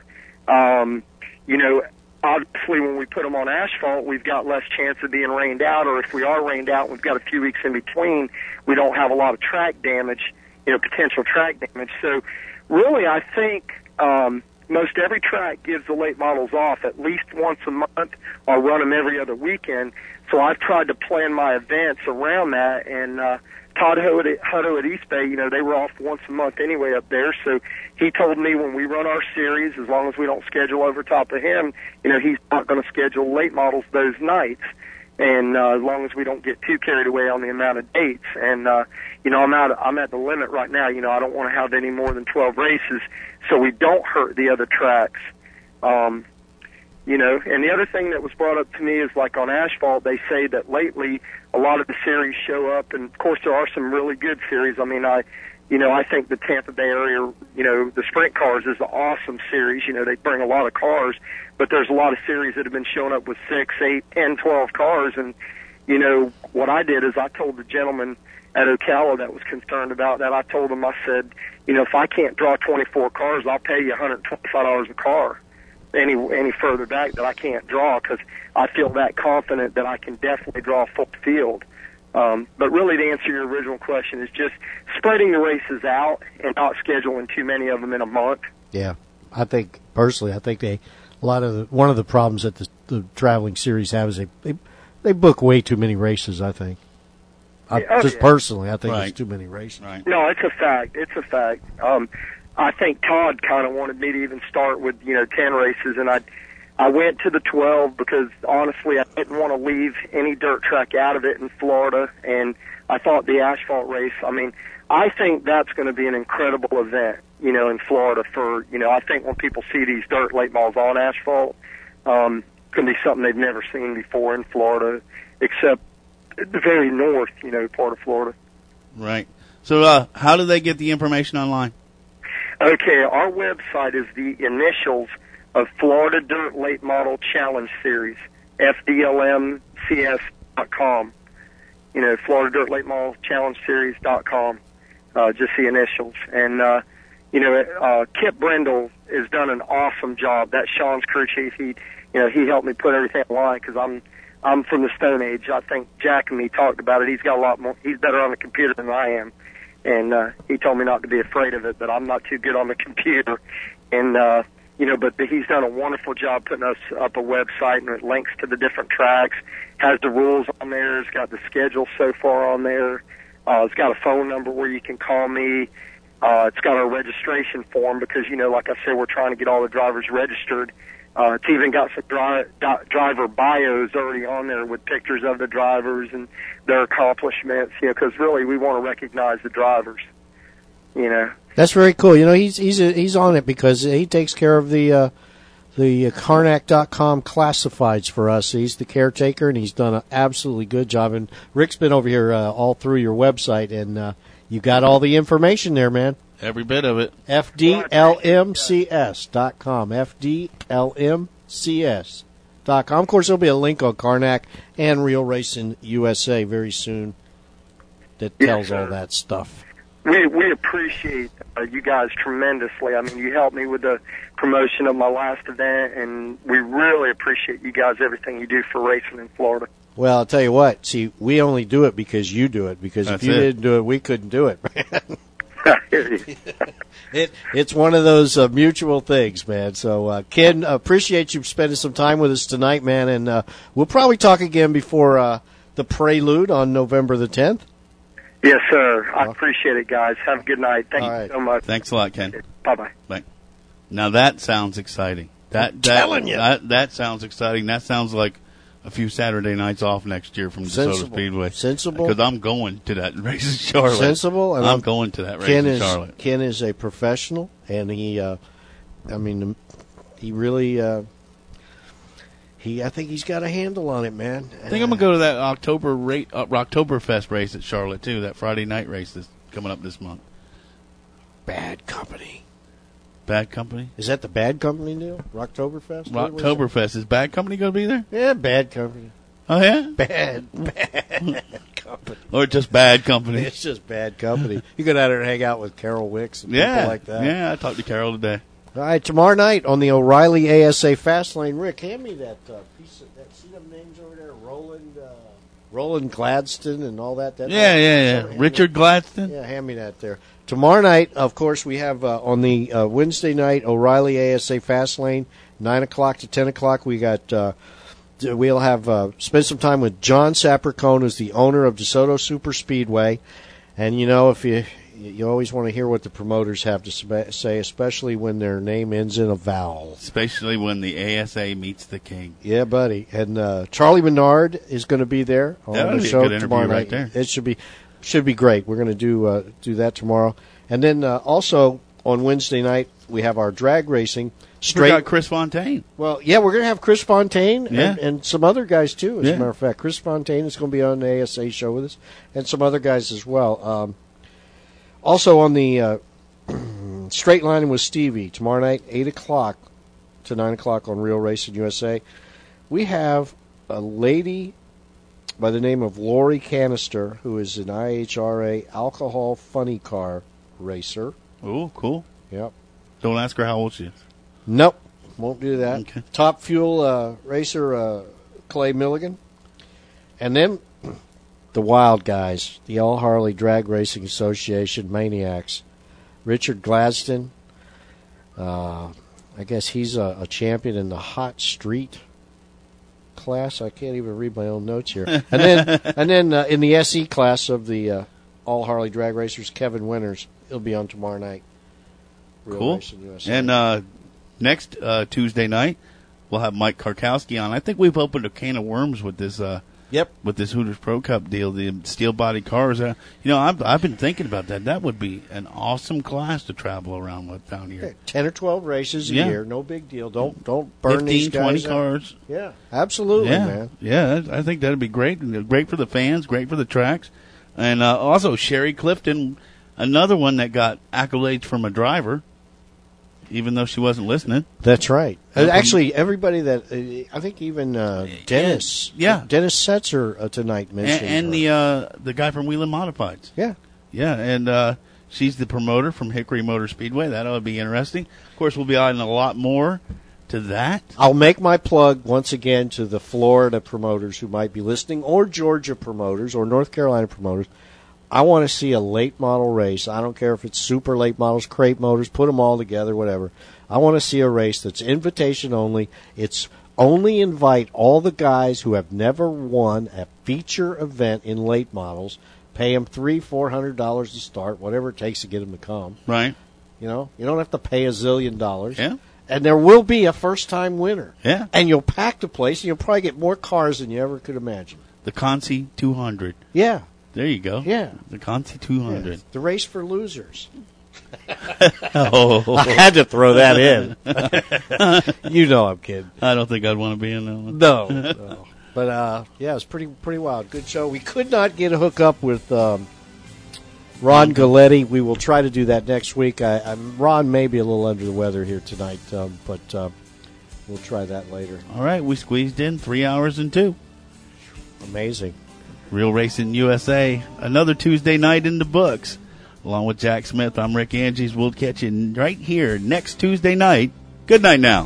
Obviously when we put them on asphalt, we've got less chance of being rained out, or if we are rained out, we've got a few weeks in between, we don't have a lot of track damage, potential track damage. So really, I think most every track gives the late models off at least once a month or run them every other weekend. So I've tried to plan my events around that, and Todd Hutto at East Bay, they were off once a month anyway up there. So he told me when we run our series, as long as we don't schedule over top of him, he's not going to schedule late models those nights. And as long as we don't get too carried away on the amount of dates. And, I'm at the limit right now. I don't want to have any more than 12 races so we don't hurt the other tracks. And the other thing that was brought up to me is, like on asphalt, they say that lately a lot of the series show up, and of course there are some really good series. I mean, I think the Tampa Bay area, the sprint cars is an awesome series. They bring a lot of cars, but there's a lot of series that have been showing up with 6, 8, 10, 12 cars. And, what I did is I told the gentleman at Ocala that was concerned about that, I told him, I said, if I can't draw 24 cars, I'll pay you $125 a car. Any further back that I can't draw, because I feel that confident that I can definitely draw a full field. But really, to answer your original question, is just spreading the races out and not scheduling too many of them in a month. Yeah, I think one of the problems that the traveling series have is they book way too many races. I think. Personally, I think it's too many races. Right. No, it's a fact. I think Todd kind of wanted me to even start with 10 races, and I went to the 12 because honestly I didn't want to leave any dirt track out of it in Florida, and I thought the asphalt race, I think that's going to be an incredible event, in Florida for, I think when people see these dirt late models on asphalt, going to be something they've never seen before in Florida, except the very north, part of Florida. Right. So how do they get the information online? Okay, our website is the initials of Florida Dirt Late Model Challenge Series, FDLMCS.com. Florida Dirt Late Model Challenge Series.com, just the initials. And, Kip Brindle has done an awesome job. That's Sean's crew chief. He helped me put everything online because I'm from the Stone Age. I think Jack and me talked about it. He's got a lot more. He's better on the computer than I am. And he told me not to be afraid of it, but I'm not too good on the computer. And, but he's done a wonderful job putting us up a website, and it links to the different tracks, has the rules on there, it's got the schedule so far on there, it's got a phone number where you can call me, it's got our registration form because, like I said, we're trying to get all the drivers registered. It's even got some driver bios already on there with pictures of the drivers and their accomplishments, because really we want to recognize the drivers, That's very cool. He's on it because he takes care of the Karnak.com classifieds for us. He's the caretaker, and he's done an absolutely good job. And Rick's been over here all through your website, and you got all the information there, man. Every bit of it. FDLMCS.com. FDLMCS.com. Of course, there'll be a link on Karnak and Real Racing USA very soon that Yes, tells sir. all that stuff. We appreciate you guys tremendously. I mean, you helped me with the promotion of my last event, and we really appreciate you guys, everything you do for racing in Florida. Well, I'll tell you what. See, we only do it because you do it. Because That's if you it. didn't do it, we couldn't do it, man. I hear you. It's one of those mutual things, man. So, Ken, appreciate you spending some time with us tonight, man. And we'll probably talk again before the Prelude on November the 10th. Yes, sir. I appreciate it, guys. Have a good night. Thank you so much. Thanks a lot, Ken. Bye-bye. Bye. Now that sounds exciting. telling you. That sounds exciting. That sounds like a few Saturday nights off next year from DeSoto Sensible. Speedway. Sensible. Because I'm going to that race in Charlotte. Sensible. And I'm going to that race Ken in is, Charlotte. Ken is a professional, and he really, I think he's got a handle on it, man. I think I'm going to go to that Oktoberfest race at Charlotte, too, that Friday night race that's coming up this month. Bad Company. Bad Company? Is that the Bad Company deal? Rocktoberfest? Oktoberfest. Is Bad Company going to be there? Yeah, Bad Company. Oh, yeah? Bad Company. Or just Bad Company? It's just Bad Company. You go down there and hang out with Carol Wicks and Yeah. people like that. Yeah, I talked to Carol today. All right, tomorrow night on the O'Reilly ASA Fast Lane. Rick, hand me that piece of that. See them names over there? Roland Gladstone and all that. Yeah. Richard Gladstone? Yeah, hand me that there. Tomorrow night, of course, we have on the Wednesday night O'Reilly ASA Fast Lane, 9 o'clock to 10 o'clock. We got we'll have spend some time with John Sapercone, who's the owner of DeSoto Super Speedway. And you know, if you always want to hear what the promoters have to say, especially when their name ends in a vowel. Especially when the ASA meets the king. Yeah, buddy. And Charlie Menard is going to be there on That'll the be a show good interview tomorrow right night. there. It should be great. We're going to do that tomorrow. And then also on Wednesday night we have our drag racing. We got Chris Fontaine. Well, yeah, we're going to have Chris Fontaine Yeah. and some other guys too. As Yeah. a matter of fact, Chris Fontaine is going to be on the ASA show with us, and some other guys as well. Also on the Straight Line with Stevie tomorrow night, 8 o'clock to 9 o'clock on Real Racing USA. We have a lady by the name of Lori Canister, who is an IHRA alcohol funny car racer. Oh, cool. Yep. Don't ask her how old she is. Nope, won't do that. Okay. Top Fuel racer Clay Milligan. And then the wild guys, the All Harley Drag Racing Association Maniacs. Richard Gladstone, I guess he's a champion in the hot street class. I can't even read my own notes here. And then in the SE class of the All Harley Drag Racers, Kevin Winters. He'll be on tomorrow night. Real Cool. Racing USA. And next Tuesday night, we'll have Mike Karkowski on. I think we've opened a can of worms with this. With this Hooters Pro Cup deal, the steel body cars. I've been thinking about that. That would be an awesome class to travel around with down here. 10 or 12 races a Yeah. year, no big deal. Don't burn 15, these guys 20 out. cars. Yeah, absolutely, Yeah, man. yeah. I think that'd be great. Great for the fans. Great for the tracks. And also Sherry Clifton, another one that got accolades from a driver, even though she wasn't listening. That's right. Actually, everybody that I think even Dennis, Dennis Setzer tonight mentioned and the guy from Wheeling Modifieds. Yeah, yeah, and she's the promoter from Hickory Motor Speedway. That ought to be interesting. Of course, we'll be adding a lot more to that. I'll make my plug once again to the Florida promoters who might be listening, or Georgia promoters, or North Carolina promoters. I want to see a late model race. I don't care if it's super late models, crate motors, put them all together, whatever. I want to see a race that's invitation only. It's only invite all the guys who have never won a feature event in late models. Pay them $300-400 to start, whatever it takes to get them to come. Right. You know, you don't have to pay $1 zillion. Yeah. And there will be a first-time winner. Yeah. And you'll pack the place, and you'll probably get more cars than you ever could imagine. The Consi 200. Yeah. There you go. Yeah. The Conti 200. Yeah. The race for losers. Oh. I had to throw that in. You know I'm kidding. I don't think I'd want to be in that one. No. But, yeah, it's pretty wild. Good show. We could not get a hook up with Ron Galletti. We will try to do that next week. Ron may be a little under the weather here tonight, but we'll try that later. All right, we squeezed in 3 hours and 2. Amazing. Real Racing USA, another Tuesday night in the books. Along with Jack Smith, I'm Rick Angies. We'll catch you right here next Tuesday night. Good night now.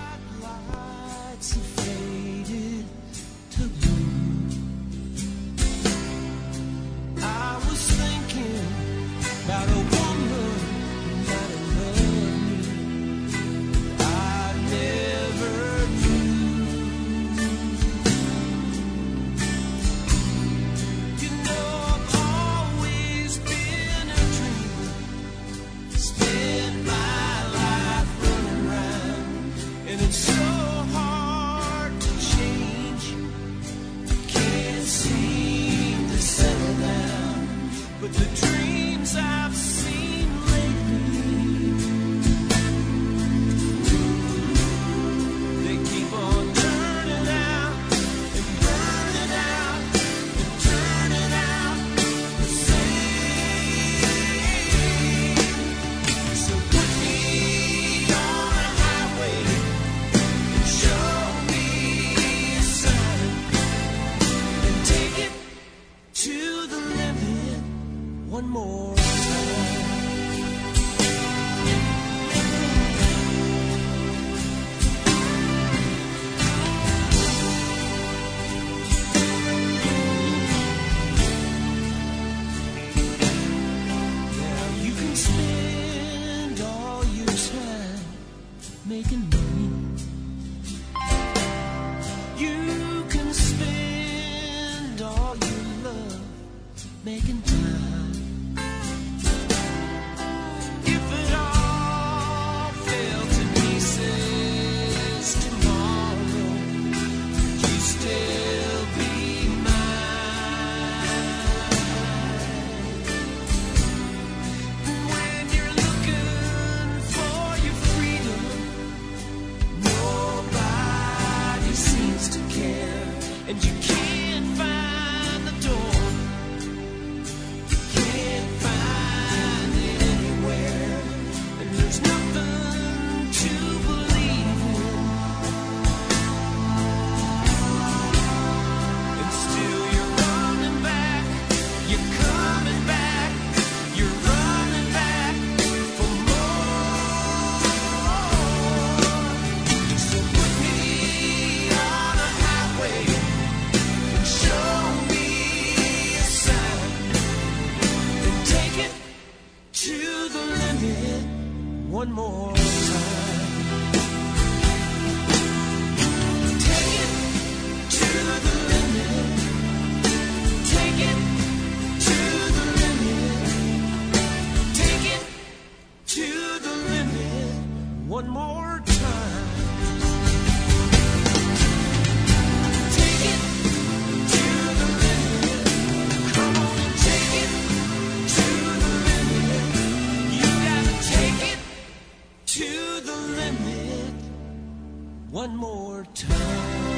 One more time. Take it to the limit. Take it to the limit. Take it to the limit. One more time. Take it to the limit. Come on and take it to the limit. You gotta take it to the limit one more time.